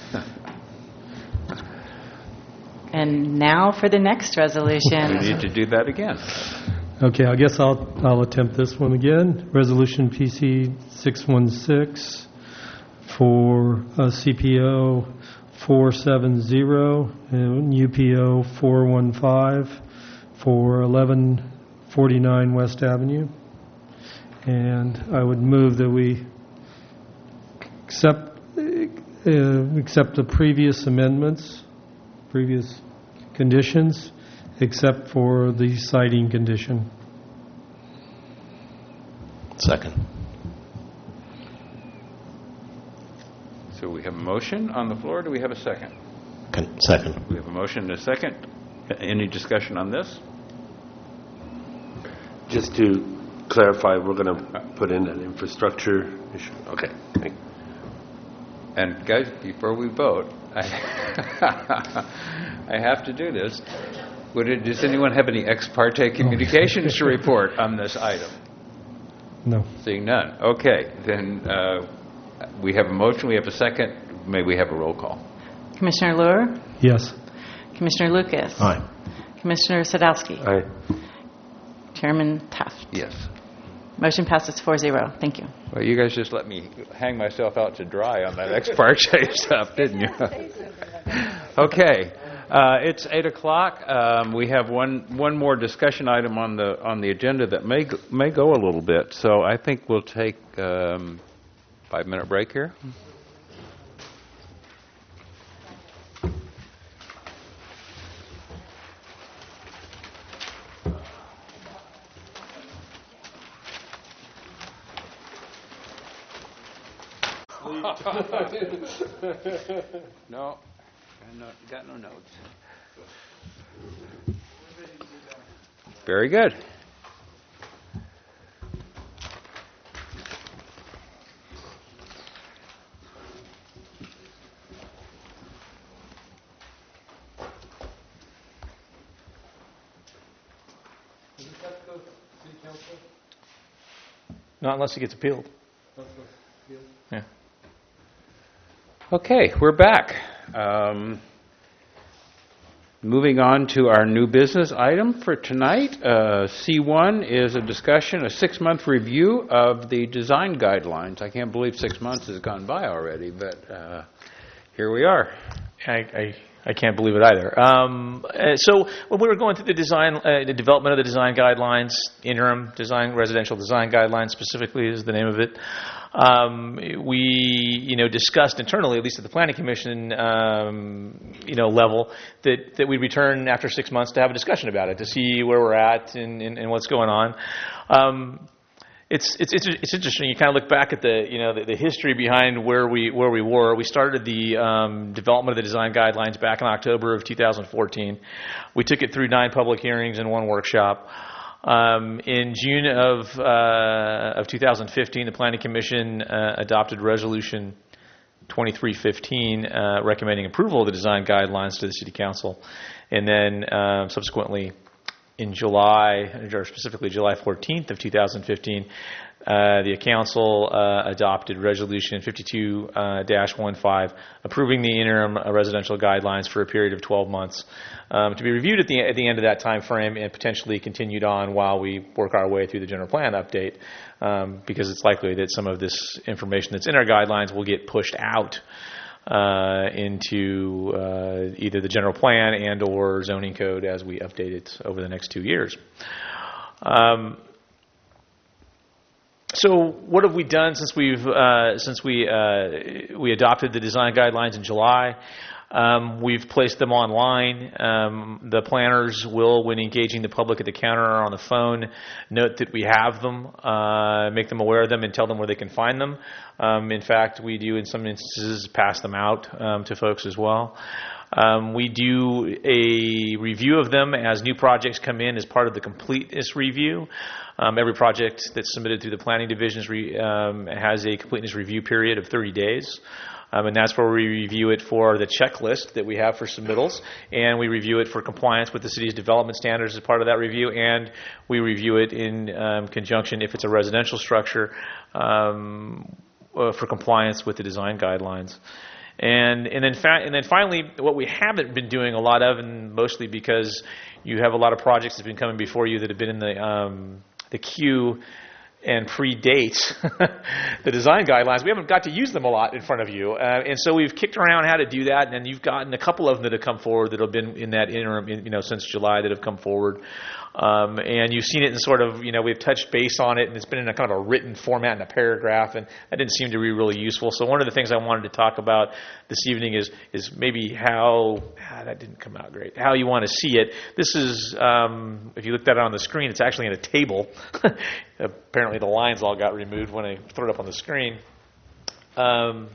And now for the next We resolution. need to do that again. Okay, I guess I'll, I'll attempt this one again. Resolution P C six one six for uh, C P O four seven zero and U P O four one five for eleven forty-nine West Avenue. And I would move that we accept, uh, accept the previous amendments, previous conditions, except for the citing condition. Second. So we have a motion on the floor. Do we have a second? Con- second. We have a motion and a second. Any discussion on this? Just to clarify, we're going to put in an infrastructure issue. Okay. Thank you. And guys, before we vote, I, I have to do this. Would it, does anyone have any ex parte communications to report on this item? No. Seeing none. Okay, then uh, we have a motion. We have a second. May we have a roll call? Commissioner Lure, Yes. Commissioner Lucas, Aye. Commissioner Sadowski, Aye. Chairman Taft. Yes. Motion passes four zero. Thank you. Well, you guys just let me hang myself out to dry on that ex parte stuff, didn't you? Okay. Uh, it's eight o'clock. Um, we have one one more discussion item on the on the agenda that may go- may go a little bit. So I think we'll take um, five minute break here. No, got no, got no notes. Very good. Not unless it gets appealed. Yeah. Okay, we're back. Um, moving on to our new business item for tonight. Uh, C one is a discussion, a six-month review of the design guidelines. I can't believe six months has gone by already, but uh, here we are. I, I, I can't believe it either. Um, uh, so when we were going through the design, uh, the development of the design guidelines, interim design, residential design guidelines specifically is the name of it. Um, we, you know, discussed internally, at least at the Planning Commission, um, you know, level, that, that we return after six months to have a discussion about it, to see where we're at and, and, and what's going on. Um, It's it's it's it's interesting. You kind of look back at the you know the, the history behind where we where we were. We started the um, development of the design guidelines back in October of two thousand fourteen. We took it through nine public hearings and one workshop. Um, in June of uh, of two thousand fifteen, the Planning Commission uh, adopted Resolution twenty-three fifteen, uh, recommending approval of the design guidelines to the City Council, and then uh, subsequently, in July, or specifically July fourteenth of two thousand fifteen, uh, the Council uh, adopted Resolution fifty-two dash fifteen, approving the interim uh, residential guidelines for a period of twelve months, um, to be reviewed at the at the end of that time frame and potentially continued on while we work our way through the general plan update, um, because it's likely that some of this information that's in our guidelines will get pushed out Uh, into uh, either the general plan and or zoning code as we update it over the next two years. Um, so what have we done since we've uh, since we uh, we adopted the design guidelines in July? Um, we've placed them online. Um, the planners will, when engaging the public at the counter or on the phone, note that we have them, uh, make them aware of them, and tell them where they can find them. Um, in fact, we do, in some instances, pass them out um, to folks as well. Um, we do a review of them as new projects come in as part of the completeness review. Um, every project that's submitted through the planning divisions re, um, has a completeness review period of thirty days. Um, and that's where we review it for the checklist that we have for submittals, and we review it for compliance with the city's development standards as part of that review, and we review it in um, conjunction, if it's a residential structure, um, uh, for compliance with the design guidelines. And and then fa- and then finally, what we haven't been doing a lot of, and mostly because you have a lot of projects that have been coming before you that have been in the um, the queue and predates the design guidelines, we haven't got to use them a lot in front of you. Uh, and so we've kicked around how to do that, and you've gotten a couple of them that have come forward that have been in that interim, you know, since July that have come forward. Um, and you've seen it in sort of, you know, we've touched base on it, and it's been in a kind of a written format in a paragraph, and that didn't seem to be really useful. So one of the things I wanted to talk about this evening is is maybe how, ah, that didn't come out great, how you want to see it. This is, um, if you looked at it on the screen, it's actually in a table. Apparently the lines all got removed when I threw it up on the screen. Um,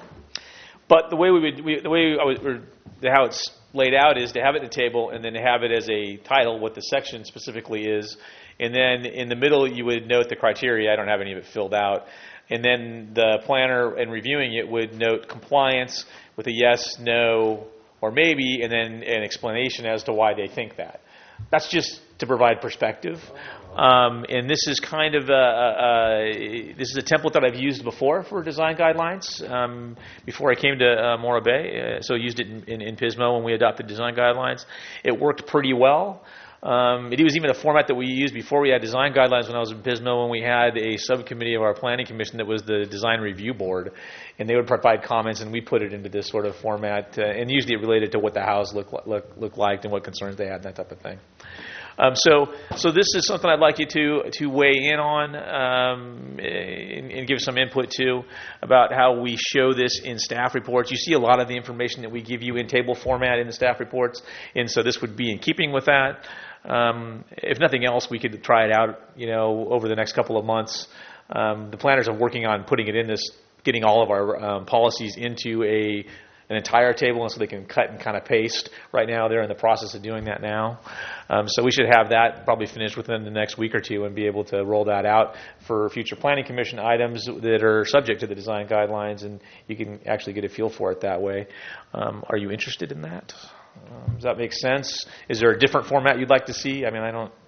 but the way we would, we, the way I would, or how it's laid out is to have it at the table and then to have it as a title, what the section specifically is. And then in the middle, you would note the criteria. I don't have any of it filled out. And then the planner, in reviewing it, would note compliance with a yes, no, or maybe, and then an explanation as to why they think that. That's just to provide perspective. Um, and this is kind of a, a, a, this is a template that I've used before for design guidelines um, before I came to uh, Morro Bay. Uh, so I used it in, in, in Pismo when we adopted design guidelines. It worked pretty well. Um, it was even a format that we used before we had design guidelines when I was in Pismo, when we had a subcommittee of our planning commission that was the design review board, and they would provide comments, and we put it into this sort of format, uh, and usually it related to what the house looked look, look like and what concerns they had, and that type of thing. Um, so, so this is something I'd like you to to weigh in on um, and, and give some input to about how we show this in staff reports. You see a lot of the information that we give you in table format in the staff reports, and so this would be in keeping with that. Um, if nothing else, we could try it out, you know, over the next couple of months. Um, the planners are working on putting it in this, getting all of our um, policies into a an entire table, and so they can cut and kind of paste. Right now, they're in the process of doing that now. Um, so we should have that probably finished within the next week or two and be able to roll that out for future planning commission items that are subject to the design guidelines, and you can actually get a feel for it that way. Um, are you interested in that? Um, does that make sense? Is there a different format you'd like to see? I mean, I don't...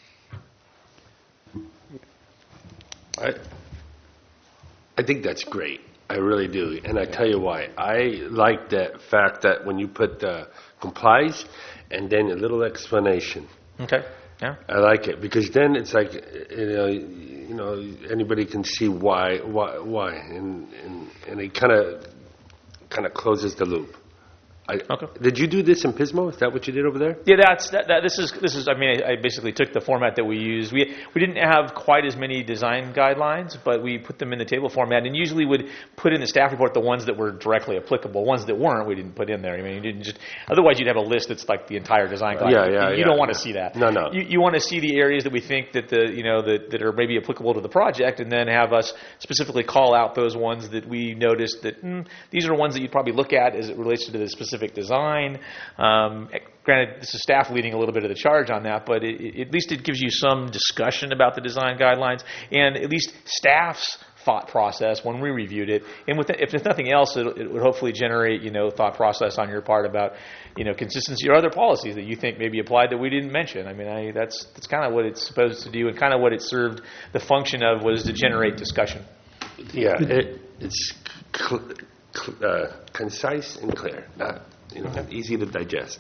I, I think that's great. I really do. And I tell you why. I like that fact that when you put uh, complies and then a little explanation. Okay. Yeah. I like it because then it's like, you know, you know anybody can see why, why, why, and and, and it kind of kind of closes the loop. I, Okay. Did you do this in Pismo? Is that what you did over there? Yeah, that's that, that. This is this is. I mean, I, I basically took the format that we used. We we didn't have quite as many design guidelines, but we put them in the table format, and usually would put in the staff report the ones that were directly applicable. Ones that weren't, we didn't put in there. I mean, you didn't just. Otherwise, you'd have a list that's like the entire design guide. Yeah, yeah, You yeah, don't want to yeah. see that. No, no. You, you want to see the areas that we think that the you know that, that are maybe applicable to the project, and then have us specifically call out those ones that we noticed that mm, these are ones that you'd probably look at as it relates to the specific design. Um, granted, this is staff leading a little bit of the charge on that, but it, it, at least it gives you some discussion about the design guidelines and at least staff's thought process when we reviewed it. And with, if there's nothing else, it, it would hopefully generate, you know, thought process on your part about, you know, consistency or other policies that you think maybe applied that we didn't mention. I mean, I, that's that's kind of what it's supposed to do, and kind of what it served the function of was to generate discussion. Yeah, it, it's cl- cl- uh, concise and clear, not you know easy to digest.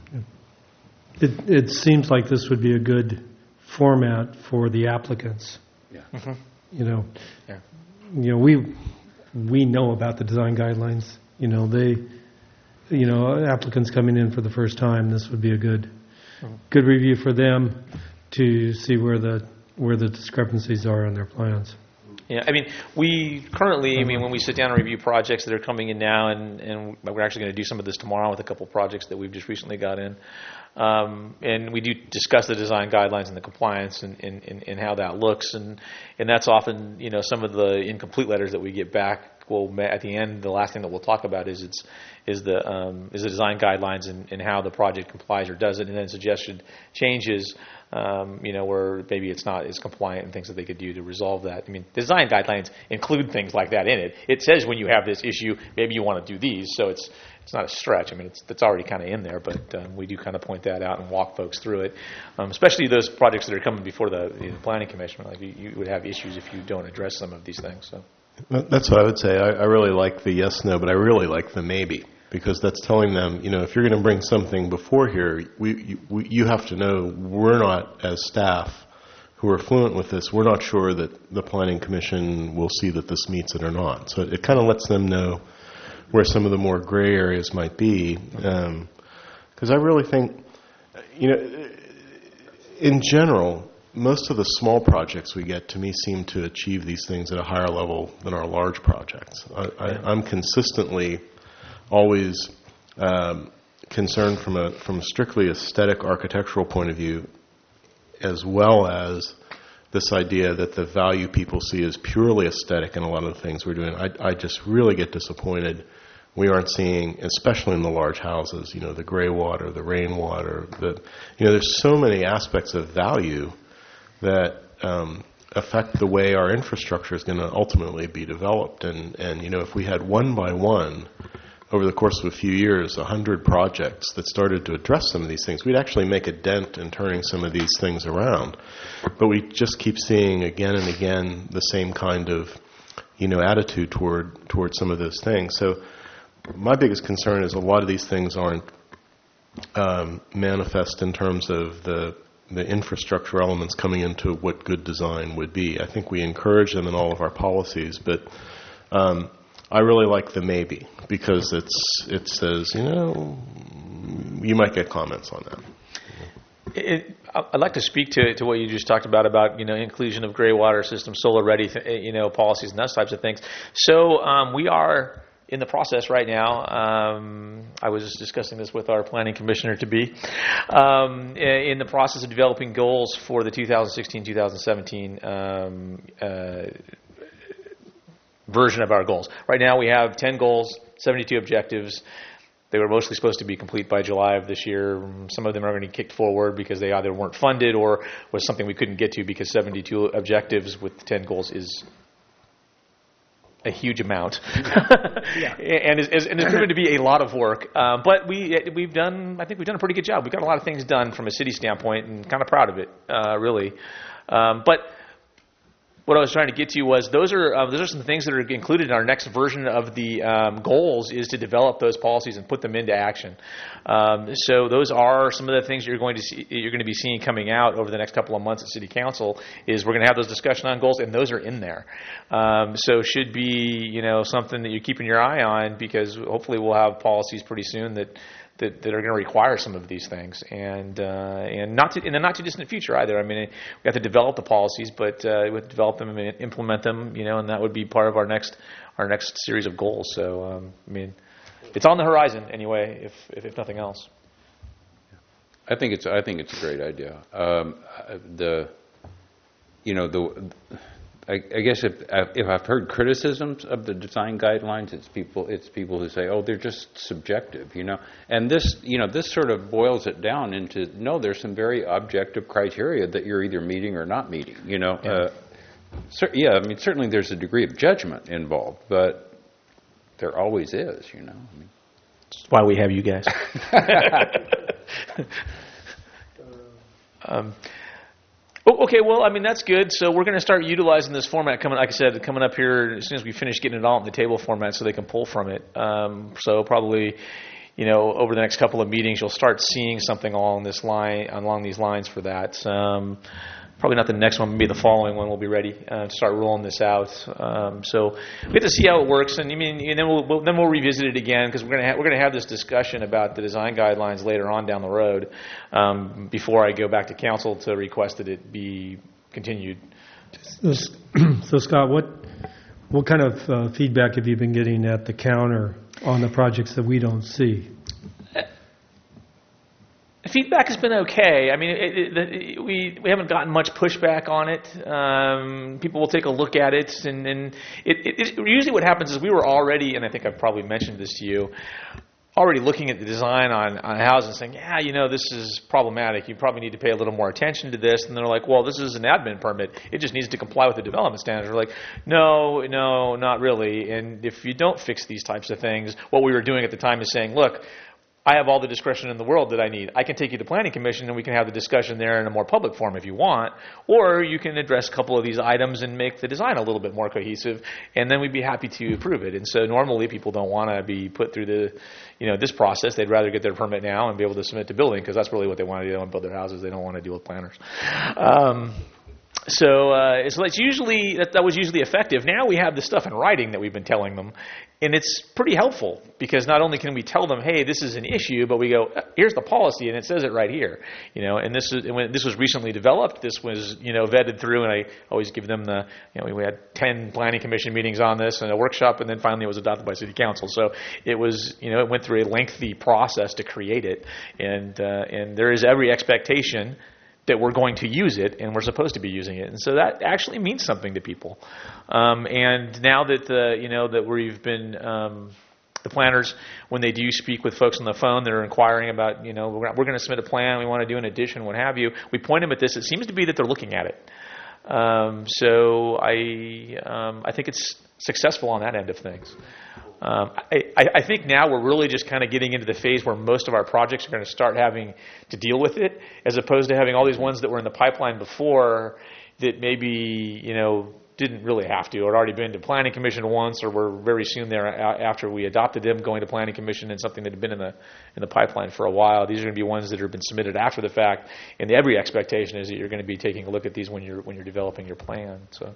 It, it seems like this would be a good format for the applicants. Yeah. Mm-hmm. You know, Yeah. you know, we we know about the design guidelines. You know, they, you know, applicants coming in for the first time, this would be a good, good review for them to see where the where the discrepancies are on their plans. Yeah, I mean, we currently, I mean, when we sit down and review projects that are coming in now, and, and we're actually going to do some of this tomorrow with a couple projects that we've just recently got in, um, and we do discuss the design guidelines and the compliance and, and, and, and how that looks, and, and that's often, you know, some of the incomplete letters that we get back. Well, at the end, the last thing that we'll talk about is it's is the um, is the design guidelines and, and how the project complies or doesn't, and then suggested changes. Um, you know, where maybe it's not as compliant and things that they could do to resolve that. I mean, design guidelines include things like that in it. It says when you have this issue, maybe you want to do these, so it's it's not a stretch. I mean, it's it's already kind of in there, but um, we do kind of point that out and walk folks through it, um, especially those projects that are coming before the, the planning commission. Like you, you would have issues if you don't address some of these things. So. That's what I would say. I, I really like the yes, no, but I really like the maybe, because that's telling them, you know, if you're going to bring something before here, we, you, we, you have to know we're not, as staff who are fluent with this, we're not sure that the Planning Commission will see that this meets it or not. So it, it kind of lets them know where some of the more gray areas might be. Because um, I really think, you know, in general, most of the small projects we get, to me, seem to achieve these things at a higher level than our large projects. I, I, I'm consistently always um, concerned from a from a strictly aesthetic architectural point of view, as well as this idea that the value people see is purely aesthetic in a lot of the things we're doing. I, I just really get disappointed we aren't seeing, especially in the large houses, you know, the gray water, the rainwater, the, you know, there's so many aspects of value that um, affect the way our infrastructure is going to ultimately be developed. And, and, you know, if we had one by one, over the course of a few years, a hundred projects that started to address some of these things, we'd actually make a dent in turning some of these things around. But we just keep seeing again and again the same kind of, you know, attitude toward toward some of those things. So my biggest concern is a lot of these things aren't um, manifest in terms of the the infrastructure elements coming into what good design would be. I think we encourage them in all of our policies, but um, I really like the maybe, because it's it says, you know, you might get comments on that. It, I'd like to speak to to what you just talked about, about, you know, inclusion of gray water systems, solar ready, you know, policies and those types of things. So um, we are in the process right now. Um, I was discussing this with our planning commissioner to be um, in the process of developing goals for the two thousand sixteen two thousand seventeen um, uh, version of our goals. Right now we have ten goals, seventy-two objectives. They were mostly supposed to be complete by July of this year. Some of them are going to be kicked forward because they either weren't funded or was something we couldn't get to, because seventy-two objectives with ten goals is a huge amount, yeah. and, is, and it's proven to be a lot of work. Uh, but we we've done, I think we've done a pretty good job. We've got a lot of things done from a city standpoint, and kind of proud of it, uh, really. Um, but what I was trying to get to was those are uh, those are some things that are included in our next version of the um, goals, is to develop those policies and put them into action. Um, so those are some of the things you're going to see, you're going to be seeing coming out over the next couple of months at City Council. Is we're going to have those discussion on goals, and those are in there. Um, so should be, you know, something that you're keeping your eye on, because hopefully we'll have policies pretty soon that. That, that are going to require some of these things, and uh, and not to, in the not too distant future either. I mean, we have to develop the policies, but uh, we have to develop them and implement them, you know, and that would be part of our next our next series of goals. So, um, I mean, it's on the horizon anyway, if, if if nothing else. I think it's I think it's a great idea. Um, the, you know, the. I, I guess if if I've heard criticisms of the design guidelines, it's people it's people who say, oh, they're just subjective, you know. And this, you know, this sort of boils it down into, no, there's some very objective criteria that you're either meeting or not meeting, you know. Yeah, uh, cer- yeah I mean, certainly there's a degree of judgment involved, but there always is, you know. I mean, that's why we have you guys. um, Okay, well, I mean, that's good. So we're going to start utilizing this format coming, like I said, coming up here as soon as we finish getting it all in the table format so they can pull from it. Um, so probably, you know, over the next couple of meetings, you'll start seeing something along this line, along these lines for that. Um, probably not the next one, maybe the following one we'll be ready uh, to start rolling this out. Um, so we have to see how it works, and I mean, and then we'll, we'll then we'll revisit it again, because we're going to ha- we're going to have this discussion about the design guidelines later on down the road. Um, before I go back to council to request that it be continued. So, so Scott, what what kind of uh, feedback have you been getting at the counter on the projects that we don't see? Feedback has been okay. I mean, it, it, it, we we haven't gotten much pushback on it. Um, people will take a look at it, and, and it, it, it, usually what happens is we were already, and I think I've probably mentioned this to you, already looking at the design on, on houses and saying, yeah, you know, this is problematic. You probably need to pay a little more attention to this. And they're like, well, this is an admin permit. It just needs to comply with the development standards. We're like, no, no, not really. And if you don't fix these types of things, what we were doing at the time is saying, look, I have all the discretion in the world that I need. I can take you to Planning Commission and we can have the discussion there in a more public form if you want, or you can address a couple of these items and make the design a little bit more cohesive, and then we'd be happy to approve it. And so normally people don't want to be put through the, you know, this process. They'd rather get their permit now and be able to submit to building, because that's really what they want to do. They want to build their houses. They don't want to deal with planners. Um, So uh, it's, it's usually that, that was usually effective. Now we have the stuff in writing that we've been telling them, and it's pretty helpful, because not only can we tell them, hey, this is an issue, but we go, here's the policy, and it says it right here. You know, and this is and when this was recently developed. This was, you know, vetted through, and I always give them the, you know, we had ten planning commission meetings on this and a workshop, and then finally it was adopted by city council. So it was, you know, it went through a lengthy process to create it, and uh, and there is every expectation that we're going to use it, and we're supposed to be using it, and so that actually means something to people. Um, and now that the, you know, that we've been um, the planners, when they do speak with folks on the phone, they're inquiring about, you know, we're, we're going to submit a plan, we want to do an addition, what have you. We point them at this. It seems to be that they're looking at it. Um, so I um, I think it's successful on that end of things. Um, I, I think now we're really just kind of getting into the phase where most of our projects are going to start having to deal with it, as opposed to having all these ones that were in the pipeline before that maybe, you know, didn't really have to, or had already been to Planning Commission once, or were very soon there after we adopted them going to Planning Commission, and something that had been in the in the pipeline for a while. These are going to be ones that have been submitted after the fact, and every expectation is that you're going to be taking a look at these when you're when you're developing your plan. So.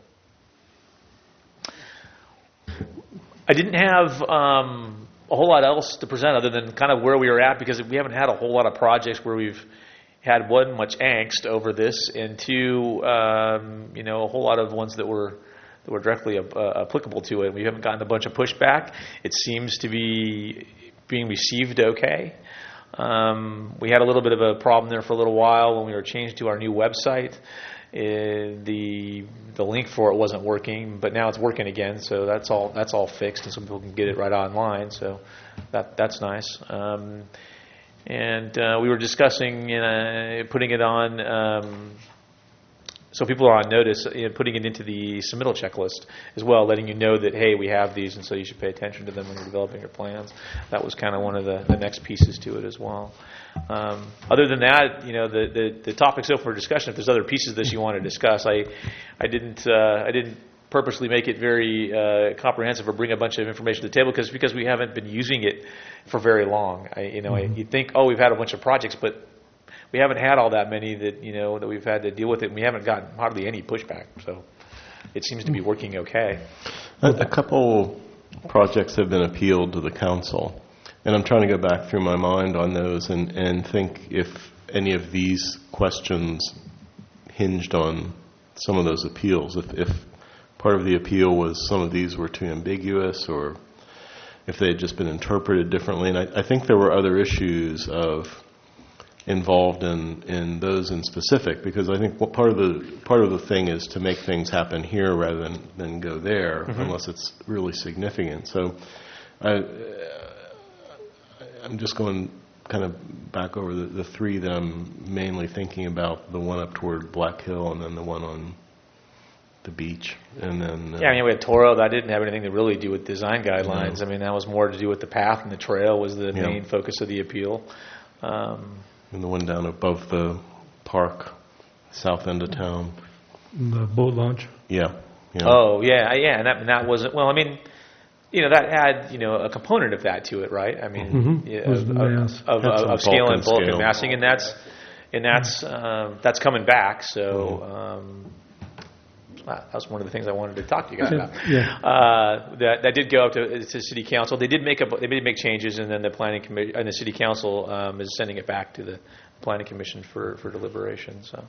I didn't have um, a whole lot else to present other than kind of where we were at, because we haven't had a whole lot of projects where we've had, one, much angst over this, and two, um, you know, a whole lot of ones that were that were directly uh, applicable to it. We haven't gotten a bunch of pushback. It seems to be being received okay. Um, we had a little bit of a problem there for a little while when we were changed to our new website. Uh, the the link for it wasn't working, but now it's working again, so that's all that's all fixed, and some people can get it right online. So that that's nice. Um, and uh, we were discussing uh, putting it on um, so people are on notice, you know, putting it into the submittal checklist as well, letting you know that, hey, we have these, and so you should pay attention to them when you're developing your plans. That was kind of one of the, the next pieces to it as well. Um, other than that, you know, the, the, the topic's open for discussion. If there's other pieces of this you want to discuss, I, I didn't, uh, I didn't purposely make it very uh, comprehensive or bring a bunch of information to the table because because we haven't been using it for very long. I, you know, mm-hmm. I, you think, oh, we've had a bunch of projects, but we haven't had all that many that you know that we've had to deal with it, and we haven't gotten hardly any pushback. So it seems to be working okay. A, a couple projects have been appealed to the council, and I'm trying to go back through my mind on those and, and think if any of these questions hinged on some of those appeals. If, if part of the appeal was some of these were too ambiguous, or if they had just been interpreted differently. And I, I think there were other issues of involved in, in those in specific, because I think what part of the part of the thing is to make things happen here rather than, than go there, mm-hmm. unless it's really significant. So I, I'm just going kind of back over the, the three that I'm mainly thinking about, the one up toward Black Hill and then the one on the beach. And then uh, yeah, I mean, we had Toro. That didn't have anything to really do with design guidelines. No. I mean, that was more to do with the path, and the trail was the yeah. main focus of the appeal. Um, and the one down above the park, south end of town. The boat launch? Yeah. yeah. Oh, yeah, yeah, and that, and that wasn't, well, I mean, you know, that had, you know, a component of that to it, right? I mean, mm-hmm. yeah, of, of, of, of, of scale and bulk and massing, and that's, and that's, um, that's coming back, so... Um, that was one of the things I wanted to talk to you guys about. Yeah. Uh, that that did go up to, to City Council. They did make a, they did make changes, and then the planning commission and the City Council um, is sending it back to the Planning Commission for, for deliberation. So.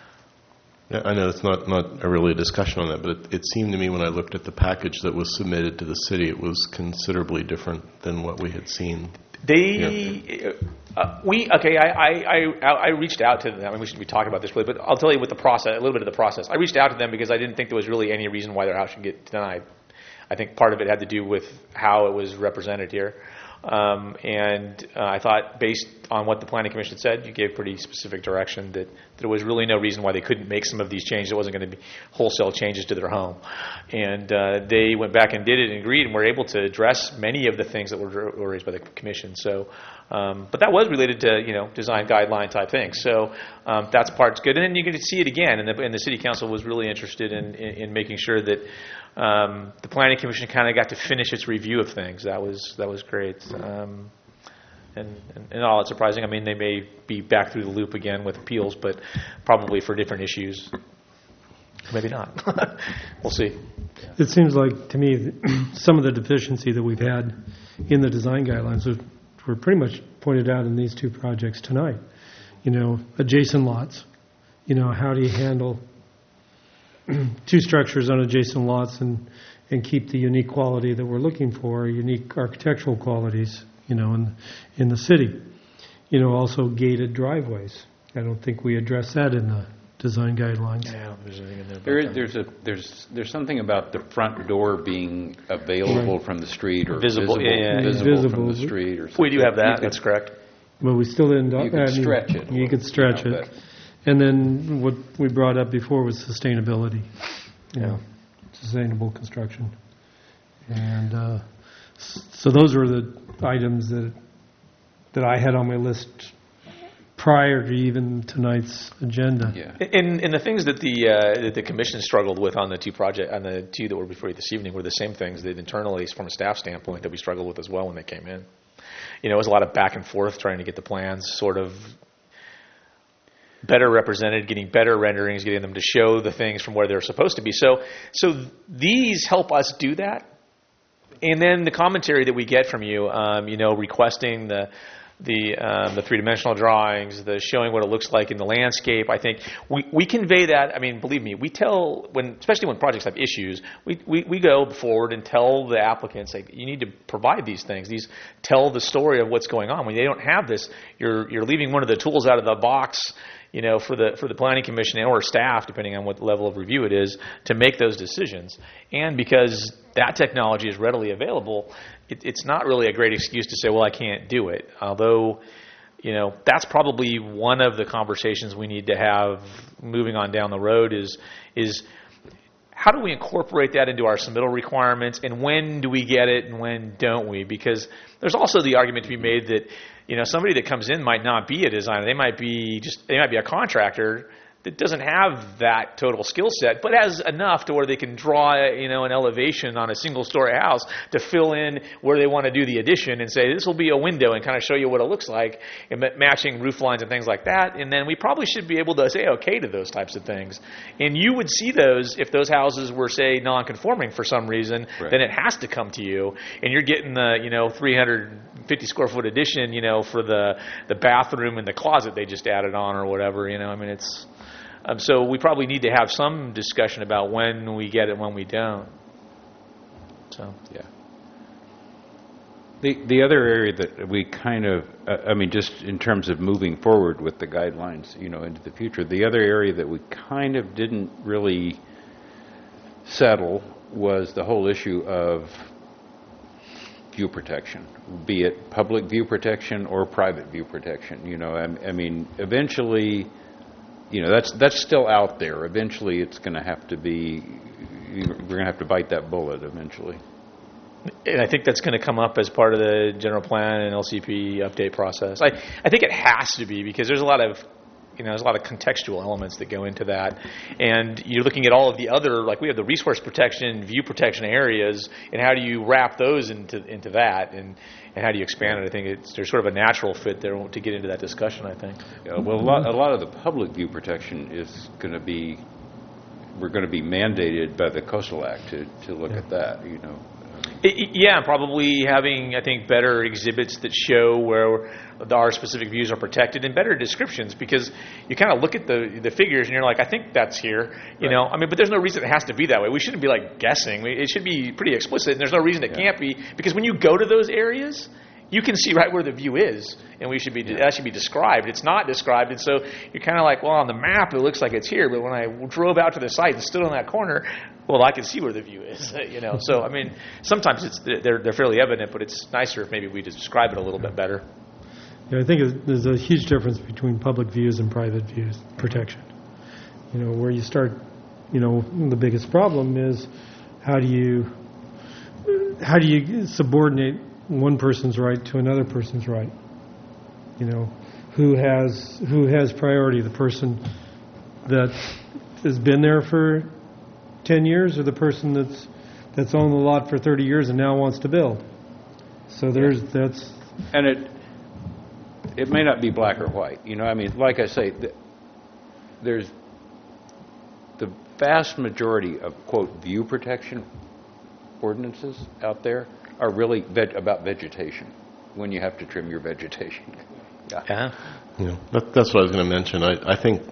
Yeah, I know it's not, not a really a discussion on that, but it, it seemed to me when I looked at the package that was submitted to the city, it was considerably different than what we had seen. They, yeah. uh, we, okay, I, I, I, I reached out to them. I mean, we should be talking about this, really, but I'll tell you what the process, a little bit of the process. I reached out to them because I didn't think there was really any reason why their house should get denied. I think part of it had to do with how it was represented here. Um, and uh, I thought, based on what the Planning Commission said, you gave pretty specific direction that there was really no reason why they couldn't make some of these changes. It wasn't going to be wholesale changes to their home. And uh, they went back and did it and agreed, and were able to address many of the things that were, were raised by the Commission. So, um, but that was related to, you know, design guideline type things. So um, that's part's good. And then you get to see it again, and the, and the City Council was really interested in, in, in making sure that Um, the Planning Commission kind of got to finish its review of things. That was that was great, um, and, and, and all it's surprising. I mean, they may be back through the loop again with appeals, but probably for different issues. Maybe not. We'll see. It seems like to me that some of the deficiency that we've had in the design guidelines were pretty much pointed out in these two projects tonight. You know, adjacent lots. You know, how do you handle two structures on adjacent lots and, and keep the unique quality that we're looking for, unique architectural qualities, you know, in in the city. You know, also gated driveways. I don't think we address that in the design guidelines. Yeah, there's anything in there. There is, there's a there's there's something about the front door being available right. from the street or visible, visible, yeah, yeah. visible, visible from the street or something. We do have that. Could, that's correct. But we still end up. You could stretch it. You could stretch you know, it. And then what we brought up before was sustainability, you know, sustainable construction. And uh, so those were the items that that I had on my list prior to even tonight's agenda. Yeah. And, and the things that the uh, that the commission struggled with on the two project on the two that were before you this evening were the same things that internally, from a staff standpoint, that we struggled with as well when they came in. You know, it was a lot of back and forth trying to get the plans sort of better represented, getting better renderings, getting them to show the things from where they're supposed to be. So, so these help us do that. And then the commentary that we get from you, um, you know, requesting the the um, the three-dimensional drawings, the showing what it looks like in the landscape. I think we, we convey that. I mean, believe me, we tell when, especially when projects have issues, we, we, we go forward and tell the applicants, like, you need to provide these things. These tell the story of what's going on. When they don't have this, you're you're leaving one of the tools out of the box, you know, for the for the Planning Commission and or staff, depending on what level of review it is, to make those decisions. And because that technology is readily available, it, it's not really a great excuse to say, well, I can't do it. Although, you know, that's probably one of the conversations we need to have moving on down the road is is how do we incorporate that into our submittal requirements, and when do we get it and when don't we? Because there's also the argument to be made that, you know, somebody that comes in might not be a designer. They might be just they might be a contractor that doesn't have that total skill set, but has enough to where they can draw, you know, an elevation on a single-story house to fill in where they want to do the addition and say, this will be a window, and kind of show you what it looks like, and matching roof lines and things like that. And then we probably should be able to say okay to those types of things. And you would see those if those houses were, say, non-conforming for some reason, right. Then it has to come to you, and you're getting the, you know, three hundred fifty square foot addition, you know, for the, the bathroom and the closet they just added on or whatever, you know, I mean, it's... Um, so we probably need to have some discussion about when we get it and when we don't. So yeah. The the other area that we kind of, uh, I mean, just in terms of moving forward with the guidelines, you know, into the future, the other area that we kind of didn't really settle was the whole issue of view protection, be it public view protection or private view protection. You know, I, I mean, eventually. You know, that's that's still out there. Eventually, it's going to have to be. We're going to have to bite that bullet eventually. And I think that's going to come up as part of the general plan and L C P update process. I I think it has to be because there's a lot of, you know, there's a lot of contextual elements that go into that, and you're looking at all of the other, like we have the resource protection, view protection areas, and how do you wrap those into into that, and. And how do you expand it? I think it's, there's sort of a natural fit there to get into that discussion, I think. Yeah, well, a lot, a lot of the public view protection is going to be, we're going to be mandated by the Coastal Act to, to look yeah. at that, you know. It, yeah, probably having, I think, better exhibits that show where our specific views are protected and better descriptions, because you kind of look at the the figures and you're like, I think that's here, you right. know. I mean, but there's no reason it has to be that way. We shouldn't be like guessing. We, it should be pretty explicit, and there's no reason it yeah. can't be, because when you go to those areas, you can see right where the view is, and we should be yeah. that should be described. It's not described, and so you're kind of like, well, on the map it looks like it's here, but when I drove out to the site and stood on that corner, well, I can see where the view is, you know. So I mean, sometimes it's they're they're fairly evident, but it's nicer if maybe we describe it a little bit better. Yeah, I think there's a huge difference between public views and private views protection. You know, where you start, you know, the biggest problem is how do you how do you subordinate one person's right to another person's right? You know, who has who has priority? The person that has been there for ten years, or the person that's that's owned the lot for thirty years and now wants to build? So there's that's and it it may not be black or white. You know, I mean, like I say, th- there's the vast majority of quote view protection ordinances out there are really veg- about vegetation, when you have to trim your vegetation. Yeah. yeah. yeah that, that's what I was going to mention. I, I think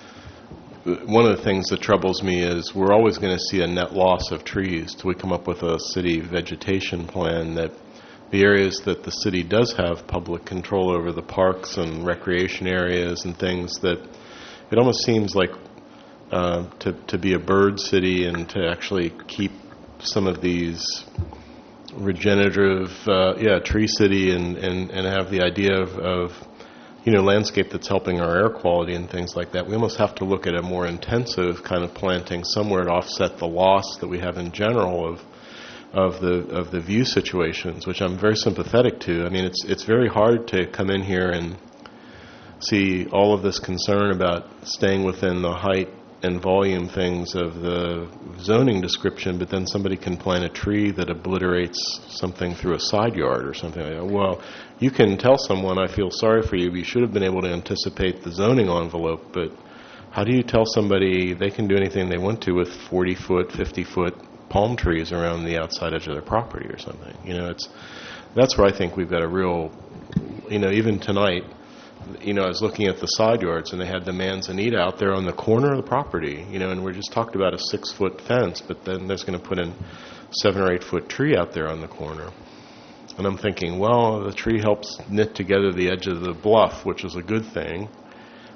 one of the things that troubles me is we're always going to see a net loss of trees till we come up with a city vegetation plan that the areas that the city does have public control over, the parks and recreation areas and things, that it almost seems like uh, to, to be a bird city and to actually keep some of these regenerative, uh, yeah, tree city, and, and, and have the idea of, of, you know, landscape that's helping our air quality and things like that. We almost have to look at a more intensive kind of planting somewhere to offset the loss that we have in general of of the of the view situations, which I'm very sympathetic to. I mean, it's it's very hard to come in here and see all of this concern about staying within the height and volume things of the zoning description, but then somebody can plant a tree that obliterates something through a side yard or something like that. Well, you can tell someone, I feel sorry for you, you should have been able to anticipate the zoning envelope, but how do you tell somebody they can do anything they want to with forty-foot, fifty-foot palm trees around the outside edge of their property or something? You know, it's that's where I think we've got a real, you know, even tonight, you know, I was looking at the side yards, and they had the manzanita out there on the corner of the property, you know, and we just talked about a six-foot fence, but then there's going to put in seven or eight-foot tree out there on the corner. And I'm thinking, well, the tree helps knit together the edge of the bluff, which is a good thing,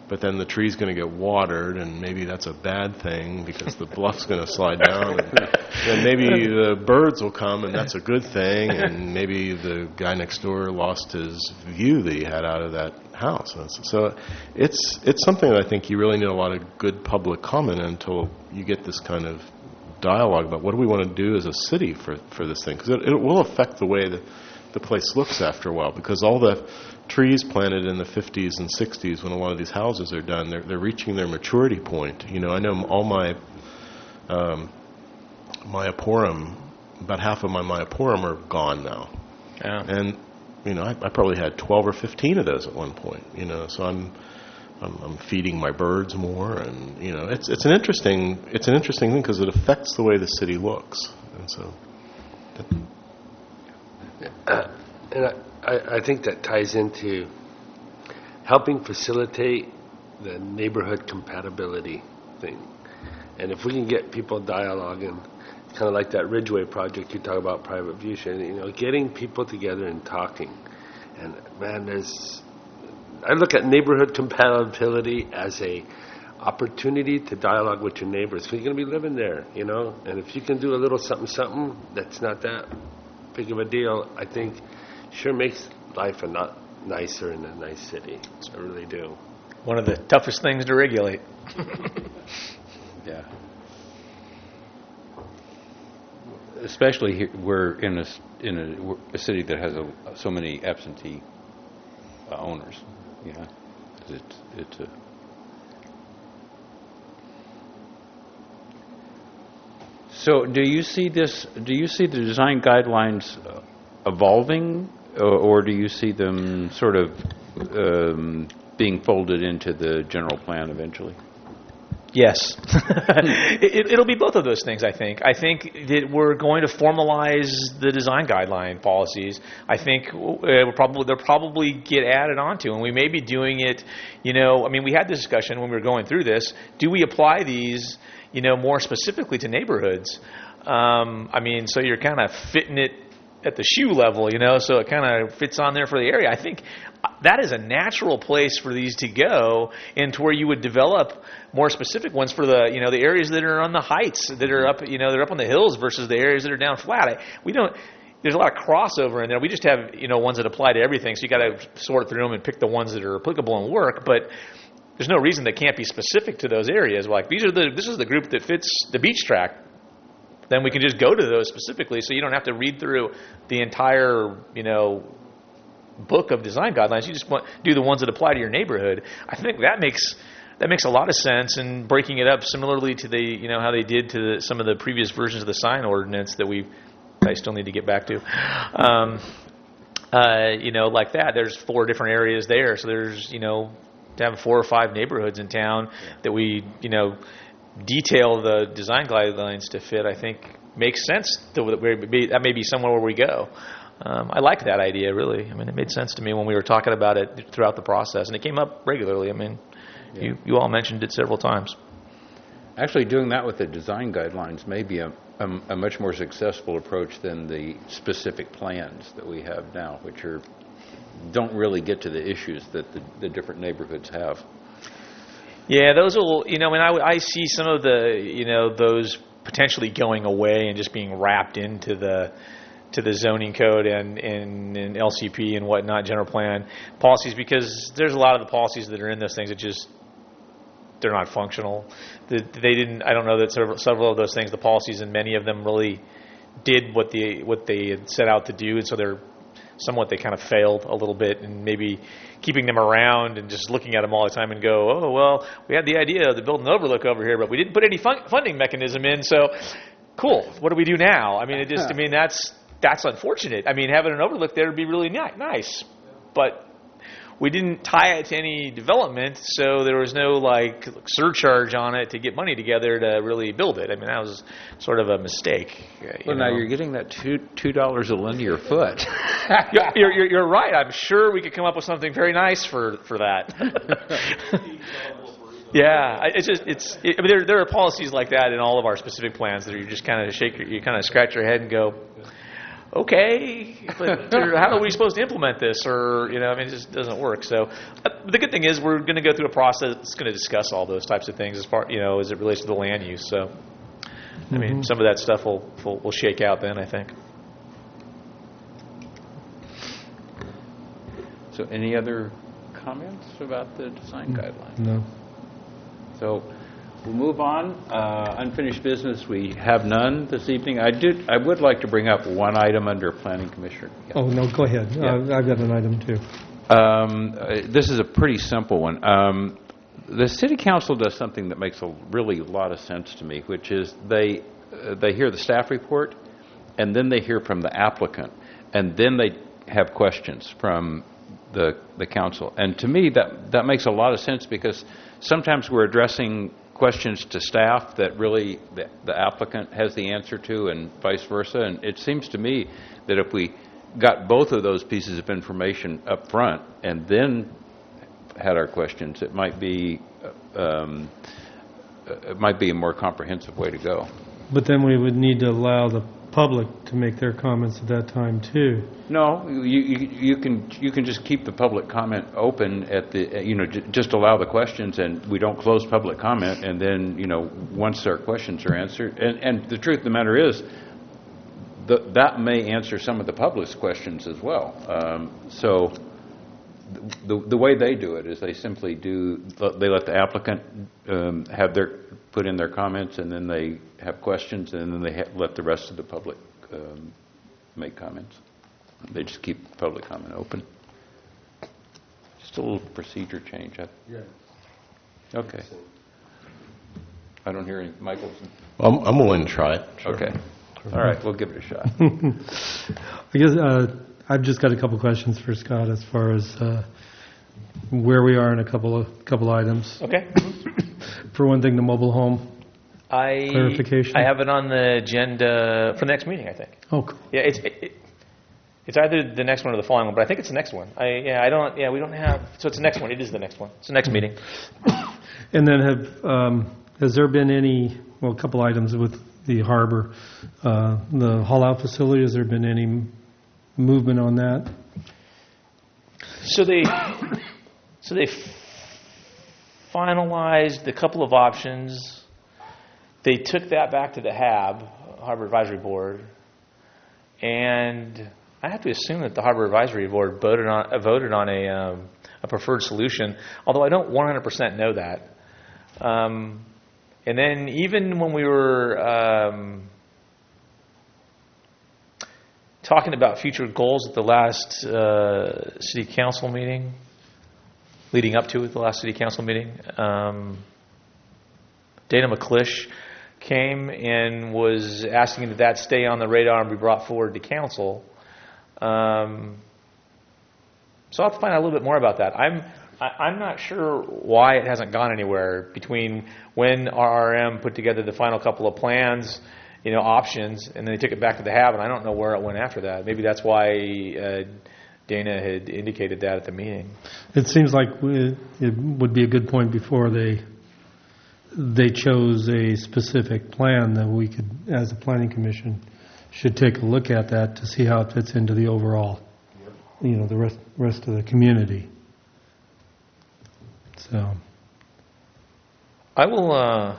but then the tree's going to get watered, and maybe that's a bad thing because the bluff's going to slide down. And then maybe the birds will come, and that's a good thing, and maybe the guy next door lost his view that he had out of that house. And so it's it's something that I think you really need a lot of good public comment until you get this kind of dialogue about what do we want to do as a city for, for this thing, because it, it will affect the way that the place looks after a while, because all the trees planted in the fifties and sixties when a lot of these houses are done, they're, they're reaching their maturity point. You know, I know all my um, Myoporum, about half of my Myoporum are gone now. Yeah. And, you know, I, I probably had twelve or fifteen of those at one point, you know, so I'm I'm, I'm feeding my birds more, and, you know, it's it's an interesting it's an interesting thing because it affects the way the city looks. And so Uh, and I, I, I think that ties into helping facilitate the neighborhood compatibility thing. And if we can get people dialoguing, kind of like that Ridgeway project you talk about, private view sharing, you know, getting people together and talking. And, man, there's... I look at neighborhood compatibility as a opportunity to dialogue with your neighbors, because you're going to be living there, you know? And if you can do a little something, something that's not that big of a deal, I think sure makes life a lot nicer in a nice city. I really do. One of the toughest things to regulate. Yeah. Especially here, we're in a s- in a, we're a city that has a, so many absentee uh, owners. You know, it's it's a. So, do you see this? Do you see the design guidelines uh, evolving, or, or do you see them sort of um, being folded into the general plan eventually? Yes. it, it'll be both of those things, I think. I think that we're going to formalize the design guideline policies. I think uh, we'll probably, they'll probably get added onto, and we may be doing it, you know, I mean, we had this discussion when we were going through this. Do we apply these, you know, more specifically to neighborhoods? Um, I mean, so you're kind of fitting it at the shoe level, you know, so it kind of fits on there for the area. I think that is a natural place for these to go, into where you would develop more specific ones for the, you know, the areas that are on the heights, that are up, you know, they're up on the hills versus the areas that are down flat. I, we don't. There's a lot of crossover in there. We just have, you know, ones that apply to everything, so you got to sort through them and pick the ones that are applicable and work. But there's no reason they can't be specific to those areas. Like these are the this is the group that fits the beach track. Then we can just go to those specifically, so you don't have to read through the entire, you know, book of design guidelines. You just want do the ones that apply to your neighborhood. I think that makes that makes a lot of sense. And breaking it up similarly to the, you know, how they did to the, some of the previous versions of the sign ordinance that we I still need to get back to. Um, uh, you know, like that. There's four different areas there, so there's, you know, to have four or five neighborhoods in town that we, you know, detail the design guidelines to fit, I think makes sense. To, that may be somewhere where we go. Um, I like that idea, really. I mean, it made sense to me when we were talking about it throughout the process, and it came up regularly. I mean, yeah. you, you all mentioned it several times. Actually, doing that with the design guidelines may be a, a, a much more successful approach than the specific plans that we have now, which are don't really get to the issues that the, the different neighborhoods have. Yeah, those will, you know, and I, I see some of the, you know, those potentially going away and just being wrapped into the to the zoning code and, and, and L C P and whatnot, general plan policies, because there's a lot of the policies that are in those things that just, they're not functional. The, they didn't, I don't know that several, several of those things, the policies and many of them really did what the what they had set out to do, and so they're somewhat, they kind of failed a little bit, and maybe keeping them around and just looking at them all the time and go, oh, well, we had the idea to build an overlook over here, but we didn't put any fun- funding mechanism in, so cool, what do we do now? I mean, it just, I mean, that's that's unfortunate. I mean, having an overlook there would be really ni- nice, but we didn't tie it to any development, so there was no, like, surcharge on it to get money together to really build it. I mean, that was sort of a mistake. You well, know? now you're getting that two two dollars a linear foot. you're, you're, you're right. I'm sure we could come up with something very nice for, for that. Yeah, it's just it's. It, I mean, there there are policies like that in all of our specific plans that you just kind of shake, your, you kind of scratch your head and go, okay, but how are we supposed to implement this? Or, you know, I mean, it just doesn't work. So uh, the good thing is we're going to go through a process that's going to discuss all those types of things as far, you know, as it relates to the land use. So, I mean, mm-hmm. some of that stuff will, will will shake out then, I think. So any other comments about the design guidelines? No. So we'll move on. Uh, unfinished business, we have none this evening. I did. I would like to bring up one item under Planning Commissioner. Yeah. Oh, no, go ahead. Yeah. Uh, I've got an item, too. Um, uh, this is a pretty simple one. Um, the City Council does something that makes a really lot of sense to me, which is they uh, they hear the staff report, and then they hear from the applicant, and then they have questions from the the council. And to me, that that makes a lot of sense, because sometimes we're addressing questions to staff that really the, the applicant has the answer to, and vice versa. And it seems to me that if we got both of those pieces of information up front and then had our questions, it might be um, it might be a more comprehensive way to go. But then we would need to allow the public to make their comments at that time too. No, you you, you can you can just keep the public comment open at the you know j- just allow the questions, and we don't close public comment. And then you know once our questions are answered, and and the truth of the matter is, the, that may answer some of the public's questions as well. Um, so the the way they do it is they simply do they let the applicant um, have their put in their comments, and then they have questions, and then they ha- let the rest of the public um, make comments. They just keep public comment open. Just a little procedure change. I, yeah. Okay. I don't hear any. Michael's. I'm, I'm willing to try it. Sure. Okay. All right. We'll give it a shot. I guess uh, I've just got a couple questions for Scott as far as uh, where we are in a couple of couple items. Okay. For one thing, the mobile home I, clarification. I have it on the agenda for the next meeting, I think. Oh, cool. Yeah, it's it, it, it's either the next one or the following one, but I think it's the next one. I yeah, I don't yeah, we don't have so it's the next one. It is the next one. It's the next meeting. And then have um, has there been any well, a couple items with the harbor, uh, the haul out facility? Has there been any movement on that? So they so they finalized a couple of options. They took that back to the H A B, Harbor Advisory Board, and I have to assume that the Harbor Advisory Board voted on uh, voted on a um, a preferred solution, although I don't one hundred percent know that. Um, and then even when we were um, talking about future goals at the last uh, City Council meeting, leading up to the last City Council meeting, um, Dana McClish came and was asking that that stay on the radar and be brought forward to Council. Um, so I'll have to find out a little bit more about that. I'm I, I'm not sure why it hasn't gone anywhere between when R R M put together the final couple of plans, you know, options, and then they took it back to the H A B, and I don't know where it went after that. Maybe that's why uh, Dana had indicated that at the meeting. It seems like it would be a good point before they they chose a specific plan that we could, as a planning commission, should take a look at that to see how it fits into the overall, you know, the rest rest of the community. So, I will. Uh,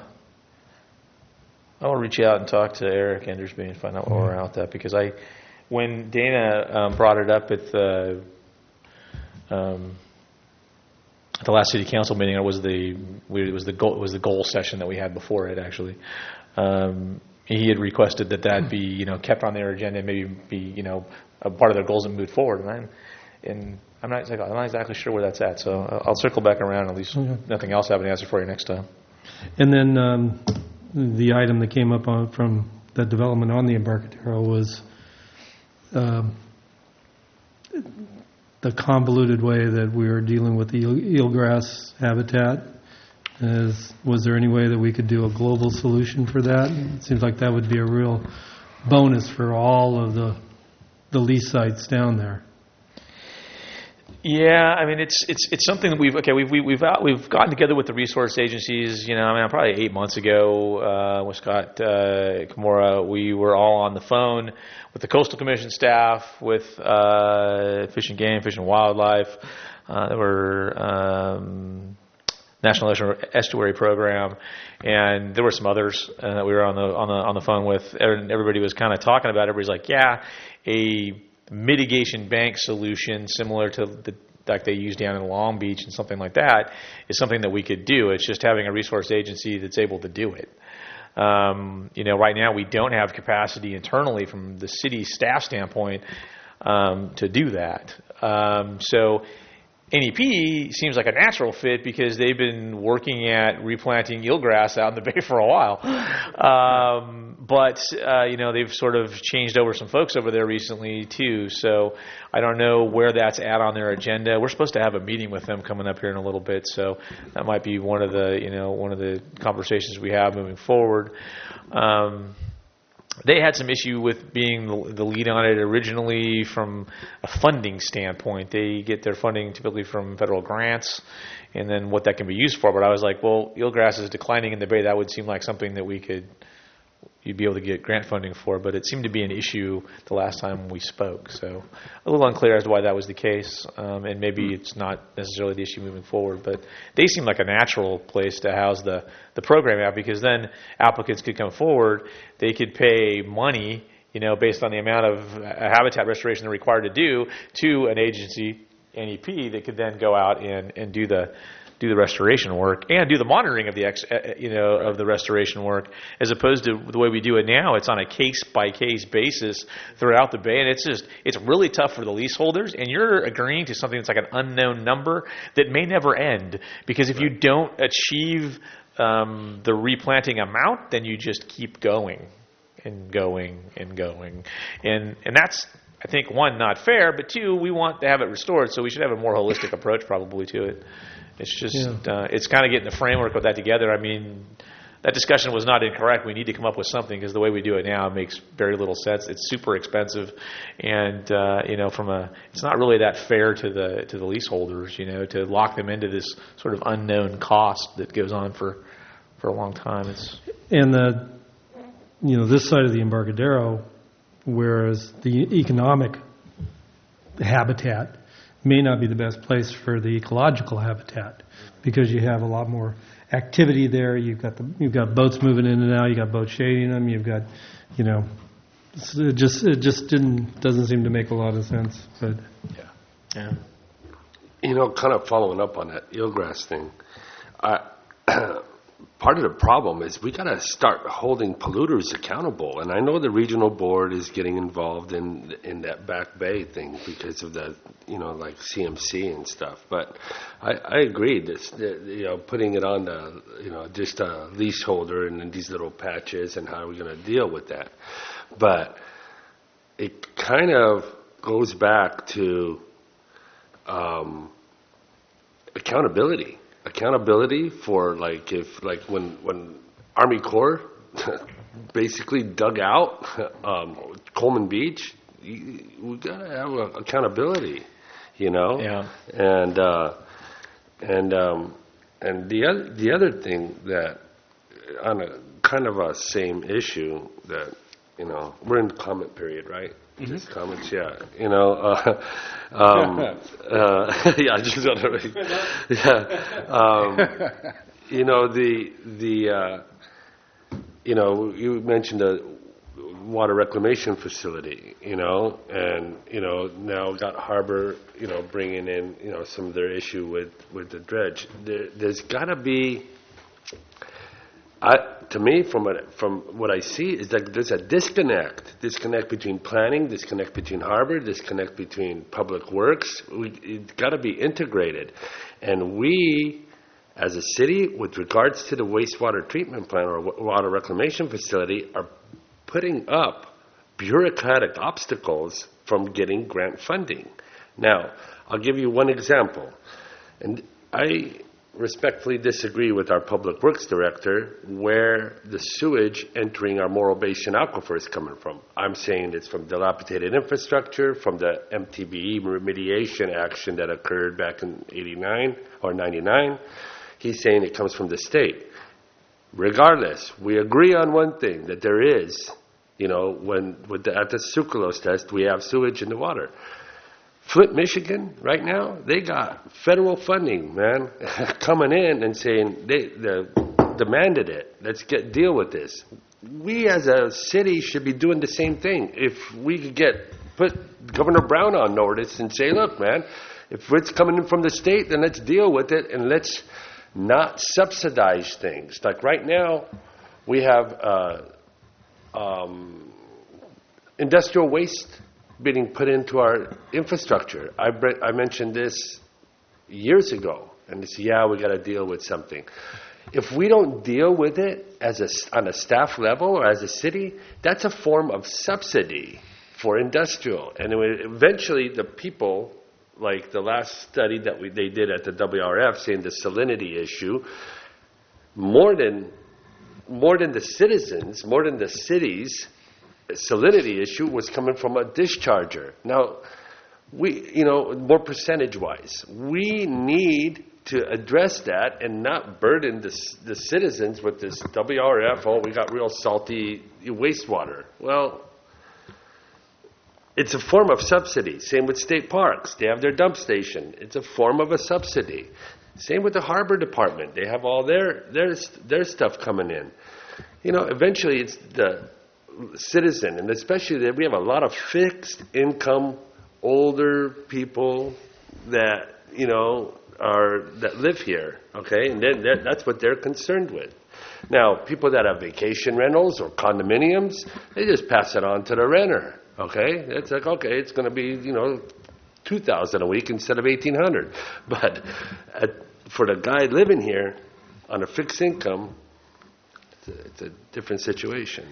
I will reach out and talk to Eric Endersby and find out where we're at with that, because I, when Dana um, brought it up at the um, at the last City Council meeting, it was the we, it was the goal it was the goal session that we had before it actually. Um, he had requested that that be you know kept on their agenda and maybe be you know a part of their goals and move forward. And I'm and I'm not exactly, I'm not exactly sure where that's at. So I'll circle back around. At least okay. Nothing else I have an answer for you next time. And then um, the item that came up on, from that development on the Embarcadero was um, the convoluted way that we were dealing with the eel, eelgrass habitat. Is, was there any way that we could do a global solution for that? It seems like that would be a real bonus for all of the the lease sites down there. Yeah, I mean it's it's it's something that we've okay we've we- we've out, we've gotten together with the resource agencies. You know, I mean probably eight months ago uh, with Scott uh, Kimura, we were all on the phone with the Coastal Commission staff, with uh, Fish and Game, Fish and Wildlife. Uh, there were um, National Estuary Program, and there were some others uh, that we were on the on the on the phone with. And everybody was kind of talking about it. Everybody's like, yeah, a mitigation bank solution similar to the like they use down in Long Beach and something like that is something that we could do. It's just having a resource agency that's able to do it. Um, you know, right now we don't have capacity internally from the city staff standpoint um, to do that. Um, so N E P seems like a natural fit because they've been working at replanting eelgrass out in the bay for a while. Um, but, uh, you know, they've sort of changed over some folks over there recently, too. So I don't know where that's at on their agenda. We're supposed to have a meeting with them coming up here in a little bit. So that might be one of the, you know, one of the conversations we have moving forward. Um, They had some issue with being the, the lead on it originally from a funding standpoint. They get their funding typically from federal grants and then what that can be used for. But I was like, well, eelgrass is declining in the bay. That would seem like something that we could you'd be able to get grant funding for. But it seemed to be an issue the last time we spoke. So a little unclear as to why that was the case. Um, and maybe it's not necessarily the issue moving forward. But they seem like a natural place to house the, the program at because then applicants could come forward. They could pay money, you know, based on the amount of habitat restoration they're required to do to an agency, N E P, that could then go out and, and do the do the restoration work and do the monitoring of the ex, you know of the restoration work, as opposed to the way we do it now. It's on a case by case basis throughout the bay, and it's just it's really tough for the leaseholders. And you're agreeing to something that's like an unknown number that may never end because if you don't achieve um, the replanting amount, then you just keep going and going and going, and and that's. I think, one, not fair, but two, we want to have it restored, so we should have a more holistic approach probably to it. It's just, yeah. uh, it's kind of getting the framework of that together. I mean, that discussion was not incorrect. We need to come up with something because the way we do it now makes very little sense. It's super expensive, and uh, you know, from a, it's not really that fair to the to the leaseholders, you know, to lock them into this sort of unknown cost that goes on for for a long time. It's and the, you know, this side of the Embarcadero. Whereas the economic habitat may not be the best place for the ecological habitat because you have a lot more activity there. You've got the you've got boats moving in and out. You got boats shading them. You've got, you know, it just it just didn't doesn't seem to make a lot of sense. But yeah, yeah. You know, kind of following up on that eelgrass thing, I. Part of the problem is we got to start holding polluters accountable, and I know the regional board is getting involved in in that Back Bay thing because of the, you know, like C M C and stuff. But I, I agree that, you know, putting it on the, you know, just a leaseholder and in these little patches and how are we going to deal with that. But it kind of goes back to um, accountability. Accountability for, like, if like when when Army Corps basically dug out um, Coleman Beach, you, we gotta have a, accountability, you know. Yeah. And uh, and um, and the other the other thing that on a kind of a same issue that, you know, we're in comment period, right? Mm-hmm. Just comments, yeah. You know, uh, um, uh, yeah, I just want to, yeah. Um, you know, the, the, uh, you know, you mentioned a water reclamation facility, you know, and, you know, now got Harbor, you know, bringing in, you know, some of their issue with, with the dredge. There, there's got to be, I, to me, from what, from what I see, is that there's a disconnect. Disconnect between planning, disconnect between harbor, disconnect between public works. We, it's got to be integrated. And we, as a city, with regards to the wastewater treatment plant or water reclamation facility, are putting up bureaucratic obstacles from getting grant funding. Now, I'll give you one example. And I... respectfully disagree with our Public Works Director where the sewage entering our Morro Basin aquifer is coming from. I'm saying it's from dilapidated infrastructure, from the M T B E remediation action that occurred back in eighty-nine or ninety-nine. He's saying it comes from the state. Regardless, we agree on one thing, that there is, you know, when with the, at the sucralose test, we have sewage in the water. Flint, Michigan, right now, they got federal funding, man, coming in and saying they, they demanded it. Let's get deal with this. We as a city should be doing the same thing. If we could get put Governor Brown on notice and say, look, man, if it's coming in from the state, then let's deal with it and let's not subsidize things. Like right now, we have uh, um, industrial waste being put into our infrastructure. I, bre- I mentioned this years ago, and it's, yeah, we got to deal with something. If we don't deal with it as a, on a staff level or as a city, that's a form of subsidy for industrial. And it, eventually the people, like the last study that we, they did at the W R F saying the salinity issue, more than, more than the citizens, more than the cities, salinity issue was coming from a discharger. Now, we, you know, more percentage-wise, we need to address that and not burden the, the citizens with this W R F, oh, we got real salty wastewater. Well, it's a form of subsidy. Same with state parks. They have their dump station. It's a form of a subsidy. Same with the harbor department. They have all their their their stuff coming in. You know, eventually it's the citizen, and especially that we have a lot of fixed income, older people that, you know, are that live here, okay? And then that, that's what they're concerned with. Now, people that have vacation rentals or condominiums, they just pass it on to the renter, okay? It's like, okay, it's going to be, you know, two thousand dollars a week instead of eighteen hundred dollars. But at, for the guy living here on a fixed income, it's a, it's a different situation.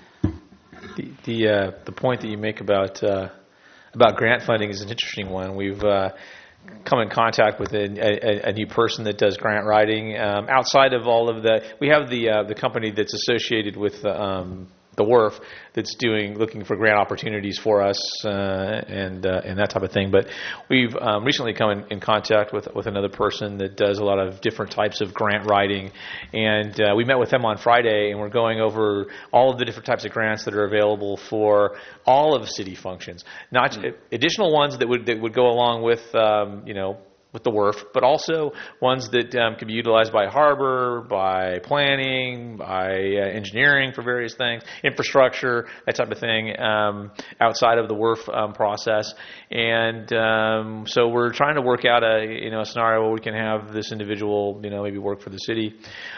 The the, uh, the point that you make about uh, about grant funding is an interesting one. We've uh, come in contact with a, a, a new person that does grant writing. Um, outside of all of the, we have the uh, the company that's associated with um, the W R F that's doing looking for grant opportunities for us uh, and uh, and that type of thing. But we've um, recently come in, in contact with with another person that does a lot of different types of grant writing, and uh, we met with them on Friday, and we're going over all of the different types of grants that are available for all of city functions, not mm-hmm. additional ones that would that would go along with um, you know. with the W R F, but also ones that um, can be utilized by harbor, by planning, by uh, engineering for various things, infrastructure, that type of thing, um, outside of the W R F um, process. And um, so we're trying to work out a you know a scenario where we can have this individual you know maybe work for the city.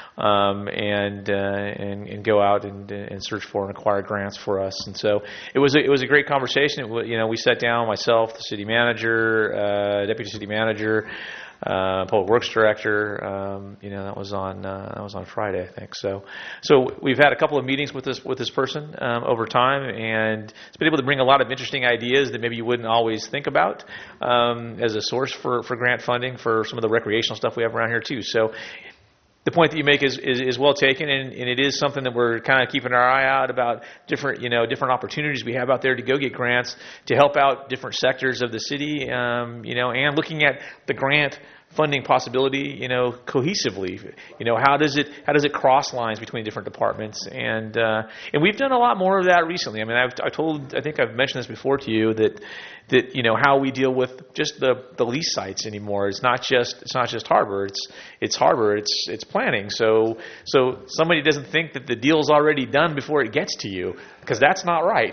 Um, and, uh, and and go out and, and search for and acquire grants for us. And so it was a, it was a great conversation. It, you know, we sat down, myself, the city manager, uh, deputy city manager, uh, public works director. Um, you know, that was on uh, that was on Friday, I think. So so we've had a couple of meetings with this with this person um, over time, and it's been able to bring a lot of interesting ideas that maybe you wouldn't always think about um, as a source for for grant funding for some of the recreational stuff we have around here too. So. The point that you make is, is, is well taken, and, and it is something that we're kind of keeping our eye out about different, you know, different opportunities we have out there to go get grants to help out different sectors of the city, um, you know, and looking at the grant funding possibility, you know, cohesively. You know, how does it how does it cross lines between different departments? And uh, and we've done a lot more of that recently. I mean, I've I told I think I've mentioned this before to you that that you know how we deal with just the, the lease sites anymore. It's not just it's not just harbor. It's it's harbor. It's it's planning. So so somebody doesn't think that the deal's already done before it gets to you, because that's not right.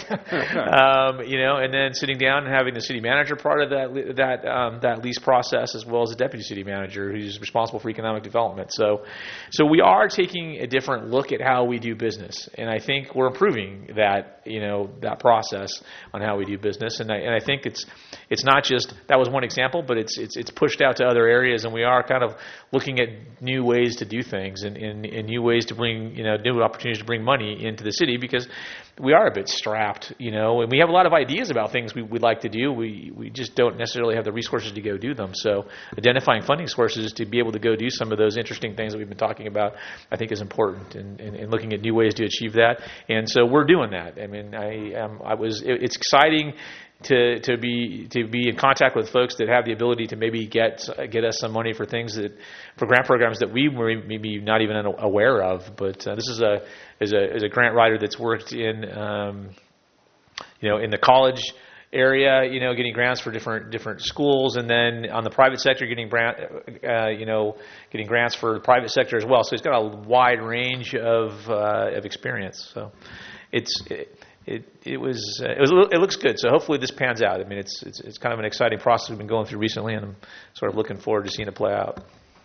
um, you know, and then sitting down and having the city manager part of that that um, that lease process, as well as the deputy city manager who's responsible for economic development. So so we are taking a different look at how we do business, and I think we're improving that you know that process on how we do business. And I and I think it's it's not just that was one example, but it's it's it's pushed out to other areas, and we are kind of looking at new ways to do things and, and, and new ways to bring you know new opportunities to bring money into the city, because we are a bit strapped, you know, and we have a lot of ideas about things we would like to do. We we just don't necessarily have the resources to go do them. So identifying diversifying funding sources to be able to go do some of those interesting things that we've been talking about, I think is important, and, and, and looking at new ways to achieve that. And so we're doing that. I mean, I um, I was it, it's exciting to to be to be in contact with folks that have the ability to maybe get get us some money for things that for grant programs that we were maybe not even aware of. But uh, this is a is a is a grant writer that's worked in um, you know in the college area, you know, getting grants for different different schools, and then on the private sector, getting grant, uh, you know, getting grants for the private sector as well. So he's got a wide range of uh, of experience. So it's. It, It it was uh, it was a little, it looks good. So hopefully this pans out. I mean, it's it's it's kind of an exciting process we've been going through recently, and I'm sort of looking forward to seeing it play out.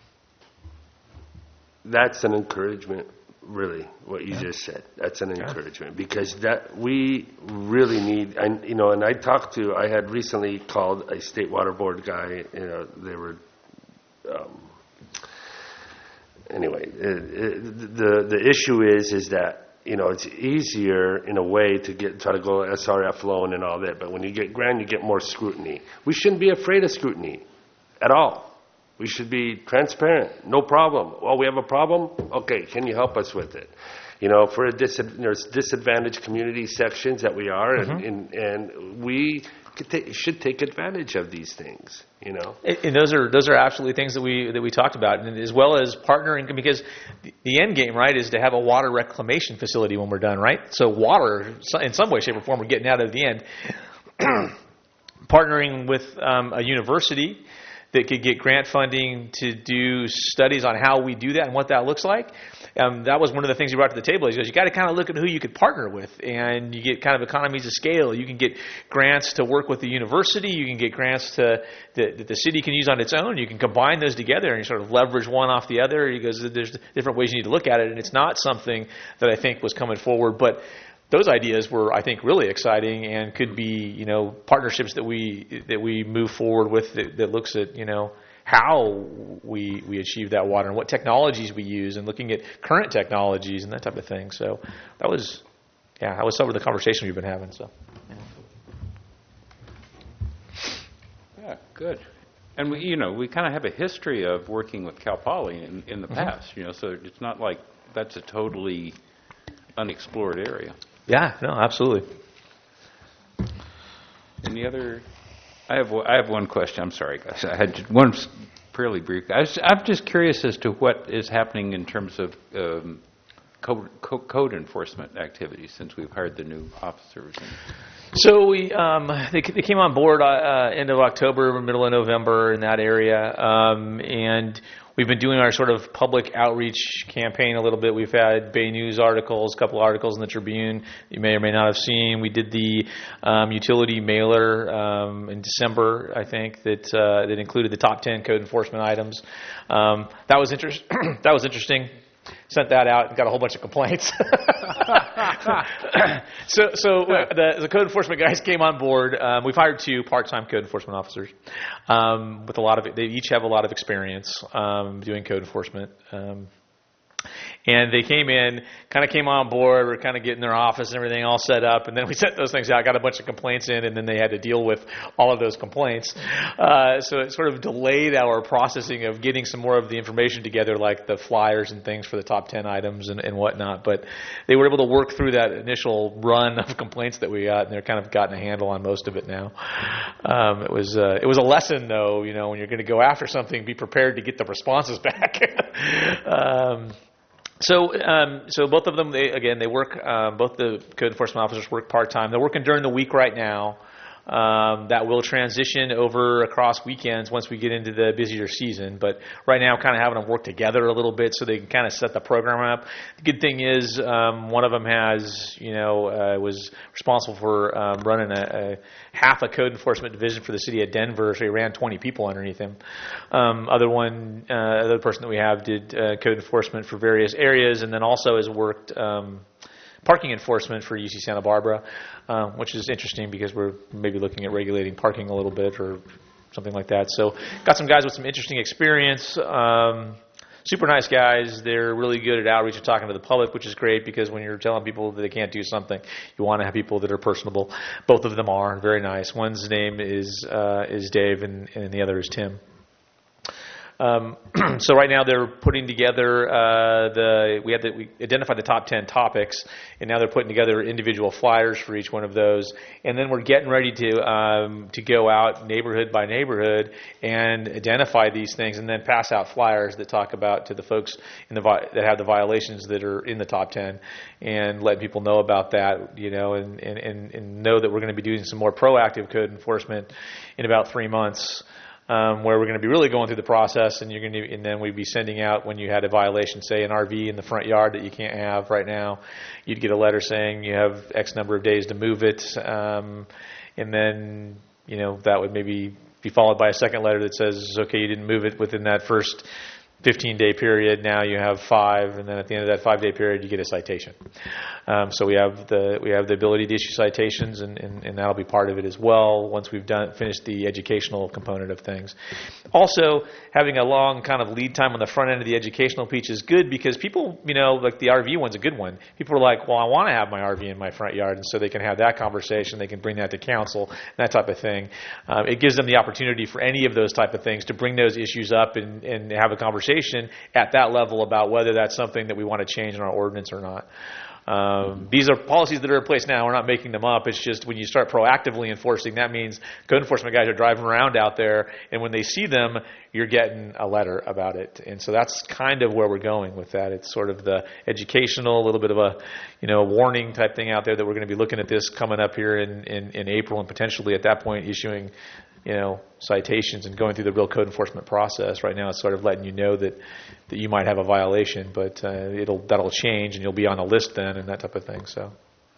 That's an encouragement, really, what you Yeah. just said. That's an Yeah. encouragement, because that we really need, and you know, and I talked to, I had recently called a state water board guy. You know, they were. Um, anyway, it, it, the the issue is is that. You know, it's easier in a way to get try to go S R F loan and all that, but when you get grant, you get more scrutiny. We shouldn't be afraid of scrutiny at all. We should be transparent. No problem. Oh, we have a problem? Okay, can you help us with it? You know, for a dis- there's disadvantaged community sections that we are, and, Mhm. and, and we could ta- should take advantage of these things, you know. And and those are those are absolutely things that we that we talked about, and as well as partnering, because the- the end game, right, is to have a water reclamation facility when we're done, right? So water, so- in some way, shape, or form, we're getting out of the end. Partnering with um, a university that could get grant funding to do studies on how we do that and what that looks like. Um, that was one of the things he brought to the table. He goes, you got to kind of look at who you could partner with, and you get kind of economies of scale. You can get grants to work with the university. You can get grants to that, that the city can use on its own. You can combine those together and you sort of leverage one off the other. He goes, there's different ways you need to look at it, and it's not something that I think was coming forward, but those ideas were, I think, really exciting and could be, you know, partnerships that we that we move forward with that, that looks at, you know, how we we achieve that water and what technologies we use, and looking at current technologies and that type of thing. So that was, yeah, that was some of the conversation we've been having. So. Yeah, good. And we, you know, we kind of have a history of working with Cal Poly in, in the Mhm. past, you know, so it's not like that's a totally unexplored area. Yeah, no, absolutely. Any other? I have I have one question. I'm sorry, guys. I had one fairly brief. I was, I'm just curious as to what is happening in terms of um, code, co- code enforcement activities since we've hired the new officers. And So we um, they, they came on board uh, end of October, middle of November in that area, um, and we've been doing our sort of public outreach campaign a little bit. We've had Bay News articles, a couple of articles in the Tribune you may or may not have seen. We did the um, utility mailer um, in December, I think, that uh, that included the top ten code enforcement items. Um, that was inter- that was interesting. Sent that out and got a whole bunch of complaints. so, so uh, the, the code enforcement guys came on board. Um, we've hired two part-time code enforcement officers um, with a lot of. They each have a lot of experience um, doing code enforcement. Um, And they came in, kind of came on board, were kind of getting their office and everything all set up, and then we sent those things out, got a bunch of complaints in, and then they had to deal with all of those complaints. Uh, so it sort of delayed our processing of getting some more of the information together, like the flyers and things for the top ten items and, and whatnot. But they were able to work through that initial run of complaints that we got, and they're kind of gotten a handle on most of it now. Um, it was uh, it was a lesson, though, you know, when you're going to go after something, be prepared to get the responses back. um, So, um, so both of them, they, again, they work. Um, both the code enforcement officers work part time. They're working during the week right now. Um, that will transition over across weekends once we get into the busier season. But right now, kind of having them work together a little bit so they can kind of set the program up. The good thing is, um, one of them has, you know, uh, was responsible for um, running a, a half a code enforcement division for the city of Denver. So he ran twenty people underneath him. Um, other one, uh, other person that we have did uh, code enforcement for various areas, and then also has worked. Um, Parking enforcement for U C Santa Barbara, uh, which is interesting because we're maybe looking at regulating parking a little bit or something like that. So got some guys with some interesting experience, um, super nice guys. They're really good at outreach and talking to the public, which is great because when you're telling people that they can't do something, you want to have people that are personable. Both of them are very nice. One's name is uh, is Dave, and, and the other is Tim. Um, so right now they're putting together uh, the we had the, we identified the top ten topics, and now they're putting together individual flyers for each one of those, and then we're getting ready to um, to go out neighborhood by neighborhood and identify these things, and then pass out flyers that talk about to the folks in the vi- that have the violations that are in the top ten, and let people know about that, you know, and and, and, and know that we're going to be doing some more proactive code enforcement in about three months. Um, where we're going to be really going through the process, and you're going to, and then we'd be sending out when you had a violation, say an R V in the front yard that you can't have right now, you'd get a letter saying you have X number of days to move it, um, and then you know that would maybe be followed by a second letter that says, okay, you didn't move it within that first fifteen-day period. Now you have five, and then at the end of that five-day period, you get a citation. Um, so we have the we have the ability to issue citations, and, and, and that'll be part of it as well once we've done finished the educational component of things. Also, having a long kind of lead time on the front end of the educational piece is good because people, you know, like the R V one's a good one. People are like, well, I want to have my R V in my front yard, and so they can have that conversation. They can bring that to council, that type of thing. Um, it gives them the opportunity for any of those type of things to bring those issues up and, and have a conversation at that level about whether that's something that we want to change in our ordinance or not. Um, these are policies that are in place now. We're not making them up. It's just when you start proactively enforcing, that means code enforcement guys are driving around out there, and when they see them, you're getting a letter about it. And so that's kind of where we're going with that. It's sort of the educational, a little bit of a, you know, warning type thing out there that we're going to be looking at this coming up here in, in, in April, and potentially at that point issuing, you know, citations and going through the real code enforcement process. Right now, it's sort of letting you know that, that you might have a violation, but uh, it'll that'll change, and you'll be on a list then, and that type of thing. So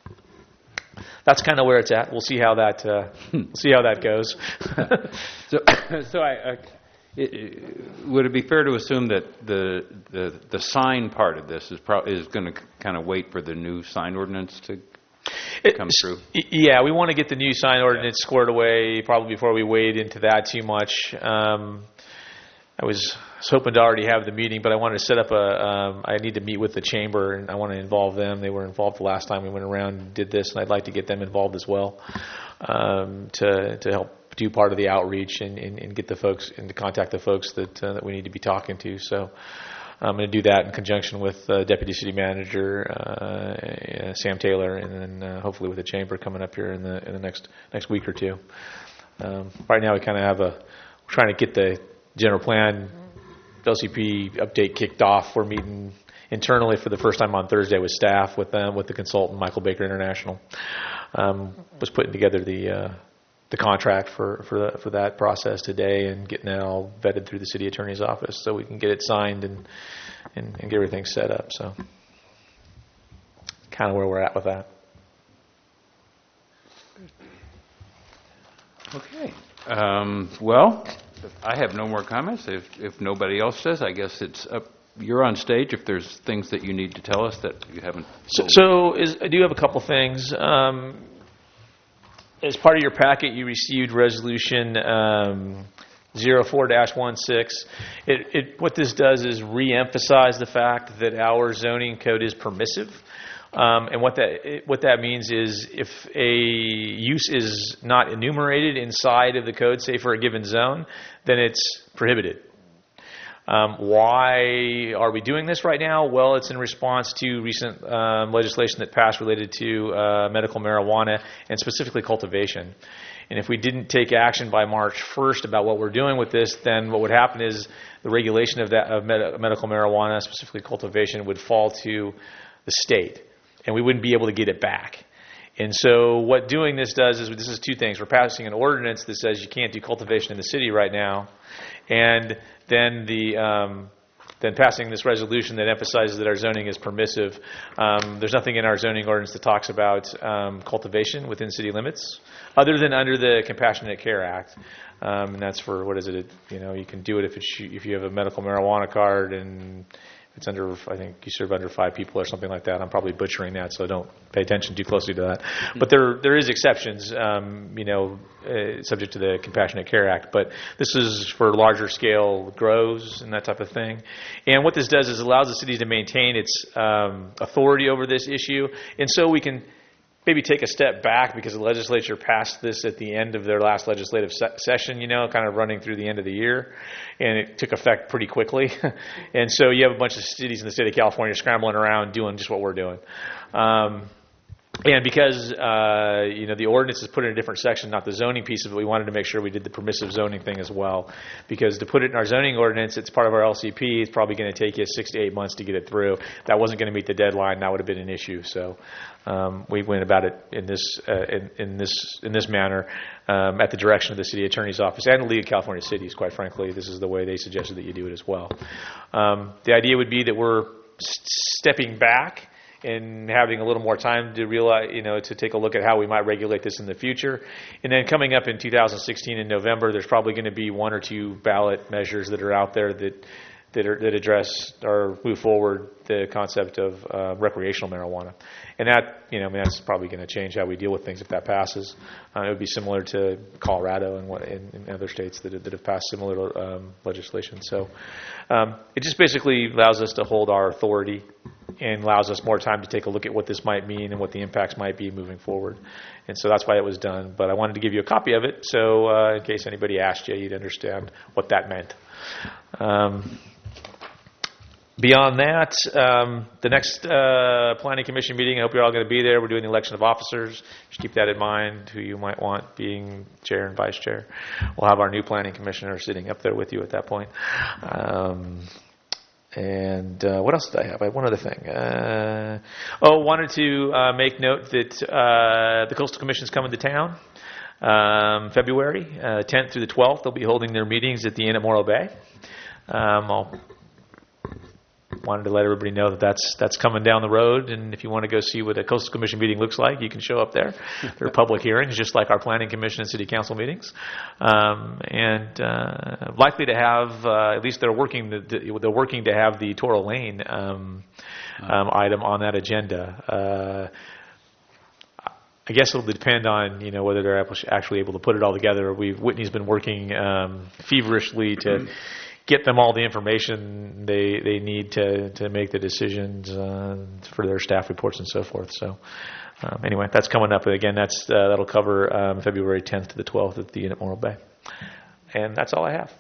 that's kind of where it's at. We'll see how that uh, we'll see how that goes. so, so I, I it, it, would it be fair to assume that the the, the sign part of this is pro- is going to kind of wait for the new sign ordinance to come through? Yeah, we want to get the new sign ordinance squared away probably before we wade into that too much. Um, I was, was hoping to already have the meeting, but I wanted to set up a, um, I need to meet with the chamber, and I want to involve them. They were involved the last time we went around and did this, and I'd like to get them involved as well um, to to help do part of the outreach and, and, and get the folks, and to contact the folks that uh, that we need to be talking to. So I'm going to do that in conjunction with uh, Deputy City Manager uh, Sam Taylor, and then uh, hopefully with the chamber coming up here in the in the next next week or two. Um, right now, we kind of have a we're trying to get the general plan L C P update kicked off. We're meeting internally for the first time on Thursday with staff, with them, with the consultant Michael Baker International. Um, was putting together the uh, the contract for for, the, for that process today, and getting that all vetted through the city attorney's office so we can get it signed and and, and get everything set up. So kind of where we're at with that. Okay. Um, well, I have no more comments. If if nobody else does, I guess it's up. You're on stage if there's things that you need to tell us that you haven't. So, so is, I do have a couple things. Um, as part of your packet, you received resolution um, zero four dash sixteen. It, it, what this does is re-emphasize the fact that our zoning code is permissive. Um, and what that what that means is if a use is not enumerated inside of the code, say for a given zone, then it's prohibited. Um, why are we doing this right now? Well, it's in response to recent um, legislation that passed related to uh, medical marijuana and specifically cultivation. And if we didn't take action by March first about what we're doing with this, then what would happen is the regulation of that of med- medical marijuana, specifically cultivation, would fall to the state, and we wouldn't be able to get it back. And so what doing this does is, this is two things. We're passing an ordinance that says you can't do cultivation in the city right now, and then the um, then passing this resolution that emphasizes that our zoning is permissive. Um, there's nothing in our zoning ordinance that talks about um, cultivation within city limits, other than under the Compassionate Care Act. Um, and that's for, what is it, you know, you can do it if it's, if you have a medical marijuana card, and it's under, I think you serve under five people or something like that. I'm probably butchering that, so don't pay attention too closely to that. But there there is exceptions, um, you know, uh, subject to the Compassionate Care Act. But this is for larger scale grows and that type of thing. And what this does is allows the city to maintain its um, authority over this issue, and so we can maybe take a step back because the legislature passed this at the end of their last legislative se- session, you know, kind of running through the end of the year, and it took effect pretty quickly. And so you have a bunch of cities in the state of California scrambling around doing just what we're doing. Um, And because, uh, you know, the ordinance is put in a different section, not the zoning piece of it, we wanted to make sure we did the permissive zoning thing as well. Because to put it in our zoning ordinance, it's part of our L C P, it's probably going to take you six to eight months to get it through. That wasn't going to meet the deadline, that would have been an issue. So um, we went about it in this uh, in, in this in this manner um, at the direction of the city attorney's office and the League of California Cities, quite frankly. This is the way they suggested that you do it as well. Um, the idea would be that we're s- stepping back and having a little more time to realize, you know, to take a look at how we might regulate this in the future. And then coming up in two thousand sixteen in November, there's probably going to be one or two ballot measures that are out there that that, are, that address or move forward the concept of uh, recreational marijuana. And that, you know, I mean, that's probably going to change how we deal with things if that passes. Uh, it would be similar to Colorado and what in, in other states that, that have passed similar um, legislation. So um, it just basically allows us to hold our authority and allows us more time to take a look at what this might mean and what the impacts might be moving forward. And so that's why it was done. But I wanted to give you a copy of it, so uh, in case anybody asked you, you'd understand what that meant. Um, beyond that, um, the next uh, Planning Commission meeting, I hope you're all going to be there. We're doing the election of officers. Just keep that in mind, who you might want being chair and vice chair. We'll have our new Planning Commissioner sitting up there with you at that point. Um, And uh, what else did I have? I had one other thing. Uh, oh, wanted to uh, make note that uh, the Coastal Commission is coming to town um, February uh, tenth through the twelfth. They'll be holding their meetings at the Inn at Morro Bay. Um, I'll wanted to let everybody know that that's that's coming down the road, and if you want to go see what a Coastal Commission meeting looks like, you can show up there. They're public hearings, just like our Planning Commission and City Council meetings, um, and uh, likely to have uh, at least they're working the, the, they're working to have the Toro Lane um, um, item on that agenda. Uh, I guess it'll depend on, you know, whether they're actually able to put it all together. We've Whitney's been working um, feverishly to get them all the information they they need to to make the decisions uh, for their staff reports and so forth. So um, anyway, that's coming up. And again, that's uh, that'll cover um, February tenth to the twelfth at the Inn at Morro Bay. And that's all I have.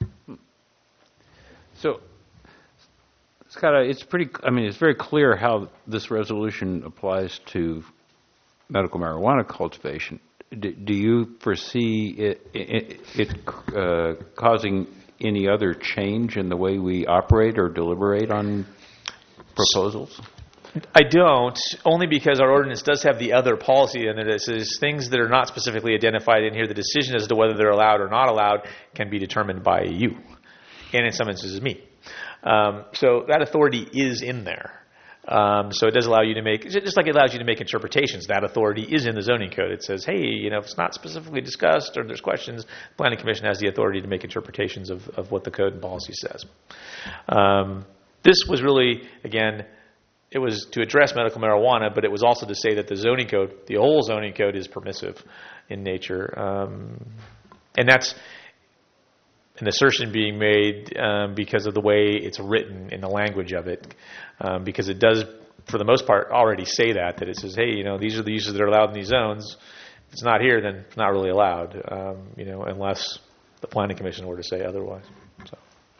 So, Scott, it's pretty. I mean, it's very clear how this resolution applies to medical marijuana cultivation. Do, do you foresee it, it, it uh, causing any other change in the way we operate or deliberate on proposals? I don't, only because our ordinance does have the other policy in it. It says things that are not specifically identified in here, the decision as to whether they're allowed or not allowed can be determined by you, and in some instances me. Um, so that authority is in there. Um, so it does allow you to make, just like it allows you to make interpretations, that authority is in the zoning code. It says, hey, you know, if it's not specifically discussed or there's questions, the Planning Commission has the authority to make interpretations of, of what the code and policy says. Um, this was really, again, it was to address medical marijuana, but it was also to say that the zoning code, the whole zoning code, is permissive in nature. Um, and that's an assertion being made um, because of the way it's written in the language of it, um, because it does, for the most part, already say that, that it says, hey, you know, these are the uses that are allowed in these zones. If it's not here, then it's not really allowed, um, you know, unless the Planning Commission were to say otherwise. So.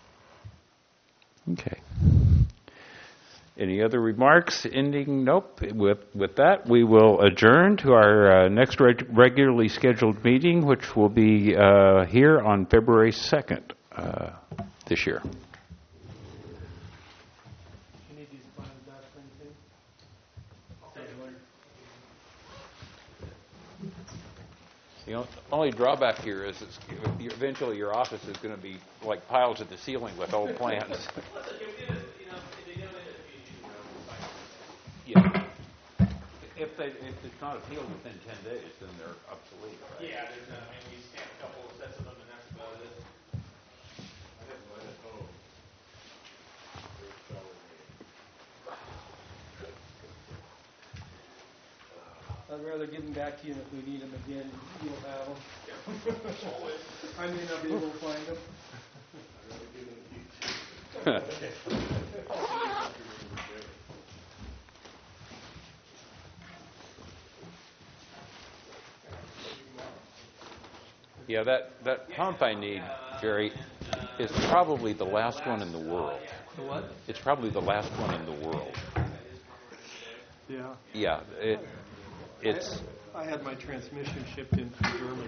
Okay. Any other remarks? Ending? Nope. With with that, we will adjourn to our uh, next reg- regularly scheduled meeting, which will be uh, here on February second uh, this year. The only drawback here is it's, eventually your office is going to be like piles at the ceiling with old plans. Yeah. If they if it's not appealed within ten days, then they're obsolete. Right? Yeah, there's a, I mean, we stamped a couple of sets of them, and that's about it. I'd rather give them back to you, and if we need them again, you'll have them. Yeah. I may not be able to find them. I'd rather give them to you. Yeah, that, that pump I need, Jerry, is probably the last one in the world. What? It's probably the last one in the world. Yeah. Yeah, it, it's, I had my transmission shipped in from Germany.